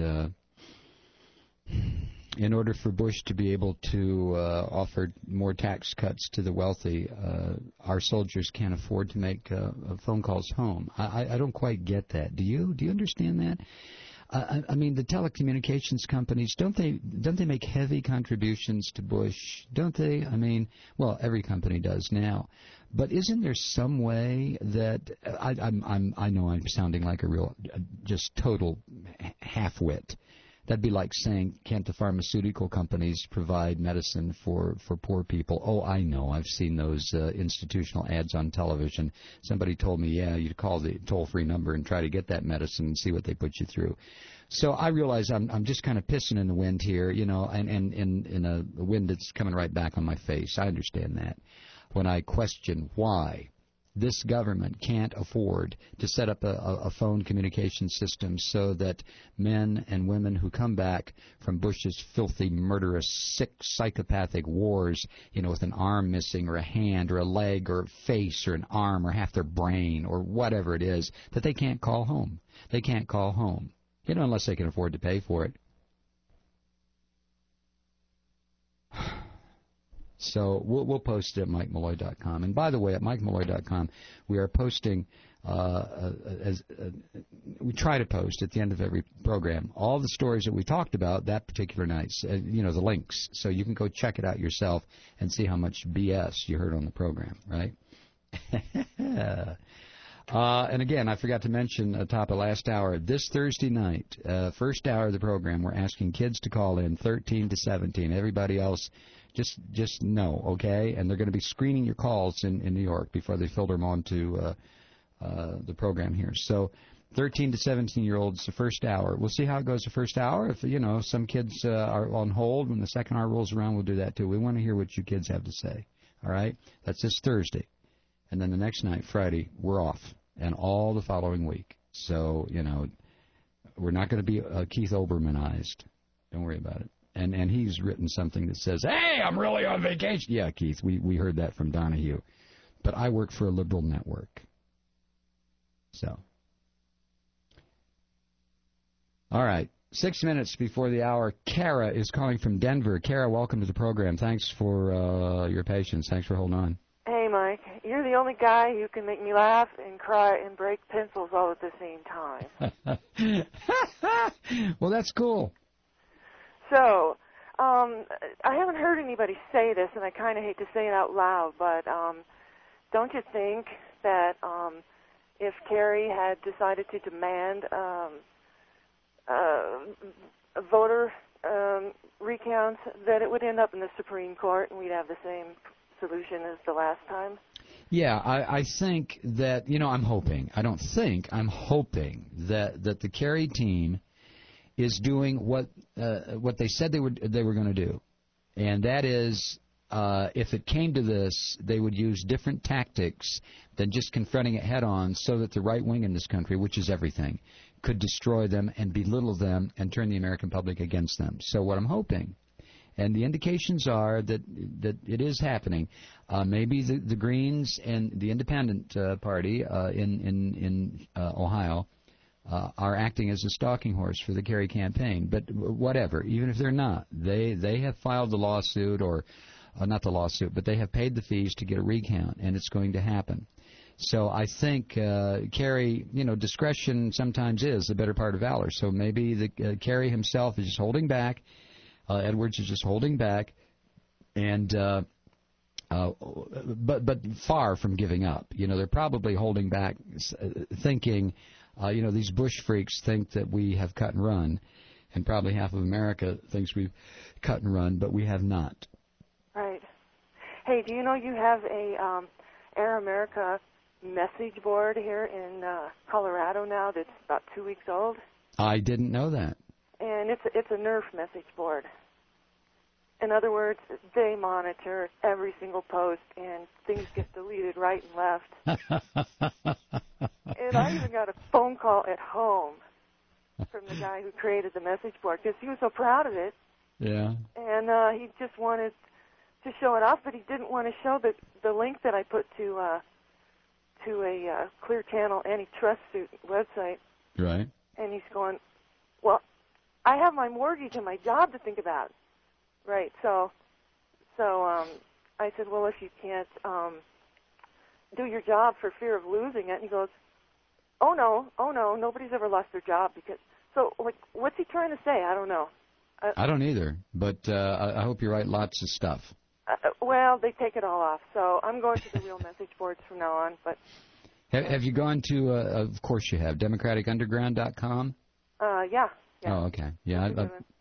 S5: in order for Bush to be able to offer more tax cuts to the wealthy, our soldiers can't afford to make phone calls home. I don't quite get that. Do you? Do you understand that? I mean, the telecommunications companies, don't they make heavy contributions to Bush? Don't they? I mean, well, every company does now. But isn't there some way that I know I'm sounding like a real just total half-wit. That'd be like saying, can't the pharmaceutical companies provide medicine for poor people? Oh, I know. I've seen those institutional ads on television. Somebody told me, yeah, you call the toll-free number and try to get that medicine and see what they put you through. So I realize I'm just kind of pissing in the wind here, you know, and in a wind that's coming right back on my face. I understand that. When I question why this government can't afford to set up a phone communication system so that men and women who come back from Bush's filthy, murderous, sick, psychopathic wars, you know, with an arm missing or a hand or a leg or a face or an arm or half their brain or whatever it is, that they can't call home. They can't call home, you know, unless they can afford to pay for it. So we'll post it at MikeMalloy.com. And by the way, at MikeMalloy.com, we are posting, we try to post at the end of every program, all the stories that we talked about that particular night, you know, the links. So you can go check it out yourself and see how much BS you heard on the program, right? And again, I forgot to mention at the top of last hour, this Thursday night, first hour of the program, we're asking kids to call in 13 to 17. Everybody else, just no, okay? And they're going to be screening your calls in New York before they filter them onto the program here. So 13 to 17-year-olds, the first hour. We'll see how it goes the first hour. If, you know, some kids are on hold, when the second hour rolls around, we'll do that too. We want to hear what you kids have to say, all right? That's this Thursday. And then the next night, Friday, we're off, and all the following week. So, you know, we're not going to be Keith Olbermanized. Don't worry about it. And he's written something that says, hey, I'm really on vacation. Yeah, Keith, we heard that from Donahue. But I work for a liberal network. So. All right. 6 minutes before the hour, Kara is calling from Denver. Kara, welcome to the program. Thanks for your patience. Thanks for holding on.
S6: Hey, Mike. You're the only guy who can make me laugh and cry and break pencils all at the same time.
S5: Well, that's cool.
S6: So, I haven't heard anybody say this, and I kind of hate to say it out loud, but don't you think that if Kerry had decided to demand voter recounts, that it would end up in the Supreme Court and we'd have the same solution as the last time?
S5: Yeah, I think that, I'm hoping. I don't think, I'm hoping that the Kerry team is doing what they said they were going to do. And that is, if it came to this, they would use different tactics than just confronting it head-on so that the right wing in this country, which is everything, could destroy them and belittle them and turn the American public against them. So what I'm hoping, and the indications are that it is happening, maybe the Greens and the Independent Party in Ohio are acting as a stalking horse for the Kerry campaign. But whatever, even if they're not, they have filed the lawsuit, or not the lawsuit, but they have paid the fees to get a recount, and it's going to happen. So I think Kerry, discretion sometimes is the better part of valor. So maybe Kerry himself is just holding back. Edwards is just holding back, and but far from giving up. They're probably holding back, thinking, these Bush freaks think that we have cut and run, and probably half of America thinks we've cut and run, but we have not.
S6: Right. Hey, do you know you have a Air America message board here in Colorado now that's about 2 weeks old?
S5: I didn't know that.
S6: And it's a Nerf message board. In other words, they monitor every single post, and things get deleted right and left. And I even got a phone call at home from the guy who created the message board because he was so proud of it.
S5: Yeah.
S6: And he just wanted to show it off, but he didn't want to show the link that I put to a Clear Channel antitrust suit website.
S5: Right.
S6: And he's going, well, I have my mortgage and my job to think about. Right. So I said, well, if you can't do your job for fear of losing it, and he goes, oh no, nobody's ever lost their job because. So, like, what's he trying to say? I don't know.
S5: I don't either, but I hope you write lots of stuff.
S6: Well, they take it all off, so I'm going to the real message boards from now on. But
S5: have you gone to? Of course you have. DemocraticUnderground.com.
S6: Yeah.
S5: Oh, okay. Yeah.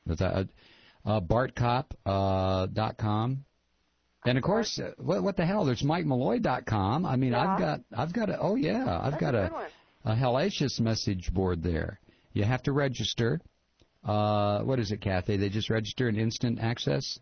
S5: BartCop.com. And of course, what the hell? There's MikeMalloy.com. I mean, yeah. I've got a hellacious message board there. You have to register. What is it, Kathy? They just register in instant access?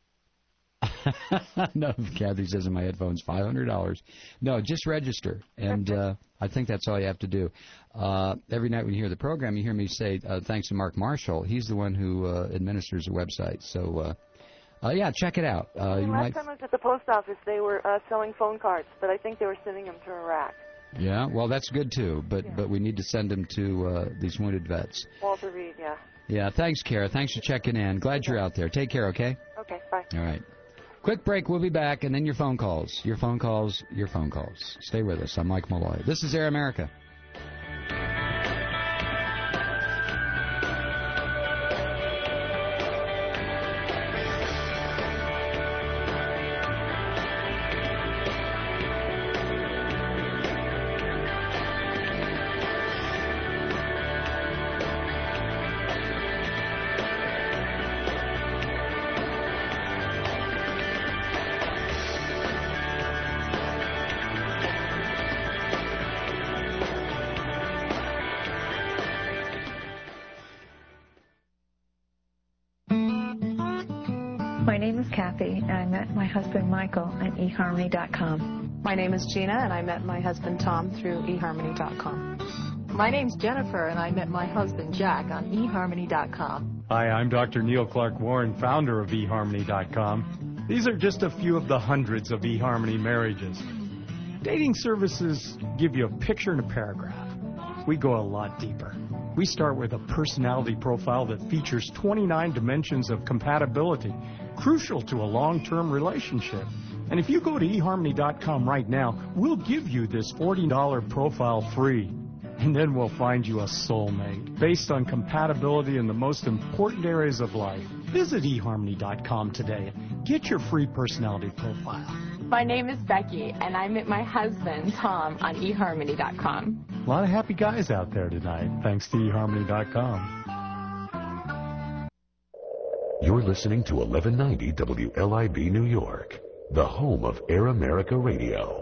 S5: No, Kathy says in my headphones, $500. No, just register, and I think that's all you have to do. Every night when you hear the program, you hear me say thanks to Mark Marshall. He's the one who administers the website. So, yeah, check it out.
S6: Last time I was at the post office, they were selling phone cards, but I think they were sending them to Iraq.
S5: Yeah, well, that's good, too, but we need to send them to these wounded vets.
S6: Walter Reed, yeah.
S5: Yeah, thanks, Kara. Thanks for checking in. Glad you're out there. Take care, okay?
S6: Okay, bye.
S5: All right. Quick break. We'll be back, and then your phone calls. Your phone calls. Your phone calls. Stay with us. I'm Mike Malloy. This is Air America.
S8: My name is Kathy, and I met my husband Michael at eHarmony.com.
S12: My name is Gina, and I met my husband Tom through eHarmony.com.
S14: My name's Jennifer, and I met my husband Jack on eHarmony.com. Hi, I'm Dr. Neil Clark Warren, founder of eHarmony.com. These are just a few of the hundreds of eHarmony marriages. Dating services give you a picture and a paragraph. We go a lot deeper. We start with a personality profile that features 29 dimensions of compatibility, crucial to a long-term relationship. And if you go to eHarmony.com right now, we'll give you this $40 profile free. And then we'll find you a soulmate based on compatibility in the most important areas of life. Visit eHarmony.com today. Get your free personality profile.
S16: My name is Becky, and I met my husband, Tom, on eHarmony.com.
S14: A lot of happy guys out there tonight, thanks to eHarmony.com.
S25: You're listening to 1190 WLIB New York, the home of Air America Radio.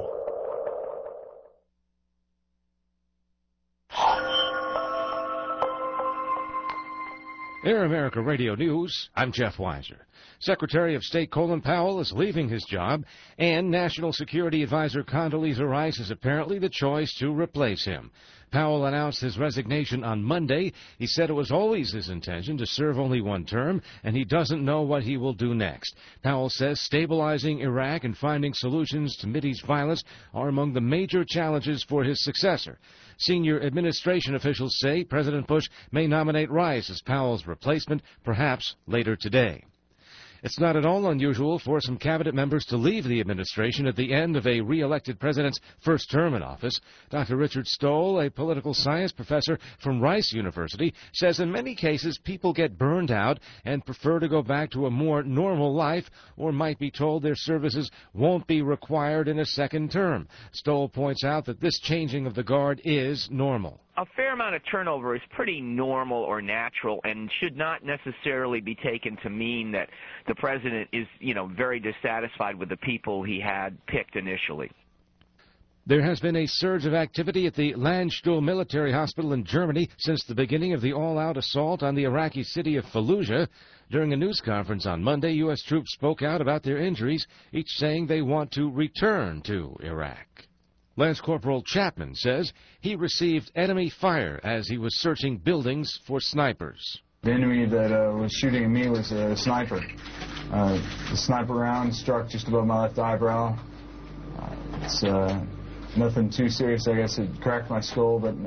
S17: Air America Radio News, I'm Jeff Weiser. Secretary of State Colin Powell is leaving his job, and National Security Advisor Condoleezza Rice is apparently the choice to replace him. Powell announced his resignation on Monday. He said it was always his intention to serve only one term, and he doesn't know what he will do next. Powell says stabilizing Iraq and finding solutions to Mideast violence are among the major challenges for his successor. Senior administration officials say President Bush may nominate Rice as Powell's replacement, perhaps later today. It's not at all unusual for some cabinet members to leave the administration at the end of a re-elected president's first term in office. Dr. Richard Stoll, a political science professor from Rice University, says in many cases people get burned out and prefer to go back to a more normal life, or might be told their services won't be required in a second term. Stoll points out that this changing of the guard is normal.
S18: A fair amount of turnover is pretty normal or natural and should not necessarily be taken to mean that the president is, very dissatisfied with the people he had picked initially.
S17: There has been a surge of activity at the Landstuhl military hospital in Germany since the beginning of the all-out assault on the Iraqi city of Fallujah. During a news conference on Monday, U.S. troops spoke out about their injuries, each saying they want to return to Iraq. Lance Corporal Chapman says he received enemy fire as he was searching buildings for snipers.
S19: The enemy that was shooting at me was a sniper. The sniper round struck just above my left eyebrow. It's nothing too serious. I guess it cracked my skull, but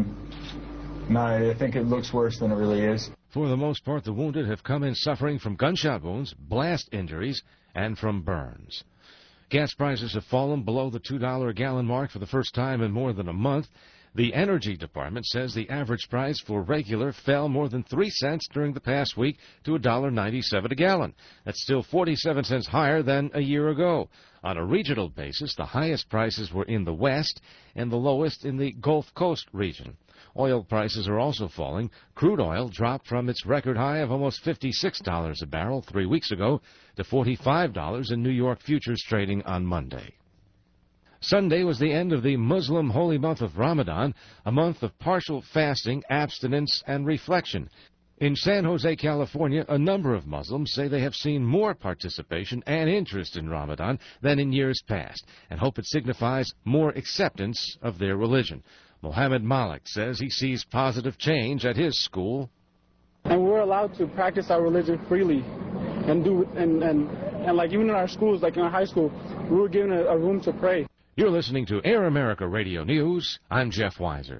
S19: no, I think it looks worse than it really is.
S17: For the most part, the wounded have come in suffering from gunshot wounds, blast injuries, and from burns. Gas prices have fallen below the $2 a gallon mark for the first time in more than a month. The Energy Department says the average price for regular fell more than 3 cents during the past week to $1.97 a gallon. That's still 47 cents higher than a year ago. On a regional basis, the highest prices were in the West and the lowest in the Gulf Coast region. Oil prices are also falling. Crude oil dropped from its record high of almost $56 a barrel 3 weeks ago to $45 in New York futures trading on Monday. Sunday was the end of the Muslim holy month of Ramadan, a month of partial fasting, abstinence, and reflection. In San Jose, California, a number of Muslims say they have seen more participation and interest in Ramadan than in years past, and hope it signifies more acceptance of their religion. Mohammed Malik says he sees positive change at his school.
S22: And we're allowed to practice our religion freely and like even in our schools, like in our high school, we were given a room to pray.
S17: You're listening to Air America Radio News. I'm Jeff Weiser.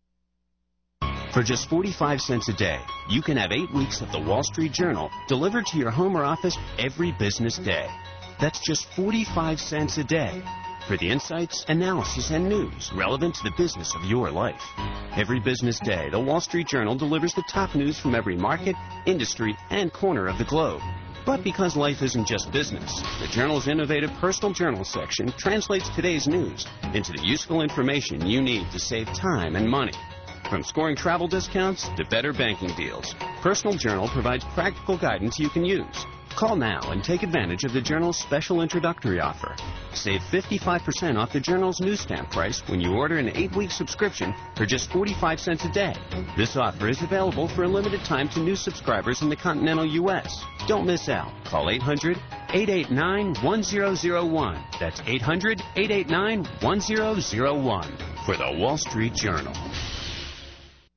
S3: For just 45 cents a day, you can have 8 weeks of the Wall Street Journal delivered to your home or office every business day. That's just 45 cents a day for the insights, analysis, and news relevant to the business of your life. Every business day, the Wall Street Journal delivers the top news from every market, industry, and corner of the globe. But because life isn't just business, the Journal's innovative Personal Journal section translates today's news into the useful information you need to save time and money. From scoring travel discounts to better banking deals, Personal Journal provides practical guidance you can use. Call now and take advantage of the Journal's special introductory offer. Save 55% off the Journal's newsstand price when you order an 8-week subscription for just 45 cents a day. This offer is available for a limited time to new subscribers in the continental U.S. Don't miss out. Call 800-889-1001. That's 800-889-1001 for the Wall Street Journal.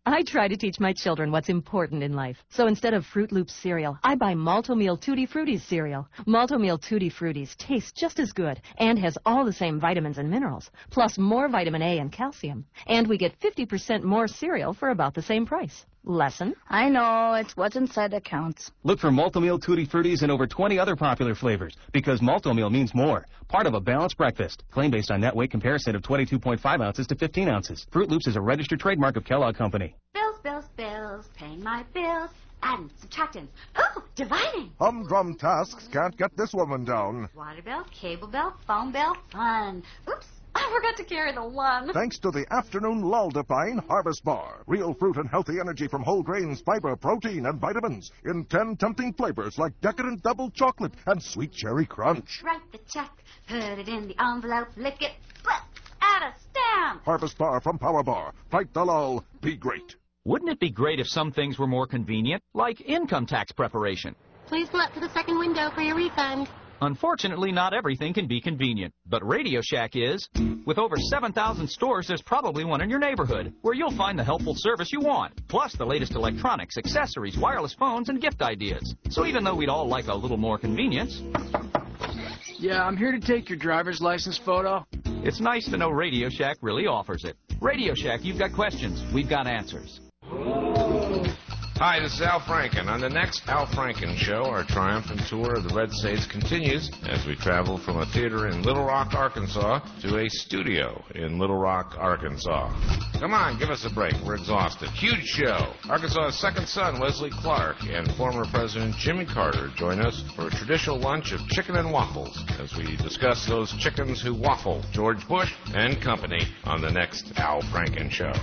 S2: I try to teach my children what's important in life. So instead of Fruit Loops cereal, I buy Malto-Meal Tutti Frutti cereal. Malto-Meal Tutti Frutti tastes just as good and has all the same vitamins and minerals, plus more vitamin A and calcium. And we get 50% more cereal for about the same price. Lesson?
S30: I know, it's what's inside that counts.
S4: Look for Malto-Meal Tutti Fruttis and over 20 other popular flavors, because Malto-Meal means more. Part of a balanced breakfast. Claim based on net weight comparison of 22.5 ounces to 15 ounces. Fruit Loops is a registered trademark of Kellogg Company.
S1: Bills, paying my bills, adding, subtracting, oh, dividing.
S9: Humdrum tasks can't get this woman down.
S1: Water bill, cable bill, phone bill, fun. Oops, I forgot to carry the one.
S9: Thanks to the afternoon Lull-Define Harvest Bar. Real fruit and healthy energy from whole grains, fiber, protein, and vitamins. In 10 tempting flavors like decadent double chocolate and sweet cherry crunch.
S1: Write the check, put it in the envelope, lick it, flip, add a stamp.
S9: Harvest Bar from Power Bar. Fight the lull. Be great.
S15: Wouldn't it be great if some things were more convenient, like income tax preparation?
S10: Please pull up to the second window for your refund.
S15: Unfortunately, not everything can be convenient, but Radio Shack is. With over 7,000 stores, there's probably one in your neighborhood, where you'll find the helpful service you want, plus the latest electronics, accessories, wireless phones, and gift ideas. So even though we'd all like a little more convenience...
S20: Yeah, I'm here to take your driver's license photo.
S15: It's nice to know Radio Shack really offers it. Radio Shack, you've got questions, we've got answers.
S23: Hi, this is Al Franken. On the next Al Franken Show, our triumphant tour of the Red States continues as we travel from a theater in Little Rock, Arkansas, to a studio in Little Rock, Arkansas. Come on, give us a break. We're exhausted. Huge show. Arkansas's second son, Wesley Clark, and former President Jimmy Carter join us for a traditional lunch of chicken and waffles as we discuss those chickens who waffle George Bush and company on the next Al Franken Show.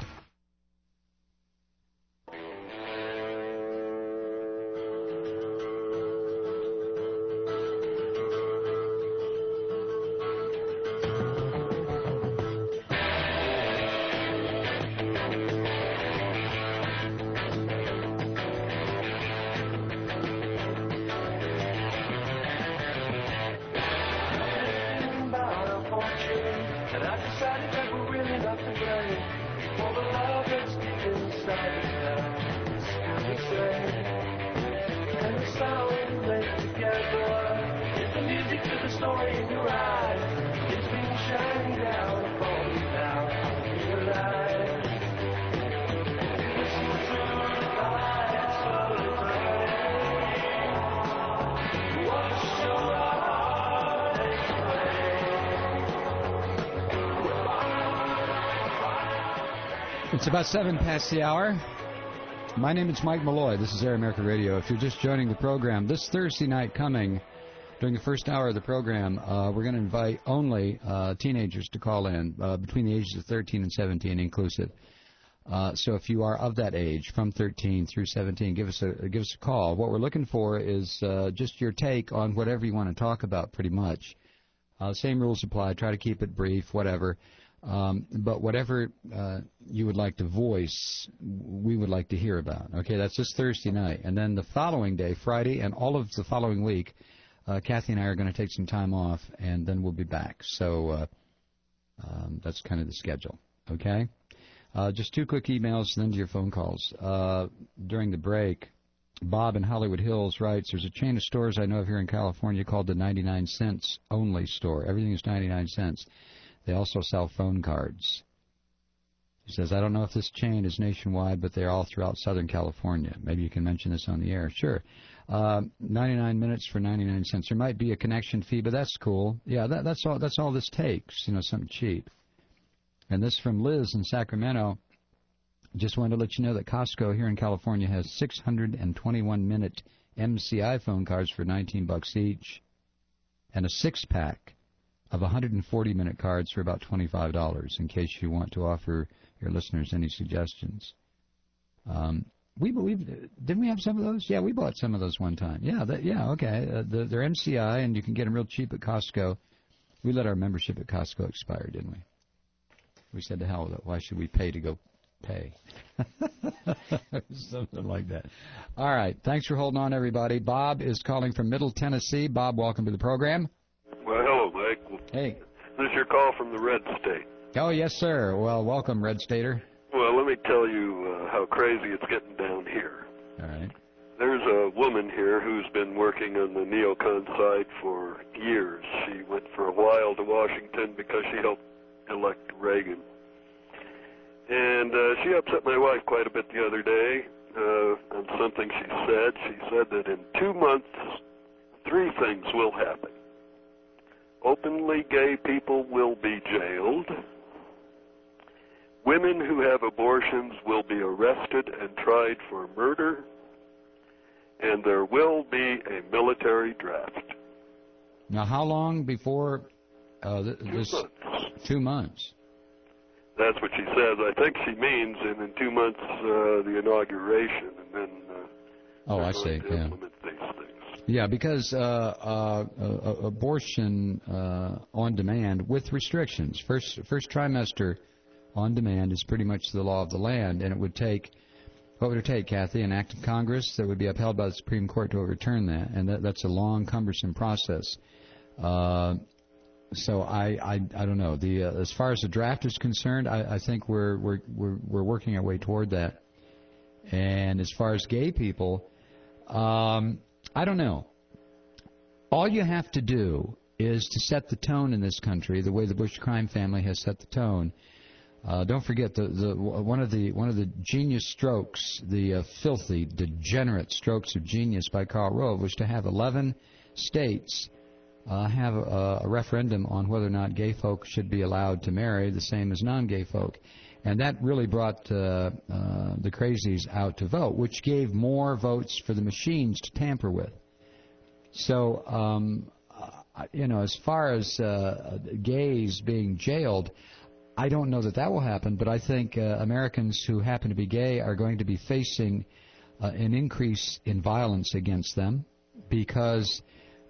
S5: It's about 7 past the hour. My name is Mike Malloy. This is Air America Radio. If you're just joining the program, this Thursday night coming, during the first hour of the program, we're going to invite only teenagers to call in, between the ages of 13 and 17 inclusive. So if you are of that age, from 13 through 17, give us a call. What we're looking for is just your take on whatever you want to talk about, pretty much. Same rules apply. Try to keep it brief, whatever. But whatever you would like to voice, we would like to hear about. Okay, that's this Thursday night. And then the following day, Friday, and all of the following week, Kathy and I are going to take some time off, and then we'll be back. So that's kind of the schedule. Okay? Just 2 quick emails, and then to your phone calls. During the break, Bob in Hollywood Hills writes, there's a chain of stores I know of here in California called the 99 cents only store. Everything is 99 cents. They also sell phone cards. He says, I don't know if this chain is nationwide, but they're all throughout Southern California. Maybe you can mention this on the air. Sure. 99 minutes for 99 cents. There might be a connection fee, but that's cool. Yeah, that's all this takes, something cheap. And this from Liz in Sacramento. Just wanted to let you know that Costco here in California has 621-minute MCI phone cards for $19 each, and a 6-pack of 140-minute cards for about $25, in case you want to offer your listeners any suggestions. We believe, didn't we have some of those? Yeah, we bought some of those one time. Yeah, okay. They're MCI, and you can get them real cheap at Costco. We let our membership at Costco expire, didn't we? We said, to hell with it. Why should we pay to go pay? Something like that. All right. Thanks for holding on, everybody. Bob is calling from Middle Tennessee. Bob, welcome to the program.
S24: Well, hello, Mike.
S5: Hey.
S24: This is your call from the Red State.
S5: Oh, yes, sir. Well, welcome, Red Stater.
S24: Well, let
S6: me tell you how crazy it's getting down here.
S5: All right.
S6: There's a woman here who's been working on the neocon side for years. She went for a while to Washington because she helped elect Reagan. And she upset my wife quite a bit the other day on something she said. She said that in 2 months, 3 things will happen. Openly gay people will be jailed. Women who have abortions will be arrested and tried for murder. And there will be a military draft.
S5: Now, how long before this? 2 months.
S6: That's what she says. I think she means in 2 months the inauguration, and then.
S5: Oh, I see. Yeah.
S6: Implement these things.
S5: Yeah, because abortion on demand with restrictions. First trimester on demand is pretty much the law of the land, and it would take. What would it take, Kathy? An act of Congress that would be upheld by the Supreme Court to overturn that, and that's a long, cumbersome process. So I don't know. As far as the draft is concerned, I think we're working our way toward that. And as far as gay people, I don't know. All you have to do is to set the tone in this country the way the Bush crime family has set the tone. Don't forget one of the genius strokes, the filthy, degenerate strokes of genius by Karl Rove was to have 11 states have a referendum on whether or not gay folk should be allowed to marry the same as non-gay folk, and that really brought the crazies out to vote, which gave more votes for the machines to tamper with. So, as far as gays being jailed, I don't know that will happen, but I think Americans who happen to be gay are going to be facing an increase in violence against them because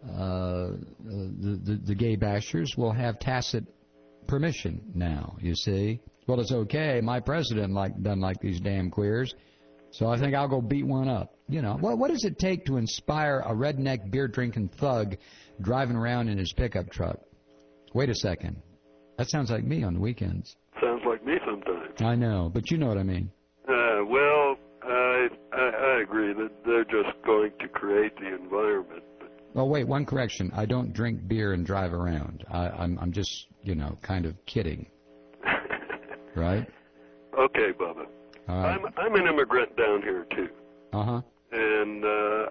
S5: the gay bashers will have tacit permission now, you see. Well, it's okay. My president doesn't like these damn queers, so I think I'll go beat one up. What does it take to inspire a redneck beer-drinking thug driving around in his pickup truck? Wait a second. That sounds like me on the weekends.
S6: Sounds like me sometimes.
S5: I know, but you know what I mean.
S6: Well, I agree that they're just going to create the environment.
S5: Oh, wait, one correction. I don't drink beer and drive around. I'm just, kind of kidding. Right?
S6: Okay, Bubba.
S5: Right.
S6: I'm an immigrant down here, too.
S5: Uh-huh.
S6: And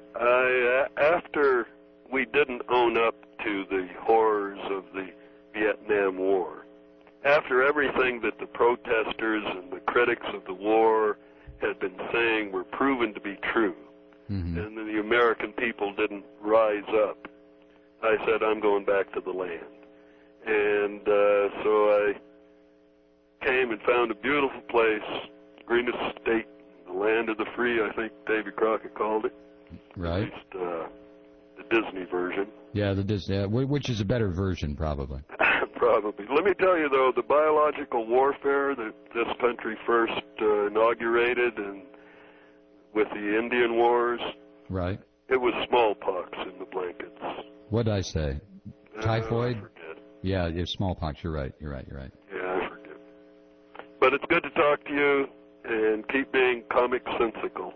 S6: after we didn't own up to the horrors of the Vietnam War, after everything that the protesters and the critics of the war had been saying were proven to be true, and then the American people didn't rise up, I said, I'm going back to the land. And so I came and found a beautiful place, greenest state, the land of the free, I think Davy Crockett called it.
S5: Right.
S6: At least the Disney version.
S5: Yeah, the Disney, which is a better version, probably.
S6: Probably. Let me tell you, though, the biological warfare that this country first inaugurated and with the Indian Wars,
S5: right?
S6: It was smallpox in the blankets.
S5: What'd I say? Typhoid?
S6: I forget.
S5: Yeah, it's smallpox. You're right.
S6: Yeah, I forget. But it's good to talk to you, and keep being comic-sensical.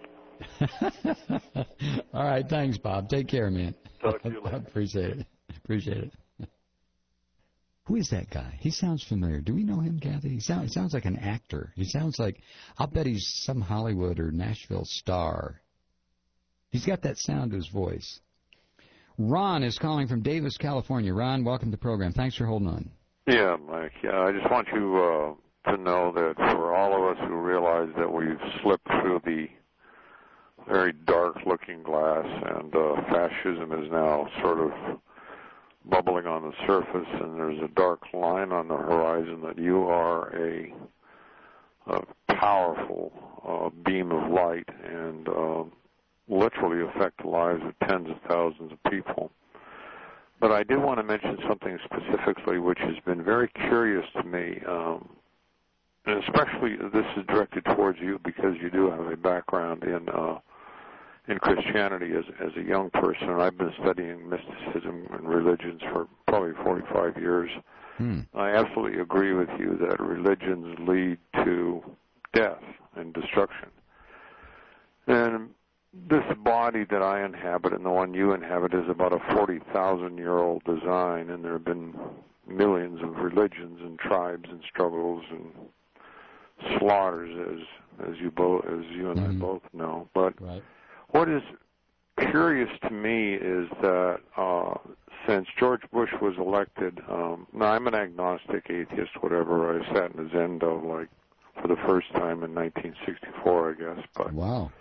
S5: All right, thanks, Bob. Take care, man.
S6: Talk to you later.
S5: Appreciate it. Who is that guy? He sounds familiar. Do we know him, Kathy? He sounds like an actor. He sounds like, I'll bet he's some Hollywood or Nashville star. He's got that sound to his voice. Ron is calling from Davis, California. Ron, welcome to the program. Thanks for holding on.
S7: Yeah, Mike. I just want you to know that for all of us who realize that we've slipped through the very dark-looking glass and fascism is now sort of bubbling on the surface and there's a dark line on the horizon, that you are a powerful beam of light and literally affect the lives of tens of thousands of people. But I did want to mention something specifically which has been very curious to me, and especially this is directed towards you because you do have a background in Christianity as a young person. I've been studying mysticism and religions for probably 45 years. I absolutely agree with you that religions lead to death. and destruction. And this body that I inhabit and the one you inhabit is about a 40,000-year-old design, and there have been millions of religions and tribes and struggles and slaughters, as you and I both know. But what is curious to me is that since George Bush was elected, now I'm an agnostic, atheist, whatever. I sat in a Zendo like for the first time in 1964, I guess. But
S5: wow.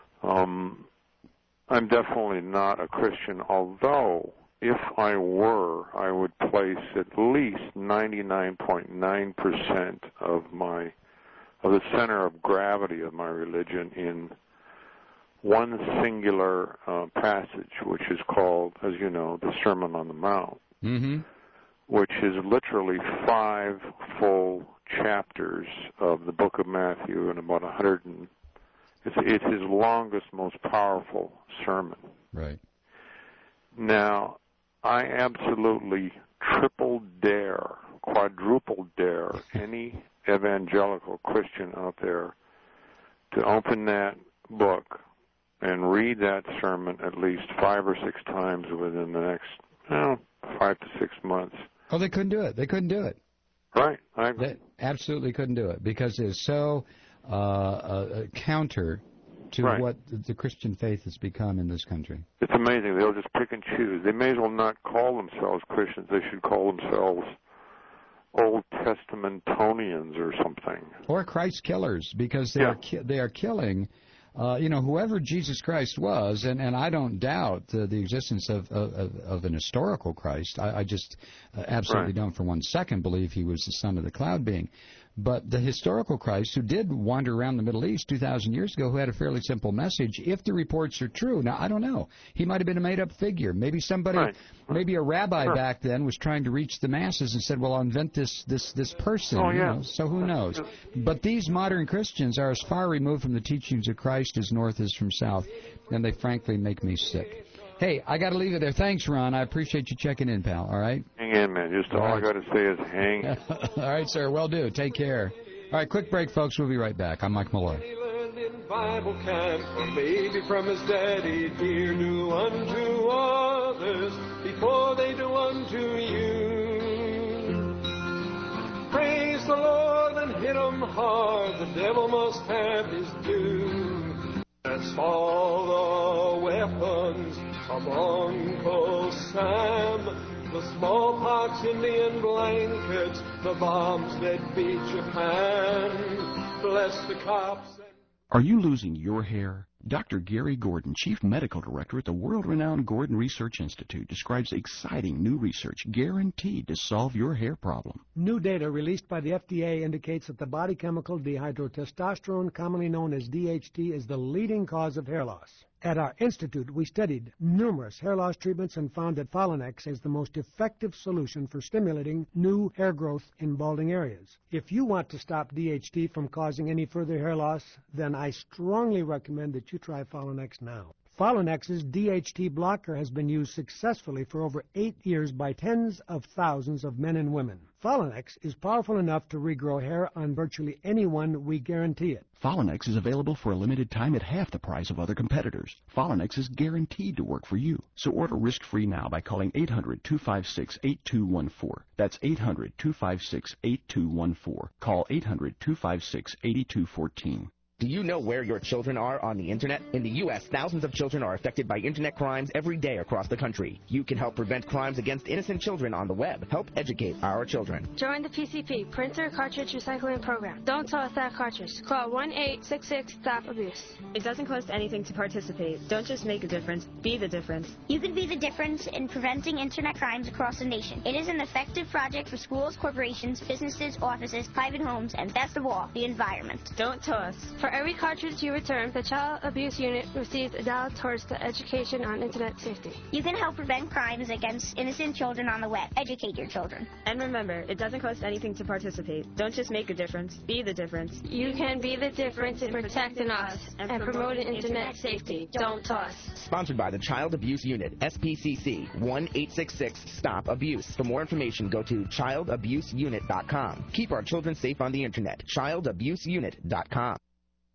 S7: I'm definitely not a Christian, although if I were, I would place at least 99.9% of the center of gravity of my religion in one singular passage, which is called, as you know, the Sermon on the Mount, which is literally 5 full chapters of the book of Matthew and about 100. It's his longest, most powerful sermon.
S5: Right.
S7: Now, I absolutely triple dare, quadruple dare any evangelical Christian out there to open that book and read that sermon at least 5 or 6 times within the next 5 to 6 months.
S5: Oh, they couldn't do it. They couldn't do it.
S7: Right.
S5: They absolutely couldn't do it because it's so counter to what the Christian faith has become in this country.
S7: It's amazing. They'll just pick and choose. They may as well not call themselves Christians. They should call themselves Old Testamentonians or something.
S5: Or Christ killers, because they are killing whoever Jesus Christ was, and I don't doubt the existence of an historical Christ. I just absolutely don't for 1 second believe he was the son of the cloud being. But the historical Christ who did wander around the Middle East 2,000 years ago, who had a fairly simple message, if the reports are true. Now, I don't know. He might have been a made-up figure. Maybe somebody, maybe a rabbi back then was trying to reach the masses and said, well, I'll invent this person.
S7: Oh, yeah.
S5: So who knows? But these modern Christians are as far removed from the teachings of Christ as north is from south, and they frankly make me sick. Hey, I got to leave it there. Thanks, Ron. I appreciate you checking in, pal. All right?
S7: Hang in, man. Just all I got to say is hang.
S5: All right, sir. Will do. Take care. All right, quick break, folks. We'll be right back. I'm Mike Malloy.
S8: He learned in Bible camp, or maybe from his daddy, dear, do unto others before they do unto you. Praise the Lord and hit 'em hard. The devil must have his due. That's all the weapons of Uncle Sam, the smallpox, Indian blankets, the bombs that beat Japan. Bless the cops.
S11: Are you losing your hair? Dr. Gary Gordon, Chief Medical Director at the world-renowned Gordon Research Institute, describes exciting new research guaranteed to solve your hair problem.
S12: New data released by the FDA indicates that the body chemical dihydrotestosterone, commonly known as DHT, is the leading cause of hair loss. At our institute, we studied numerous hair loss treatments and found that Folinex is the most effective solution for stimulating new hair growth in balding areas. If you want to stop DHT from causing any further hair loss, then I strongly recommend that you try Folinex now. Folinex's DHT blocker has been used successfully for over 8 years by tens of thousands of men and women. Folinex is powerful enough to regrow hair on virtually anyone, we guarantee it.
S11: Folinex is available for a limited time at half the price of other competitors. Folinex is guaranteed to work for you. So order risk-free now by calling 800-256-8214. That's 800-256-8214. Call 800-256-8214.
S13: Do you know where your children are on the Internet? In the U.S., thousands of children are affected by Internet crimes every day across the country. You can help prevent crimes against innocent children on the web. Help educate our children.
S21: Join the PCP, Printer Cartridge Recycling Program. Don't toss that cartridge. Call 1-866-STOP-ABUSE.
S24: It doesn't cost anything to participate. Don't just make a difference. Be the difference.
S26: You can be the difference in preventing Internet crimes across the nation. It is an effective project for schools, corporations, businesses, offices, private homes, and best of all, the environment.
S24: Don't toss.
S21: For every cartridge you return, the Child Abuse Unit receives $1 towards the education on Internet safety.
S26: You can help prevent crimes against innocent children on the web. Educate your children.
S24: And remember, it doesn't cost anything to participate. Don't just make a difference. Be the difference.
S21: You can be the difference in protecting us and promoting Internet safety. Don't toss.
S13: Sponsored by the Child Abuse Unit, SPCC, 1-866-STOP-ABUSE. For more information, go to childabuseunit.com. Keep our children safe on the Internet. childabuseunit.com.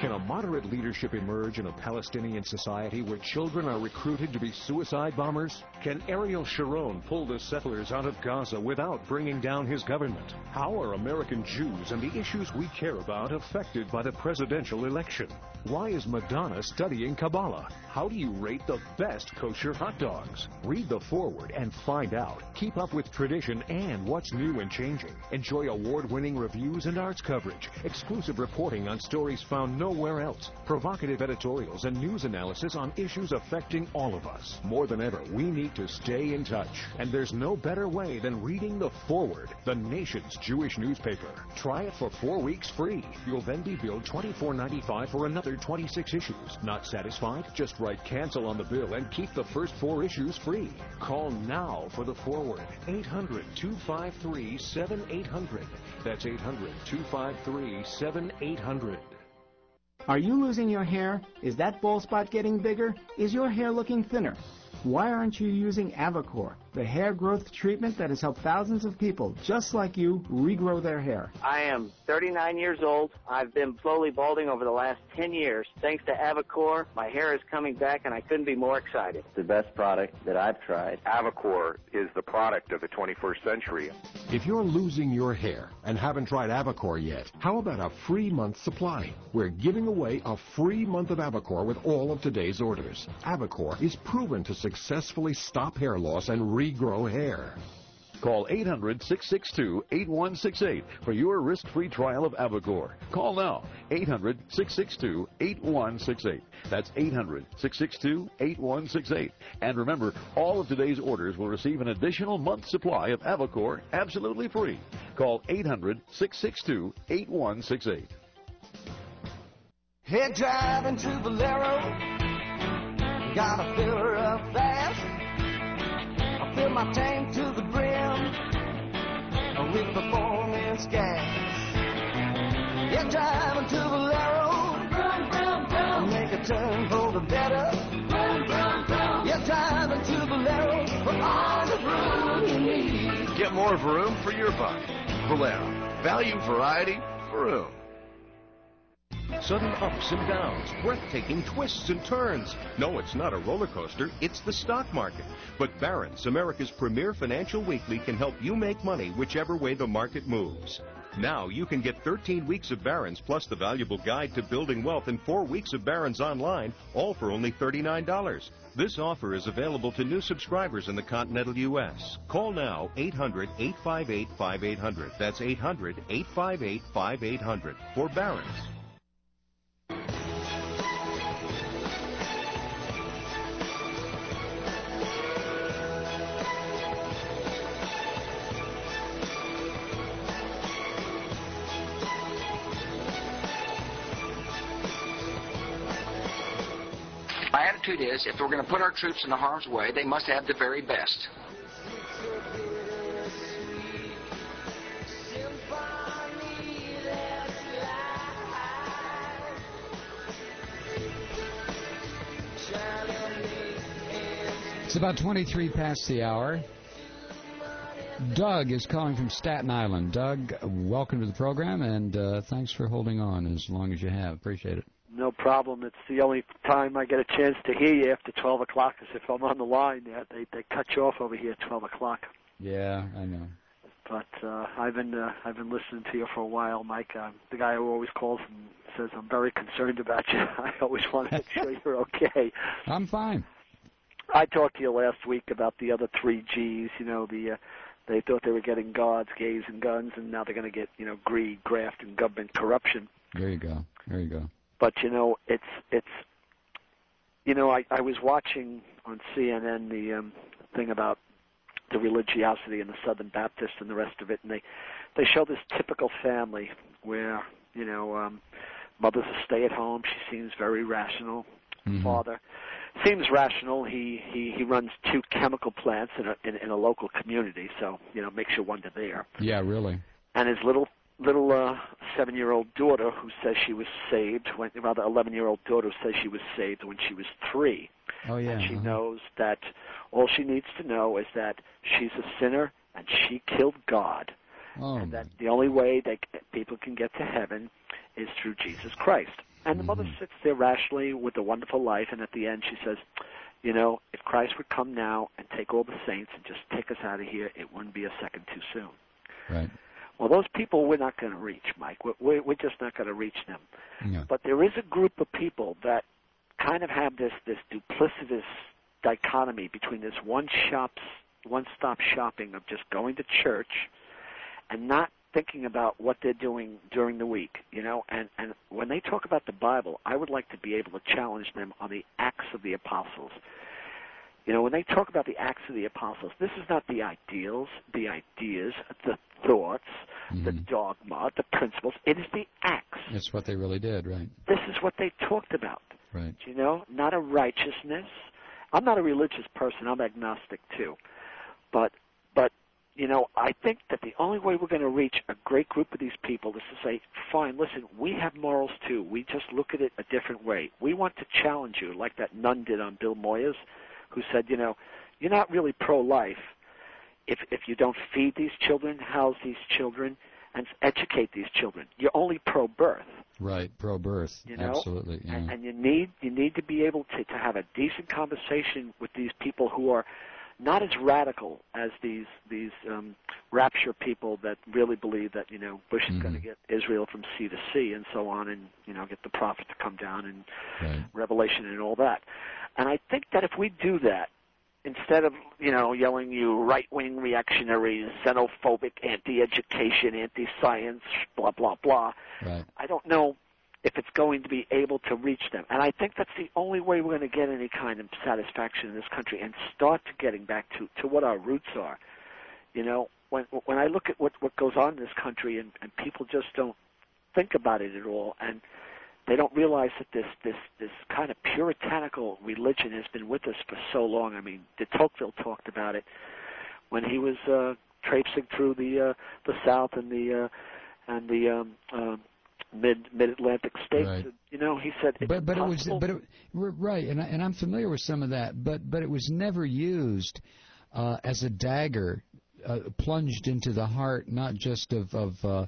S14: Can a moderate leadership emerge in a Palestinian society where children are recruited to be suicide bombers? Can Ariel Sharon pull the settlers out of Gaza without bringing down his government? How are American Jews and the issues we care about affected by the presidential election? Why is Madonna studying Kabbalah? How do you rate the best kosher hot dogs? Read the foreword and find out. Keep up with tradition and what's new and changing. Enjoy award-winning reviews and arts coverage, exclusive reporting on stories found nowhere else, provocative editorials and news analysis on issues affecting all of us. More than ever, we need to stay in touch. And there's no better way than reading the foreword, the nation's Jewish newspaper. Try it for 4 weeks free. You'll then be billed $24.95 for another 26 issues. Not satisfied? Just write cancel on the bill and keep the first 4 issues free. Call now for the foreword. 800-253-7800. That's 800-253-7800.
S16: Are you losing your hair? Is that bald spot getting bigger? Is your hair looking thinner? Why aren't you using Avacor, the hair growth treatment that has helped thousands of people just like you regrow their hair?
S17: I am 39 years old. I've been slowly balding over the last 10 years. Thanks to Avacor, my hair is coming back, and I couldn't be more excited. The best product that I've tried.
S18: Avacor is the product of the 21st century.
S14: If you're losing your hair and haven't tried Avacor yet, how about a free month supply? We're giving away a free month of Avacor with all of today's orders. Avacor is proven to successfully stop hair loss and regrow hair.
S19: Call 800-662-8168 for your risk-free trial of Avacor. Call now, 800-662-8168. That's 800-662-8168. And remember, all of today's orders will receive an additional month's supply of Avacor absolutely free. Call 800-662-8168.
S22: Head driving to Valero, gotta fill her up fast. I fill my tank to the brim with performance gas. Yeah, driving to Valero, make a turn for the better. Yeah, driving to Valero for all the room you need.
S18: Get more room for your buck. Valero. Value, variety, room.
S14: Sudden ups and downs, breathtaking twists and turns. No, it's not a roller coaster, it's the stock market. But Barron's, America's premier financial weekly, can help you make money whichever way the market moves. Now you can get 13 weeks of Barron's plus the valuable guide to building wealth and 4 weeks of Barron's online, all for only $39. This offer is available to new subscribers in the continental U.S. Call now, 800-858-5800. That's 800-858-5800 for Barron's.
S25: My attitude is, if we're going to put our troops in harm's way, they must have the very best.
S5: It's about 23 past the hour. Doug is calling from Staten Island. Doug, welcome to the program, and thanks for holding on as long as you have. Appreciate it.
S27: No problem. It's the only time I get a chance to hear you after 12 o'clock is if I'm on the line. They cut you off over here at 12 o'clock.
S5: Yeah, I know.
S27: But I've been listening to you for a while, Mike. The guy who always calls and says, I'm very concerned about you. I always want to make sure you're okay.
S5: I'm fine.
S27: I talked to you last week about the other 3 Gs. You know, they thought they were getting gods, gays, and guns, and now they're going to get, greed, graft, and government corruption.
S5: There you go. There you go.
S27: But, I was watching on CNN the thing about the religiosity and the Southern Baptists and the rest of it, and they show this typical family where, mother's a stay-at-home. She seems very rational. Mm-hmm. Father seems rational. He runs 2 chemical plants in a local community, so, makes you wonder there.
S5: Yeah, really.
S27: And his little 7-year-old daughter who says she was saved, 11-year-old daughter who says she was saved when she was 3.
S5: Oh, yeah.
S27: And she knows that all she needs to know is that she's a sinner and she killed God.
S5: Oh.
S27: And that the only way that people can get to heaven is through Jesus Christ. And the mother sits there rationally with a wonderful life, and at the end she says, you know, if Christ would come now and take all the saints and just take us out of here, it wouldn't be a second too soon.
S5: Right.
S27: Well, those people we're not going to reach, Mike. We're just not going to reach them.
S5: Yeah.
S27: But there is a group of people that kind of have this duplicitous dichotomy between this one-stop shopping of just going to church and not thinking about what they're doing during the week, you know. And when they talk about the Bible, I would like to be able to challenge them on the Acts of the Apostles. You know, when they talk about the Acts of the Apostles, this is not the ideals, the ideas, the thoughts, the dogma, the principles. It is the Acts.
S5: It's what they really did, right?
S27: This is what they talked about.
S5: Right.
S27: You know, not a righteousness. I'm not a religious person. I'm agnostic too. But you know, I think that the only way we're going to reach a great group of these people is to say, fine, listen, we have morals too. We just look at it a different way. We want to challenge you, like that nun did on Bill Moyers, who said, you know, you're not really pro-life if you don't feed these children, house these children, and educate these children. You're only pro-birth.
S5: Right, pro-birth.
S27: You know?
S5: Absolutely. Yeah.
S27: And you need to be able to have a decent conversation with these people who are not as radical as these rapture people that really believe that, you know, Bush is going to get Israel from sea to sea and so on, and, you know, get the prophet to come down and Revelation and all that. And I think that if we do that, instead of, you know, yelling you right-wing reactionaries, xenophobic, anti-education, anti-science, blah, blah, blah, I don't know if it's going to be able to reach them. And I think that's the only way we're going to get any kind of satisfaction in this country and start to getting back to what our roots are. You know, when I look at what goes on in this country and people just don't think about it at all, and they don't realize that this kind of puritanical religion has been with us for so long. I mean, de Tocqueville talked about it when he was traipsing through the South and the mid-Atlantic states.
S5: Right.
S27: You know, he said,
S5: right, and I'm familiar with some of that, but it was never used as a dagger plunged into the heart, not just of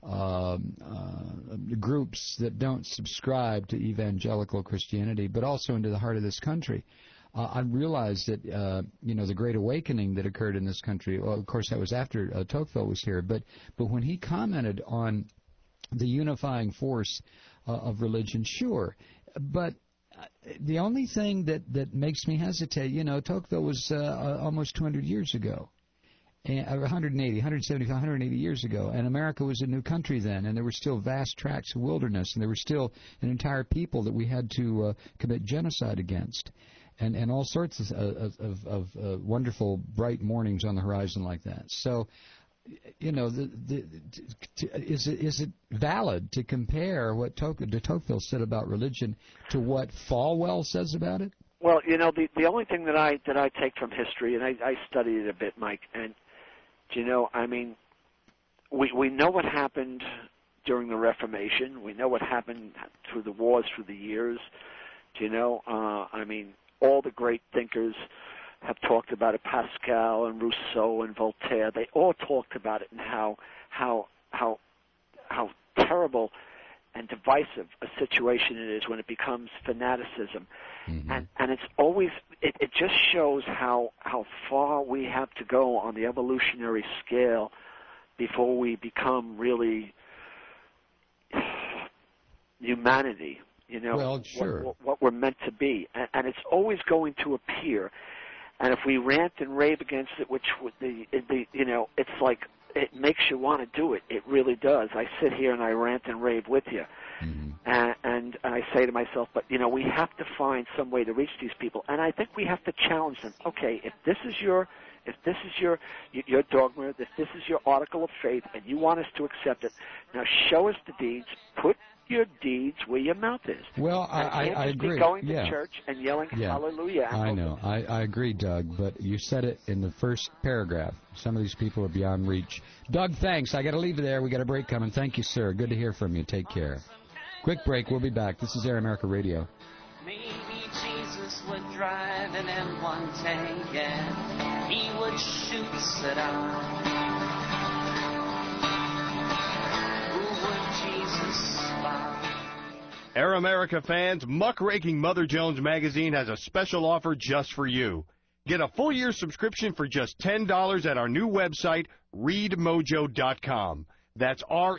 S5: groups that don't subscribe to evangelical Christianity, but also into the heart of this country. I realized that, you know, the Great Awakening that occurred in this country, well, of course, that was after Tocqueville was here, but when he commented on the unifying force of religion, sure. But the only thing that makes me hesitate, you know, Tocqueville was almost 200 years ago, 180 years ago, and America was a new country then, and there were still vast tracts of wilderness, and there were still an entire people that we had to commit genocide against, and all sorts of wonderful, bright mornings on the horizon like that. So, you know, is it valid to compare what de Tocqueville said about religion to what Falwell says about it?
S27: Well, you know, the only thing that I take from history, and I studied it a bit, Mike, and, you know, I mean, we know what happened during the Reformation. We know what happened through the wars, through the years. You know, I mean, all the great thinkers have talked about it, Pascal and Rousseau and Voltaire. They all talked about it and how terrible and divisive a situation it is when it becomes fanaticism. And it's always, it just shows how far we have to go on the evolutionary scale before we become really humanity. You know,
S5: well, sure.
S27: what we're meant to be, and it's always going to appear. And if we rant and rave against it, which would you know, it's like it makes you want to do it. It really does. I sit here and I rant and rave with you, and I say to myself, but you know, we have to find some way to reach these people, and I think we have to challenge them. Okay, if this is your dogma, if this is your article of faith, and you want us to accept it, now show us the deeds. Put your deeds where your mouth is.
S5: Well, I agree.
S27: Going to church and yelling hallelujah.
S5: I know. I agree, Doug, but you said it in the first paragraph. Some of these people are beyond reach. Doug, thanks. I got to leave you there. We got a break coming. Thank you, sir. Good to hear from you. Take care. Quick break. We'll be back. This is Air America Radio.
S1: Maybe Jesus would drive an M1 tank and he would shoot Saddam. Who would Jesus love?
S2: Air America fans, Muckraking Mother Jones magazine has a special offer just for you. Get a full year subscription for just $10 at our new website, readmojo.com. That's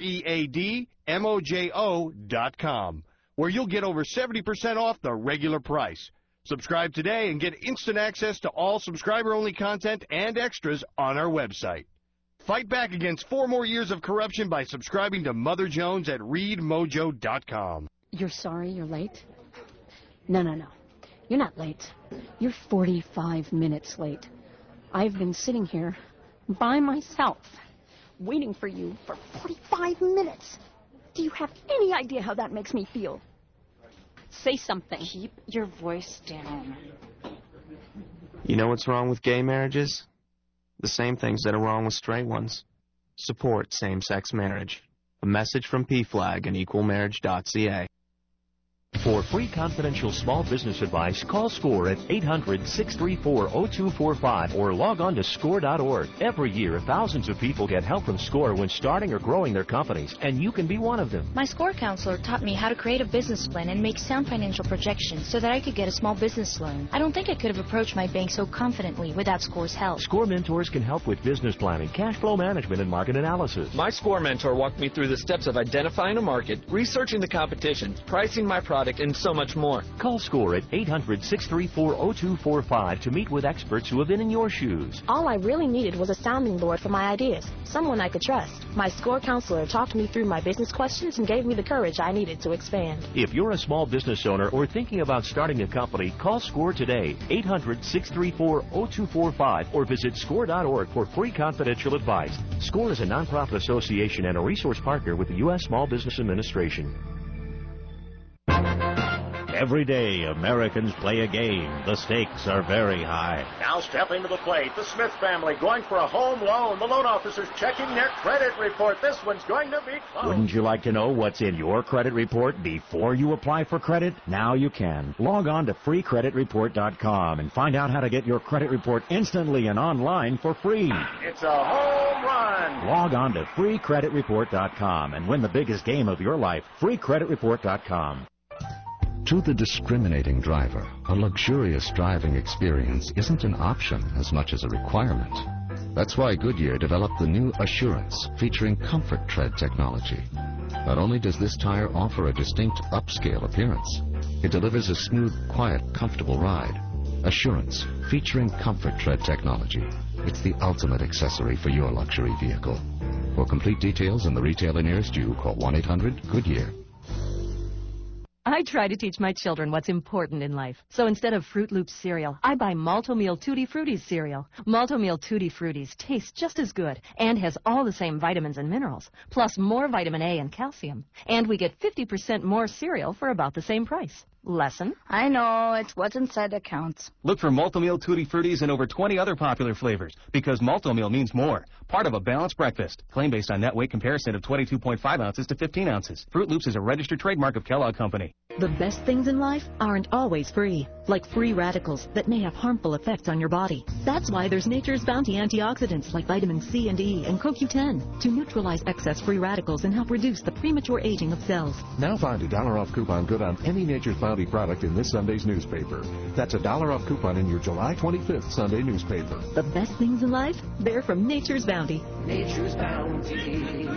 S2: READMOJO.com, where you'll get over 70% off the regular price. Subscribe today and get instant access to all subscriber-only content and extras on our website. Fight back against 4 more years of corruption by subscribing to Mother Jones at readmojo.com.
S3: You're sorry you're late? No. You're not late. You're 45 minutes late. I've been sitting here by myself, waiting for you for 45 minutes. Do you have any idea how that makes me feel? Say something.
S24: Keep your voice down.
S13: You know what's wrong with gay marriages? The same things that are wrong with straight ones. Support same-sex marriage. A message from PFLAG and equalmarriage.ca.
S4: For free confidential small business advice, call SCORE at 800-634-0245 or log on to SCORE.org. Every year, thousands of people get help from SCORE when starting or growing their companies, and you can be one of them.
S9: My SCORE counselor taught me how to create a business plan and make sound financial projections so that I could get a small business loan. I don't think I could have approached my bank so confidently without SCORE's help.
S4: SCORE mentors can help with business planning, cash flow management, and market analysis.
S10: My SCORE mentor walked me through the steps of identifying a market, researching the competition, pricing my product, and so much more.
S4: Call SCORE at 800-634-0245 to meet with experts who have been in your shoes.
S9: All I really needed was a sounding board for my ideas, someone I could trust. My SCORE counselor talked me through my business questions and gave me the courage I needed to expand.
S4: If you're a small business owner or thinking about starting a company, call SCORE today, 800-634-0245, or visit SCORE.org for free confidential advice. SCORE is a nonprofit association and a resource partner with the U.S. Small Business Administration.
S15: Every day, Americans play a game. The stakes are very high.
S20: Now stepping to the plate, the Smith family going for a home loan. The loan officer's checking their credit report. This one's going to be close.
S15: Wouldn't you like to know what's in your credit report before you apply for credit? Now you can. Log on to freecreditreport.com and find out how to get your credit report instantly and online for free.
S20: It's a home run.
S15: Log on to freecreditreport.com and win the biggest game of your life. freecreditreport.com.
S28: To the discriminating driver, a luxurious driving experience isn't an option as much as a requirement. That's why Goodyear developed the new Assurance, featuring Comfort Tread technology. Not only does this tire offer a distinct upscale appearance, it delivers a smooth, quiet, comfortable ride. Assurance, featuring Comfort Tread technology. It's the ultimate accessory for your luxury vehicle. For complete details and the retailer nearest you, call 1-800-GOODYEAR.
S29: I try to teach my children what's important in life. So instead of Fruit Loops cereal, I buy Malto-Meal Tutti Frutti cereal. Malto-Meal Tutti Fruttis tastes just as good and has all the same vitamins and minerals, plus more vitamin A and calcium. And we get 50% more cereal for about the same price. Lesson?
S30: I know, it's what's inside that counts.
S31: Look for Malto-Meal Tutti Fruttis and over 20 other popular flavors, because Malto-Meal means more. Part of a balanced breakfast. Claim based on net weight comparison of 22.5 ounces to 15 ounces. Fruit Loops is a registered trademark of Kellogg Company.
S29: The best things in life aren't always free, like free radicals that may have harmful effects on your body. That's why there's Nature's Bounty antioxidants like vitamin C and E and CoQ10 to neutralize excess free radicals and help reduce the premature aging of cells.
S32: Now find a $1 off coupon good on any Nature's Bounty product in this Sunday's newspaper. That's a $1 off coupon in your July 25th Sunday newspaper.
S29: The best things in life, they're from Nature's Bounty.
S22: Nature's Bounty,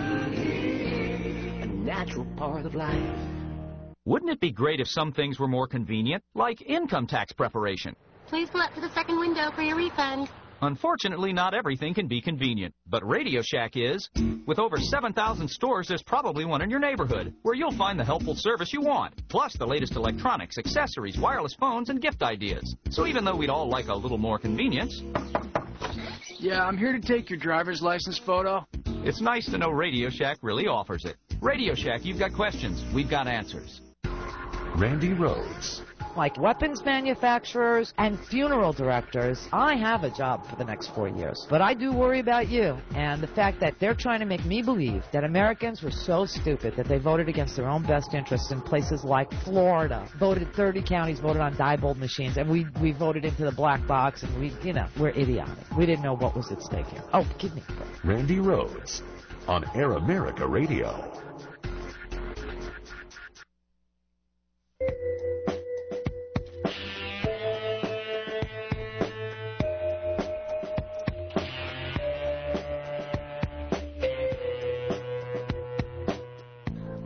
S22: a natural part of life.
S33: Wouldn't it be great if some things were more convenient, like income tax preparation?
S34: Please pull up to the second window for your refund.
S33: Unfortunately, not everything can be convenient, but Radio Shack is. With over 7,000 stores, there's probably one in your neighborhood, where you'll find the helpful service you want, plus the latest electronics, accessories, wireless phones, and gift ideas. So even though we'd all like a little more convenience...
S35: Yeah, I'm here to take your driver's license photo.
S33: It's nice to know Radio Shack really offers it. Radio Shack, you've got questions, we've got answers.
S28: Randy Rhodes.
S36: Like weapons manufacturers and funeral directors, I have a job for the next 4 years. But I do worry about you and the fact that they're trying to make me believe that Americans were so stupid that they voted against their own best interests in places like Florida. 30 counties voted on Diebold machines, and we voted into the black box, and we're idiotic. We didn't know what was at stake here. Oh, give me a break.
S28: Randy Rhodes on Air America Radio.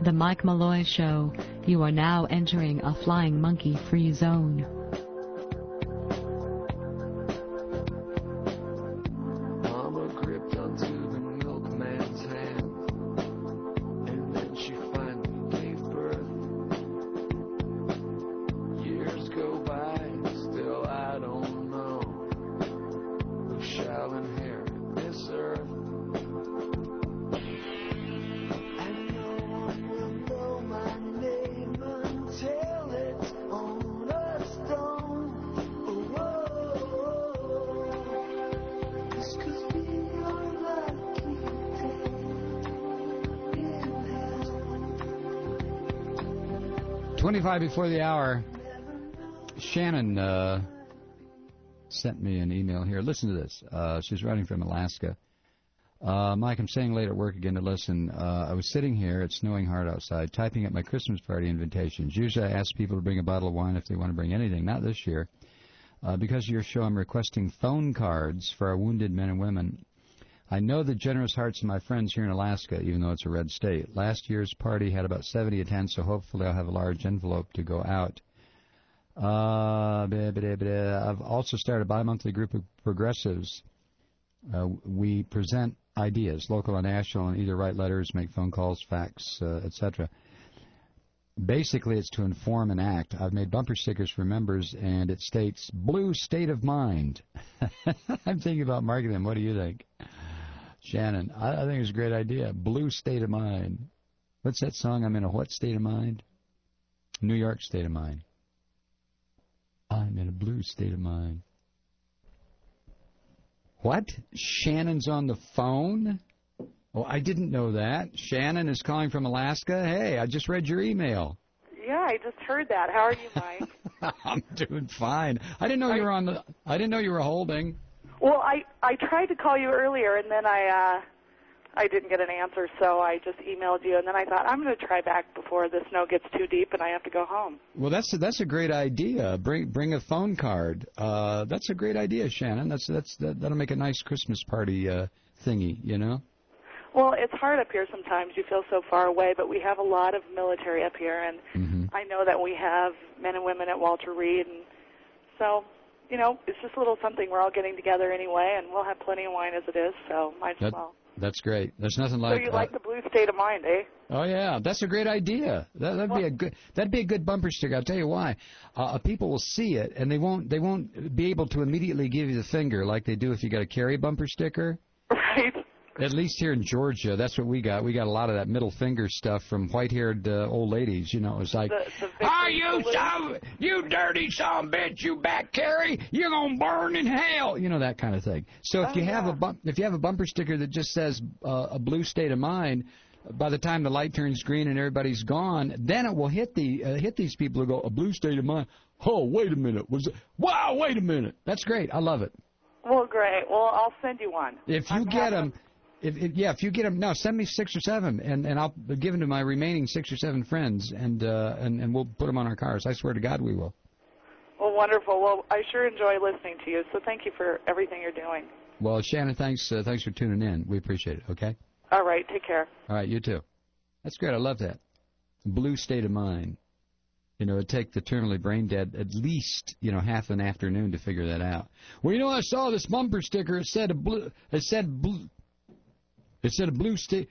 S5: The Mike Malloy Show. You are now entering a flying monkey-free zone.
S22: Mama gripped onto the milkman's hand, and then she finally gave birth. Years go by, still I don't know who shall inherit this earth. And no one will know my name until it's on a stone. Oh, this could be your lucky day in hell.
S6: 25 before the hour. Shannon sent me an email here. Listen to this. She's writing from Alaska. Mike, I'm staying late at work again to listen. I was sitting here, it's snowing hard outside, typing up my Christmas party invitations. Usually I ask people to bring a bottle of wine if they want to bring anything. Not this year. Because of your show, I'm requesting phone cards for our wounded men and women. I know the generous hearts of my friends here in Alaska, even though it's a red state. Last year's party had about 70 attendants, so hopefully I'll have a large envelope to go out. I've also started a bi-monthly group of progressives. We present ideas, local and national, and either write letters, make phone calls, fax, etc. Basically, it's to inform and act. I've made bumper stickers for members, and it states, Blue State of Mind. I'm thinking about marketing them. What do you think? Shannon, I think it's a great idea. Blue State of Mind. What's that song? I'm in a what state of mind? New York state of mind. I'm in a blue state of mind. What? Shannon's on the phone? Oh, I didn't know that. Shannon is calling from Alaska. Hey, I just read your email.
S7: Yeah, I just heard that. How are you, Mike?
S6: I'm doing fine. I didn't know you were on the. I didn't know you were holding.
S7: Well, I tried to call you earlier, and then I didn't get an answer, so I just emailed you, and then I thought I'm going to try back before the snow gets too deep and I have to go home.
S6: Well, that's a great idea. Bring a phone card. That's a great idea, Shannon. That'll make a nice Christmas party thingy, you know.
S7: Well, it's hard up here sometimes. You feel so far away, but we have a lot of military up here, and I know that we have men and women at Walter Reed, and so, you know, it's just a little something. We're all getting together anyway, and we'll have plenty of wine as it is, so might as well.
S6: That's great. There's nothing like.
S7: So you like the blue state of mind, eh?
S6: Oh yeah, that's a great idea. That'd be a good bumper sticker. I'll tell you why. People will see it and they won't be able to immediately give you the finger like they do if you got a carry bumper sticker.
S7: Right.
S6: At least here in Georgia, that's what we got. We got a lot of that middle finger stuff from white-haired old ladies. You know, it's like, you dirty son of a bitch, you back carry, you're gonna burn in hell. You know, that kind of thing. So if you have a bumper sticker that just says a blue state of mind, by the time the light turns green and everybody's gone, then it will hit these people who go, a blue state of mind. Oh, wait a minute. Wow, wait a minute. That's great. I love it.
S7: Well, great. Well, I'll send you one.
S6: If you get them. If you get them, no, send me 6 or 7, and I'll give them to my remaining 6 or 7 friends, and we'll put them on our cars. I swear to God we will.
S7: Well, wonderful. Well, I sure enjoy listening to you, so thank you for everything you're doing.
S6: Well, Shannon, thanks for tuning in. We appreciate it, okay?
S7: All right, take care.
S6: All right, you too. That's great. I love that. Blue state of mind. You know, it'd take the terminally brain dead at least, half an afternoon to figure that out. Well, I saw this bumper sticker. It said blue state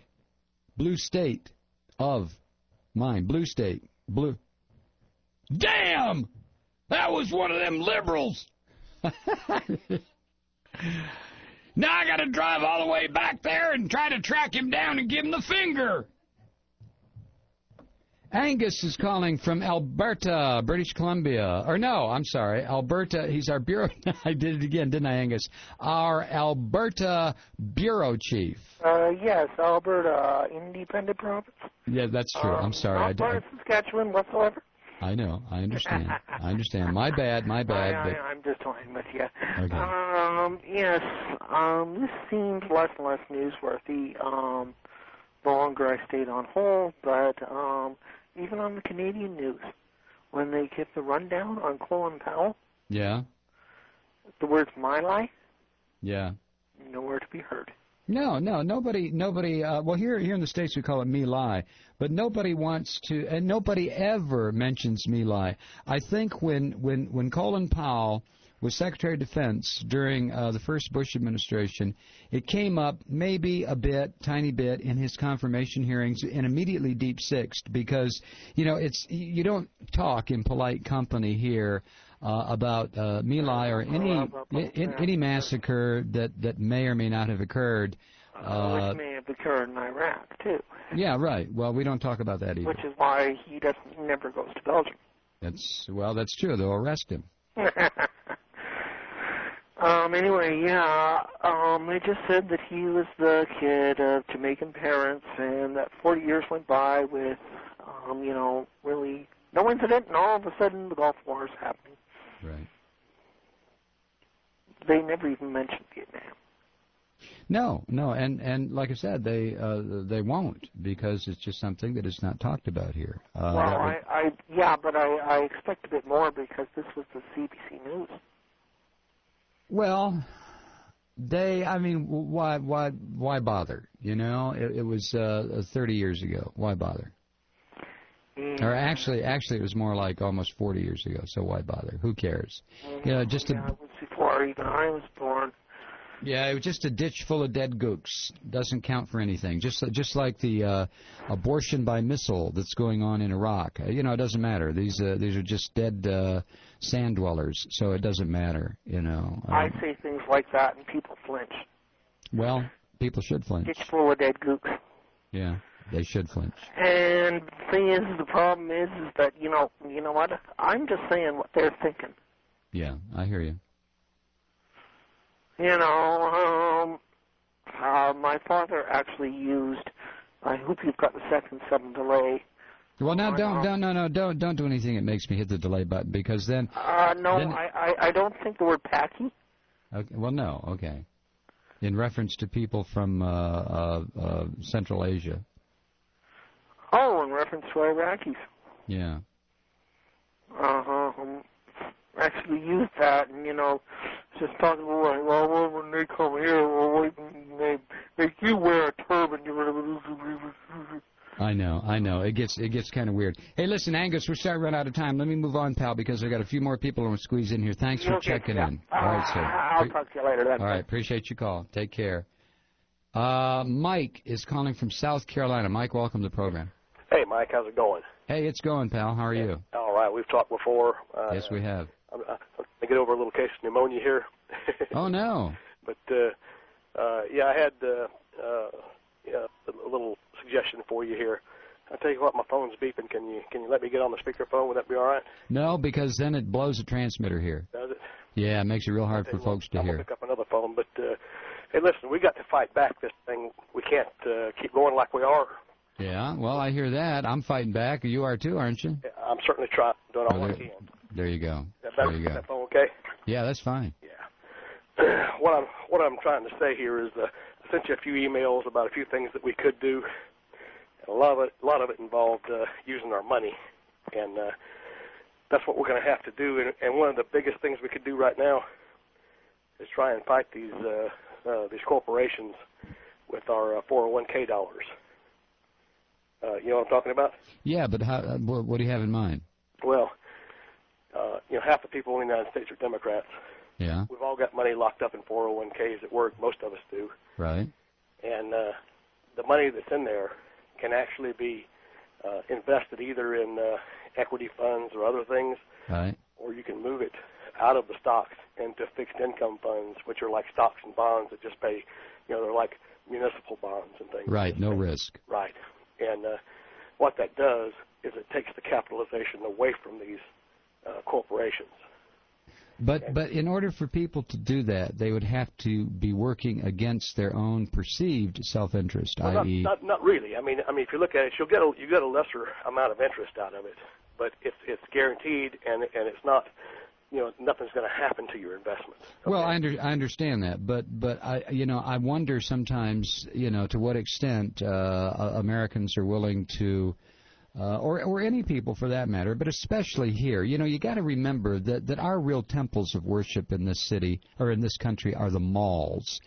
S6: of mind. Blue state. Blue. Damn! That was one of them liberals. Now I got to drive all the way back there and try to track him down and give him the finger. Angus is calling from Alberta, British Columbia. Or no, I'm sorry, Alberta. He's our bureau. I did it again, didn't I, Angus? Our Alberta bureau chief.
S8: Yes, Alberta, independent province.
S6: Yeah, that's true. I'm sorry.
S8: Not part of Saskatchewan whatsoever.
S6: I know. I understand. My bad.
S8: I'm just toying with you.
S6: Okay.
S8: Yes, this seems less and less newsworthy the longer I stayed on hold, but even on the Canadian news, when they give the rundown on Colin Powell,
S6: yeah,
S8: the words "my lie,"
S6: yeah,
S8: nowhere to be heard.
S6: No, nobody. Well, here in the States we call it My Lai, but nobody wants to, and nobody ever mentions My Lai. I think when Colin Powell was Secretary of Defense during the first Bush administration, it came up maybe a tiny bit in his confirmation hearings, and immediately deep sixed because you don't talk in polite company here about My Lai or any massacre that may or may not have occurred.
S8: Which may have occurred in Iraq too.
S6: Yeah, right. Well, we don't talk about that either.
S8: Which is why he never goes to Belgium.
S6: That's true. They'll arrest him.
S8: Anyway, they just said that he was the kid of Jamaican parents, and that 40 years went by with, really no incident, and all of a sudden the Gulf War is happening.
S6: Right.
S8: They never even mentioned Vietnam.
S6: No, and like I said, they won't because it's just something that is not talked about here.
S8: I expect a bit more because this was the CBC News.
S6: Well, why bother? It was 30 years ago. Why bother? Or actually, it was more like almost 40 years ago. So why bother? Who cares?
S8: It was before even I was born.
S6: Yeah, it was just a ditch full of dead gooks. Doesn't count for anything. Just like the abortion by missile that's going on in Iraq. It doesn't matter. These are just dead sand dwellers, so it doesn't matter.
S8: I say things like that and people flinch.
S6: Well, people should flinch.
S8: Ditch full of dead gooks.
S6: Yeah, they should flinch.
S8: And the problem is that you know what? I'm just saying what they're thinking.
S6: Yeah, I hear you.
S8: My father actually used. I hope you've got the second 7 delay.
S6: Well, now don't do anything that makes me hit the delay button because then.
S8: I don't think the word Paki.
S6: Okay, well, no, okay. In reference to people from Central Asia.
S8: Oh, in reference to Iraqis.
S6: Yeah.
S8: Actually used that, and just talking about well, when they come here, they make you wear a turban.
S6: I know. It gets kind of weird. Hey, listen, Angus, we're starting to run out of time. Let me move on, pal, because I got a few more people I want to squeeze in here. Thanks for checking in. All right, sir.
S8: I'll talk to you later. Then.
S6: All right, appreciate your call. Take care. Mike is calling from South Carolina. Mike, welcome to the program.
S1: Hey, Mike, how's it going?
S6: Hey, it's going, pal. How are you?
S1: All right, we've talked before.
S6: Yes, we have.
S1: I'm going to get over a little case of pneumonia here.
S6: Oh, no.
S1: But, I had a little suggestion for you here. I'll tell you what, my phone's beeping. Can you let me get on the speakerphone? Would that be all right?
S6: No, because then it blows the transmitter here.
S1: Does it?
S6: Yeah, it makes it real hard for folks to hear.
S1: I'll pick up another phone. But, hey, listen, we got to fight back this thing. We can't keep going like we are.
S6: Yeah, well, I hear that. I'm fighting back. You are too, aren't you?
S1: Yeah, I'm certainly trying. Doing all I can.
S6: There you go.
S1: There you go. Is that phone okay?
S6: Yeah, that's fine.
S1: Yeah. What I'm trying to say here is I sent you a few emails about a few things that we could do. And a lot of it involved using our money, and that's what we're going to have to do. And one of the biggest things we could do right now is try and fight these corporations with our 401k dollars. You know what I'm talking about?
S6: Yeah, but what do you have in mind?
S1: Well, half the people in the United States are Democrats.
S6: Yeah.
S1: We've all got money locked up in 401ks at work. Most of us do.
S6: Right.
S1: And the money that's in there can actually be invested either in equity funds or other things.
S6: Right.
S1: Or you can move it out of the stocks into fixed income funds, which are like stocks and bonds that just pay, they're like municipal bonds and things.
S6: Right, no risk.
S1: Right. And what that does is it takes the capitalization away from these corporations.
S6: But in order for people to do that, they would have to be working against their own perceived self-interest,
S1: well,
S6: i.e.
S1: Not really. I mean, if you look at it, you get a lesser amount of interest out of it, but it's guaranteed, and it's not, nothing's going to happen to your investment. Okay?
S6: Well, I understand that, but I wonder sometimes, to what extent Americans are willing to. Or any people for that matter, but especially here. You got to remember that our real temples of worship in this city or in this country are the malls.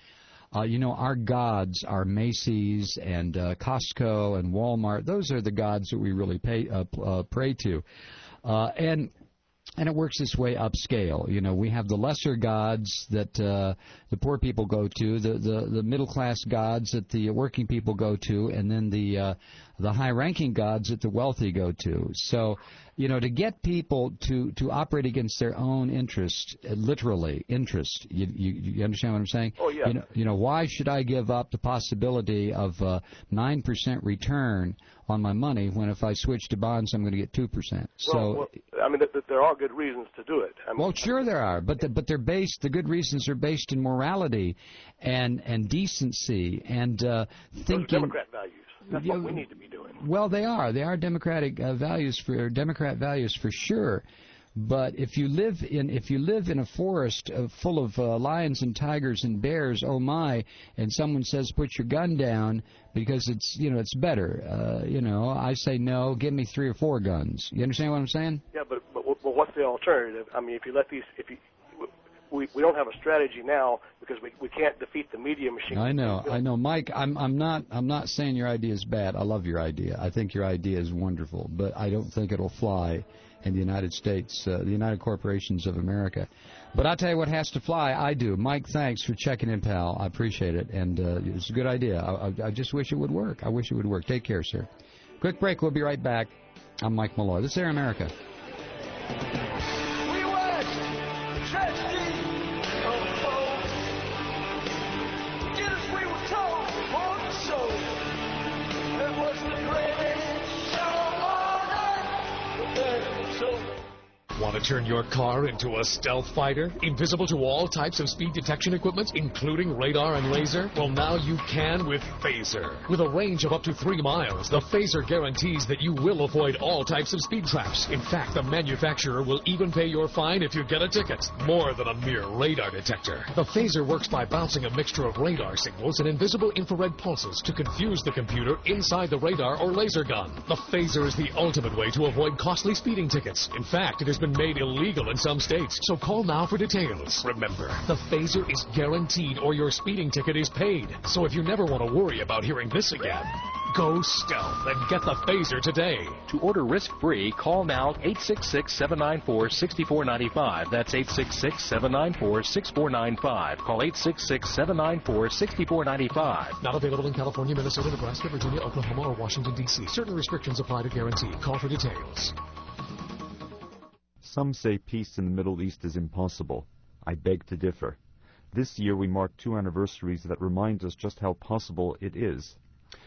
S6: Our gods are Macy's and Costco and Walmart. Those are the gods that we really pray to. And it works this way upscale. We have the lesser gods that the poor people go to, the middle-class gods that the working people go to, and then the high-ranking gods that the wealthy go to. So, to get people to operate against their own interest, literally interest. You understand what I'm saying?
S1: Oh, yeah.
S6: Why should I give up the possibility of 9% return on my money when if I switch to bonds I'm going to get 2%?
S1: Well, I mean, there are good reasons to do it.
S6: Well, sure there are, but they're based. The good reasons are based in morality and decency and thinking.
S1: Those are Democrat values. That's what we need to be doing.
S6: Well, they are. They are Democratic values Democrat values for sure. But if you live in a forest full of lions and tigers and bears, oh my, and someone says put your gun down because it's better. I say no. Give me 3 or 4 guns. You understand what I'm saying?
S1: Yeah, but what's the alternative? I mean, if you let these, we don't have a strategy now because we can't defeat the media machine.
S6: I know, Mike. I'm not saying your idea is bad. I love your idea. I think your idea is wonderful, but I don't think it'll fly in the United States, the United Corporations of America. But I'll tell you what has to fly. I do. Mike, thanks for checking in, pal. I appreciate it, and it's a good idea. I just wish it would work. I wish it would work. Take care, sir. Quick break. We'll be right back. I'm Mike Malloy. This is Air America.
S2: Want to turn your car into a stealth fighter? Invisible to all types of speed detection equipment, including radar and laser? Well, now you can with Phaser. With a range of up to 3 miles, the Phaser guarantees that you will avoid all types of speed traps. In fact, the manufacturer will even pay your fine if you get a ticket. More than a mere radar detector. The Phaser works by bouncing a mixture of radar signals and invisible infrared pulses to confuse the computer inside the radar or laser gun. The Phaser is the ultimate way to avoid costly speeding tickets. In fact, it has been made illegal in some states, so call now for details. Remember, the Phaser is guaranteed or your speeding ticket is paid. So if you never want to worry about hearing this again, go stealth and get the Phaser today.
S3: To order risk-free, call now 866-794-6495. That's 866-794-6495. Call 866-794-6495.
S2: Not available in California, Minnesota, Nebraska, Virginia, Oklahoma, or Washington, D.C. Certain restrictions apply to guarantee. Call for details.
S11: Some say peace in the Middle East is impossible. I beg to differ. This year we mark 2 anniversaries that remind us just how possible it is.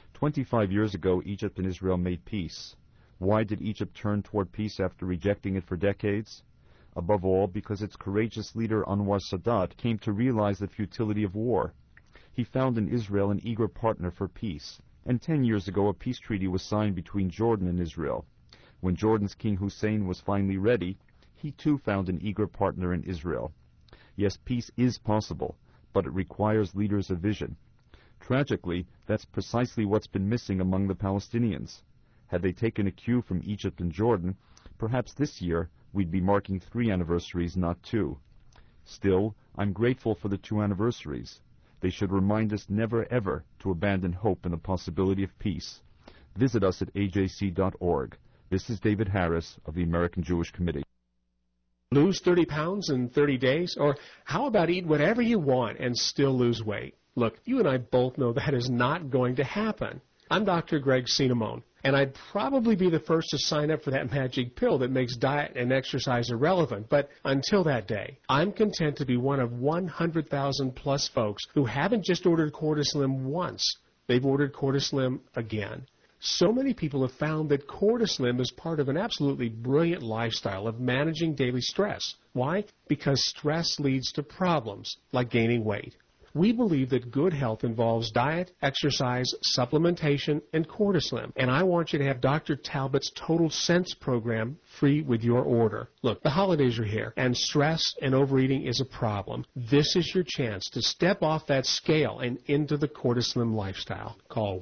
S11: 25 years ago, Egypt and Israel made peace. Why did Egypt turn toward peace after rejecting it for decades? Above all, because its courageous leader Anwar Sadat came to realize the futility of war. He found in Israel an eager partner for peace. And 10 years ago, a peace treaty was signed between Jordan and Israel. When Jordan's King Hussein was finally ready, he too found an eager partner in Israel. Yes, peace is possible, but it requires leaders of vision. Tragically, that's precisely what's been missing among the Palestinians. Had they taken a cue from Egypt and Jordan, perhaps this year we'd be marking 3 anniversaries, not 2. Still, I'm grateful for the 2 anniversaries. They should remind us never ever to abandon hope in the possibility of peace. Visit us at ajc.org. This is David Harris of the American Jewish Committee.
S12: Lose 30 pounds in 30 days? Or how about eat whatever you want and still lose weight? Look, you and I both know that is not going to happen. I'm Dr. Greg Cinnamone, and I'd probably be the first to sign up for that magic pill that makes diet and exercise irrelevant. But until that day, I'm content to be one of 100,000 plus folks who haven't just ordered Cortislim once. They've ordered Cortislim again. So many people have found that Cortislim is part of an absolutely brilliant lifestyle of managing daily stress. Why? Because stress leads to problems like gaining weight. We believe that good health involves diet, exercise, supplementation, and Cortislim. And I want you to have Dr. Talbot's Total Sense program free with your order. Look, the holidays are here, and stress and overeating is a problem. This is your chance to step off that scale and into the Cortislim lifestyle. Call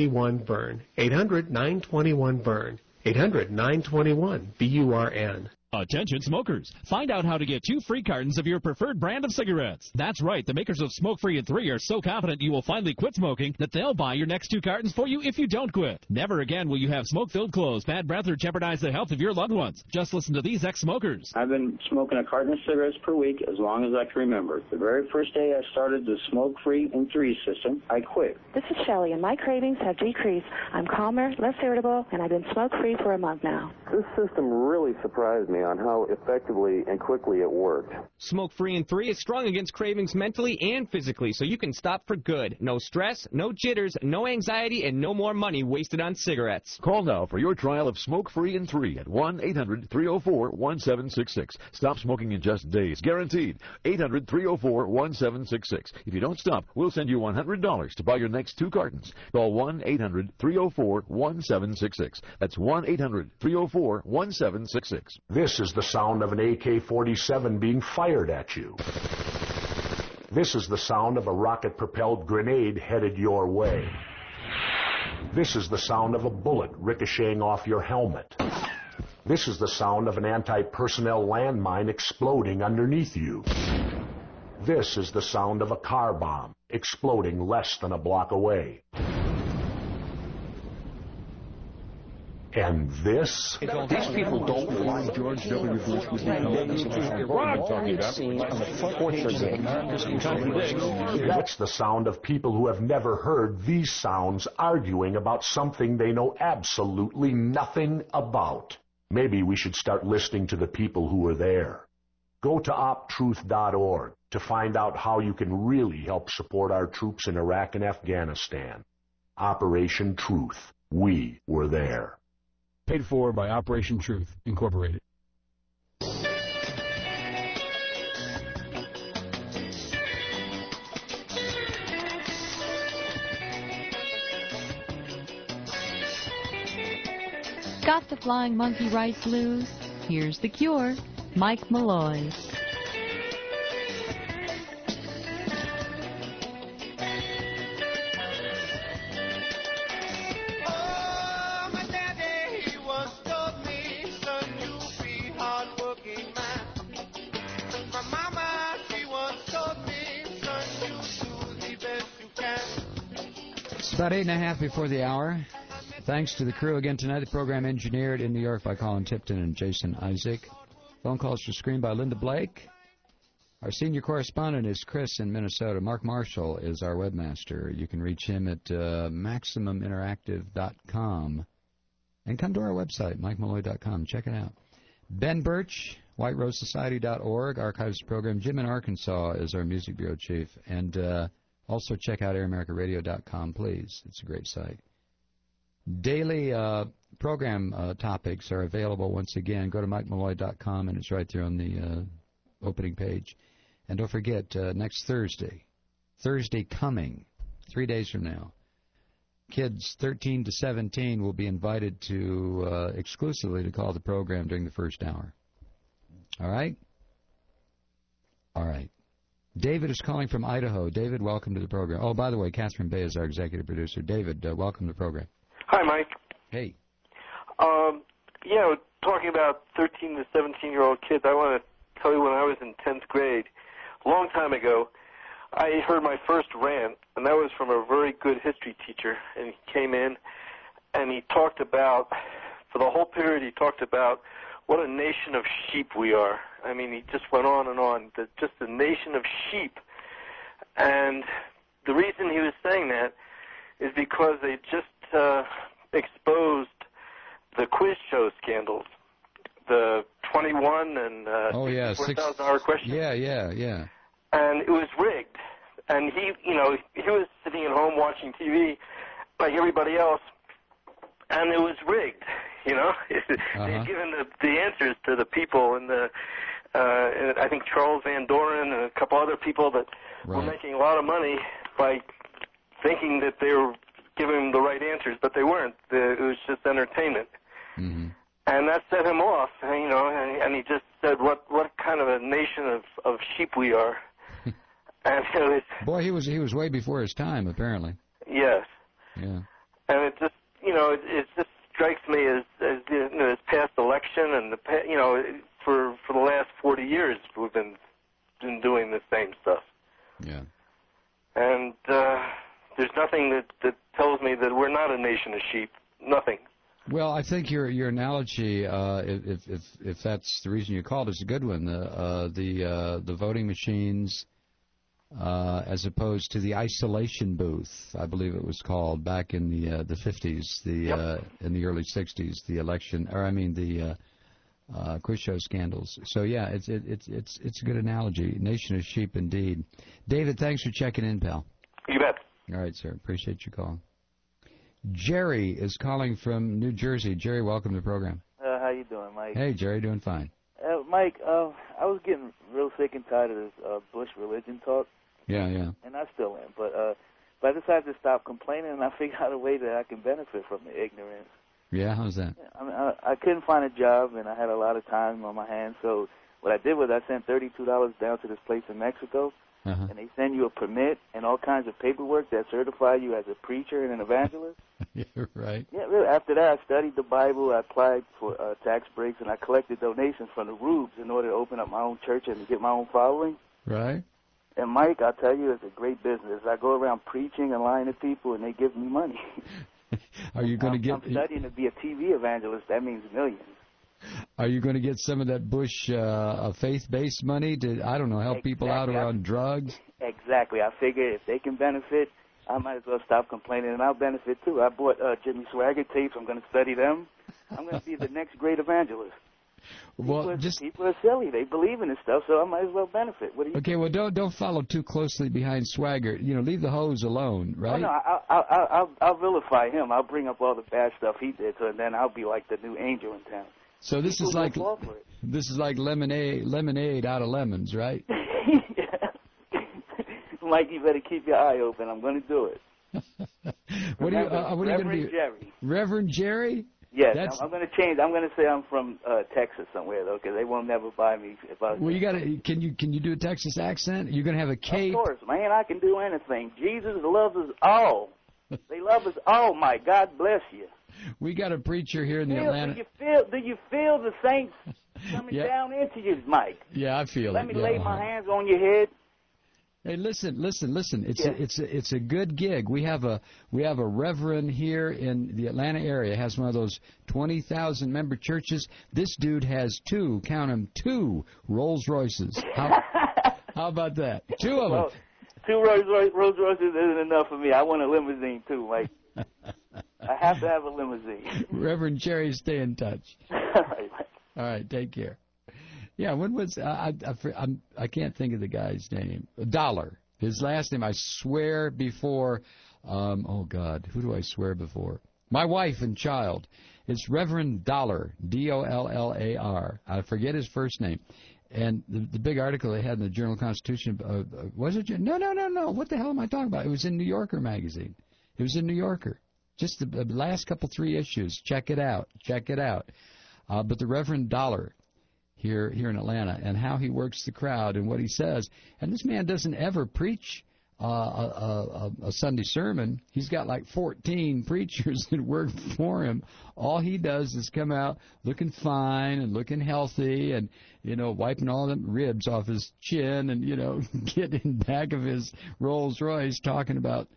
S12: 1-800-921-BURN. 800-921-BURN. 800-921-BURN.
S4: Attention smokers. Find out how to get 2 free cartons of your preferred brand of cigarettes. That's right. The makers of Smoke Free and 3 are so confident you will finally quit smoking that they'll buy your next 2 cartons for you if you don't quit. Never again will you have smoke-filled clothes, bad breath, or jeopardize the health of your loved ones. Just listen to these ex-smokers.
S9: I've been smoking a carton of cigarettes per week as long as I can remember. The very first day I started the Smoke Free and 3 system, I quit.
S10: This is Shelley, and my cravings have decreased. I'm calmer, less irritable, and I've been smoke-free for a month now.
S13: This system really surprised me on how effectively and quickly it worked.
S14: Smoke Free and 3 is strong against cravings mentally and physically, so you can stop for good. No stress, no jitters, no anxiety, and no more money wasted on cigarettes.
S32: Call now for your trial of Smoke Free and 3 at 1-800-304-1766. Stop smoking in just days, guaranteed. 800-304-1766. If you don't stop, we'll send you $100 to buy your next 2 cartons. Call 1-800-304-1766. That's 1-800-304-1766.
S16: This is the sound of an AK-47 being fired at you. This is the sound of a rocket-propelled grenade headed your way. This is the sound of a bullet ricocheting off your helmet. This is the sound of an anti-personnel landmine exploding underneath you. This is the sound of a car bomb exploding less than a block away. And this? These people don't fly. George W. Bush was That's the sound of people who have never heard these sounds arguing about something they know absolutely nothing about. Maybe we should start listening to the people who are there. Go to optruth.org to find out how you can really help support our troops in Iraq and Afghanistan. Operation Truth. We were there.
S17: Paid for by Operation Truth, Incorporated.
S5: Got the flying monkey rights loose? Here's the cure. Mike Malloy.
S6: About 8:30 before the hour. Thanks to the crew again tonight. The program engineered in New York by Colin Tipton and Jason Isaac. Phone calls were screened by Linda Blake. Our senior correspondent is Chris in Minnesota. Mark Marshall is our webmaster. You can reach him at MaximumInteractive.com. And come to our website, MikeMalloy.com. Check it out. Ben Birch, WhiteRoseSociety.org, archives the program. Jim in Arkansas is our music bureau chief. And also check out AirAmericaRadio.com, please. It's a great site. Daily program topics are available once again. Go to MikeMalloy.com, and it's right there on the opening page. And don't forget, next Thursday coming, 3 days from now, kids 13 to 17 will be invited to exclusively to call the program during the first hour. All right? All right. David is calling from Idaho. David, welcome to the program. Oh, by the way, Catherine Bay is our executive producer. David, welcome to the program.
S18: Hi, Mike.
S6: Hey.
S18: Talking about 13 to 17-year-old kids, I want to tell you when I was in 10th grade, a long time ago, I heard my first rant, and that was from a very good history teacher. And he came in, and he talked about, for the whole period, he talked about what a nation of sheep we are. I mean, he just went on and on, just a nation of sheep. And the reason he was saying that is because they just exposed the quiz show scandals, the 21 and $4,000 question.
S6: Yeah.
S18: And it was rigged. And he was sitting at home watching TV like everybody else, and it was rigged. They'd given the answers to the people, and I think Charles Van Doren and a couple other people that were making a lot of money by thinking that they were giving them the right answers, but they weren't. It was just entertainment.
S6: Mm-hmm.
S18: And that set him off, and he just said, what kind of a nation of sheep we are. And
S6: boy, he was way before his time, apparently.
S18: Yes.
S6: Yeah.
S18: And it just, it just strikes me as this past election and for that tells me that we're not a nation of sheep. Nothing.
S6: Well, I think your analogy, if that's the reason you called it, is a good one. The voting machines, as opposed to the isolation booth, I believe it was called back in the 50s, in the early 60s, the election, or I mean the quiz show scandals. So yeah, it's a good analogy. Nation of sheep, indeed. David, thanks for checking in, pal.
S18: You bet.
S6: All right, sir. Appreciate your call. Jerry is calling from New Jersey. Jerry, welcome to the program.
S15: How you doing, Mike?
S6: Hey, Jerry, doing fine.
S15: Mike, I was getting real sick and tired of this Bush religion talk.
S6: Yeah.
S15: And I still am. But I decided to stop complaining, and I figured out a way that I can benefit from the ignorance.
S6: Yeah, how's that?
S15: I couldn't find a job, and I had a lot of time on my hands. So what I did was I sent $32 down to this place in Mexico, and they send you a permit and all kinds of paperwork that certify you as a preacher and an evangelist.
S6: Yeah, right.
S15: Yeah, really. After that, I studied the Bible, I applied for tax breaks, and I collected donations from the Rubes in order to open up my own church and to get my own following.
S6: Right.
S15: And, Mike, I'll tell you, it's a great business. I go around preaching and lying to people, and they give me money.
S6: Are you going to get?
S15: I'm studying to be a TV evangelist. That means millions.
S6: Are you going to get some of that Bush faith-based money to, I don't know, help people out around drugs?
S15: Exactly. I figure if they can benefit, I might as well stop complaining, and I'll benefit too. I bought Jimmy Swaggart tapes. I'm going to study them. I'm going to be the next great evangelist. People are silly. They believe in this stuff, so I might as well benefit. What do you?
S6: Okay, well, don't follow too closely behind Swaggart. Leave the hose alone, right?
S15: Oh, no, I'll vilify him. I'll bring up all the bad stuff he did, so then I'll be like the new angel in town.
S6: So this is like lemonade out of lemons, right?
S15: Mike, you better keep your eye open. I'm going to do it.
S6: What are you going to do?
S15: Jerry.
S6: Reverend Jerry?
S15: Yes, I'm going to change. I'm going to say I'm from Texas somewhere, though, because they won't never buy me.
S6: Well, you got to. Can you do a Texas accent? You're going to have a cape.
S15: Of course, man. I can do anything. Jesus loves us all. They love us all, Mike. God bless you.
S6: We got a preacher here in the Atlanta.
S15: Do you feel the saints coming down into you, Mike?
S6: Yeah, I feel it.
S15: Let me lay my hands on your head.
S6: Hey, listen. It's a good gig. We have a reverend here in the Atlanta area. Has one of those 20,000 member churches. This dude has two Rolls Royces. How about that? Two of them.
S15: Two Rolls Royces isn't enough for me. I want a limousine too, Mike. I have to have a limousine.
S6: Reverend Jerry, stay in touch. All right, take care. Yeah, when was I can't think of the guy's name. Dollar. His last name, I swear before. Oh God, who do I swear before? My wife and child. It's Reverend Dollar, Dollar. I forget his first name. And the big article they had in the Journal-Constitution, was it? No. What the hell am I talking about? It was in New Yorker magazine. It was in New Yorker. Just the last couple 3 issues. Check it out. But the Reverend Dollar here in Atlanta, and how he works the crowd and what he says. And this man doesn't ever preach a Sunday sermon. He's got like 14 preachers that work for him. All he does is come out looking fine and looking healthy and, wiping all them ribs off his chin and, getting in back of his Rolls Royce talking about,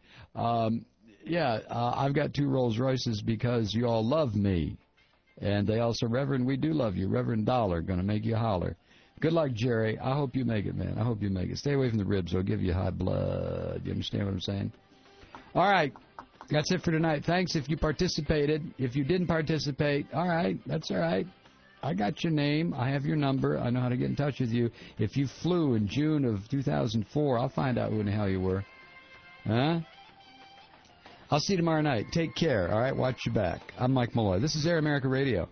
S6: I've got 2 Rolls Royces because you all love me. And they also, Reverend, we do love you. Reverend Dollar, going to make you holler. Good luck, Jerry. I hope you make it, man. I hope you make it. Stay away from the ribs. They'll give you high blood. You understand what I'm saying? All right. That's it for tonight. Thanks if you participated. If you didn't participate, all right. That's all right. I got your name. I have your number. I know how to get in touch with you. If you flew in June of 2004, I'll find out who in the hell you were. Huh? I'll see you tomorrow night. Take care, all right? Watch your back. I'm Mike Malloy. This is Air America Radio.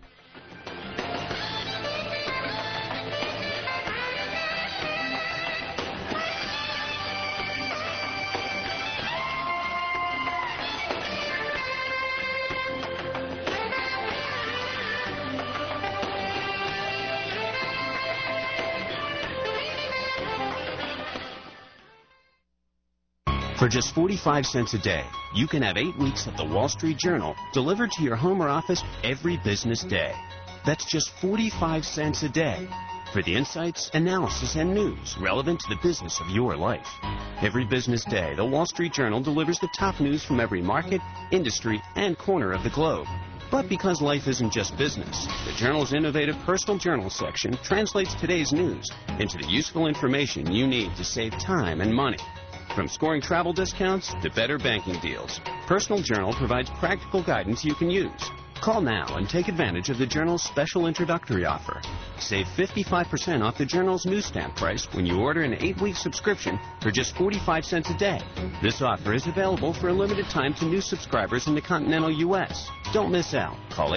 S19: For just 45 cents a day, you can have 8 weeks of the Wall Street Journal delivered to your home or office every business day. That's just 45 cents a day. for the insights, analysis, and news relevant to the business of your life. Every business day, the Wall Street Journal delivers the top news from every market, industry, and corner of the globe. But because life isn't just business, the Journal's innovative Personal Journal section translates today's news into the useful information you need to save time and money. From scoring travel discounts to better banking deals, Personal Journal provides practical guidance you can use. Call now and take advantage of the Journal's special introductory offer. Save 55% off the Journal's newsstand price when you order an 8-week subscription for just 45 cents a day. This offer is available for a limited time to new subscribers in the continental U.S. Don't miss out. Call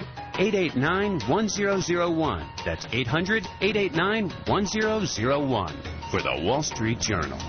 S19: 800-889-1001. That's 800-889-1001 for the Wall Street Journal.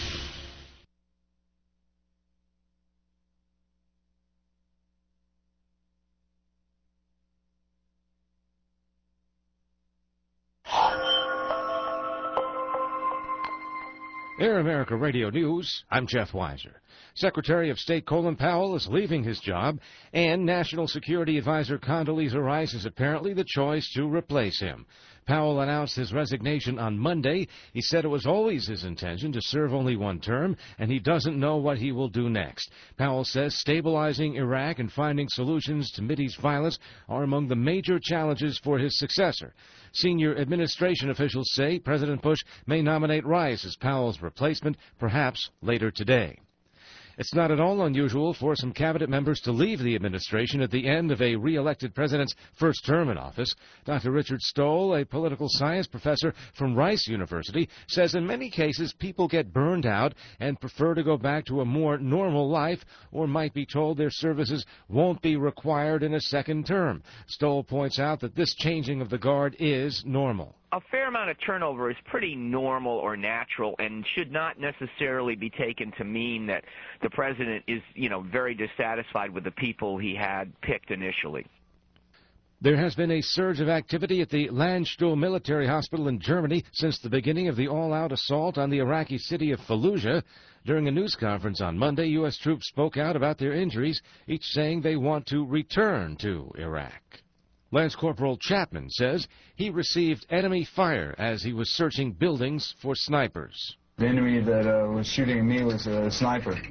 S20: Air America Radio News, I'm Jeff Weiser. Secretary of State Colin Powell is leaving his job, and National Security Advisor Condoleezza Rice is apparently the choice to replace him. Powell announced his resignation on Monday. He said it was always his intention to serve only one term, and he doesn't know what he will do next. Powell says stabilizing Iraq and finding solutions to Mideast violence are among the major challenges for his successor. Senior administration officials say President Bush may nominate Rice as Powell's replacement, perhaps later today. It's not at all unusual for some cabinet members to leave the administration at the end of a re-elected president's first term in office. Dr. Richard Stoll, a political science professor from Rice University, says in many cases people get burned out and prefer to go back to a more normal life, or might be told their services won't be required in a second term. Stoll points out that this changing of the guard is normal.
S21: A fair amount of turnover is pretty normal or natural and should not necessarily be taken to mean that the president is, very dissatisfied with the people he had picked initially.
S20: There has been a surge of activity at the Landstuhl military hospital in Germany since the beginning of the all-out assault on the Iraqi city of Fallujah. During a news conference on Monday, U.S. troops spoke out about their injuries, each saying they want to return to Iraq. Lance Corporal Chapman says he received enemy fire as he was searching buildings for snipers.
S22: The enemy that was shooting at me was a sniper.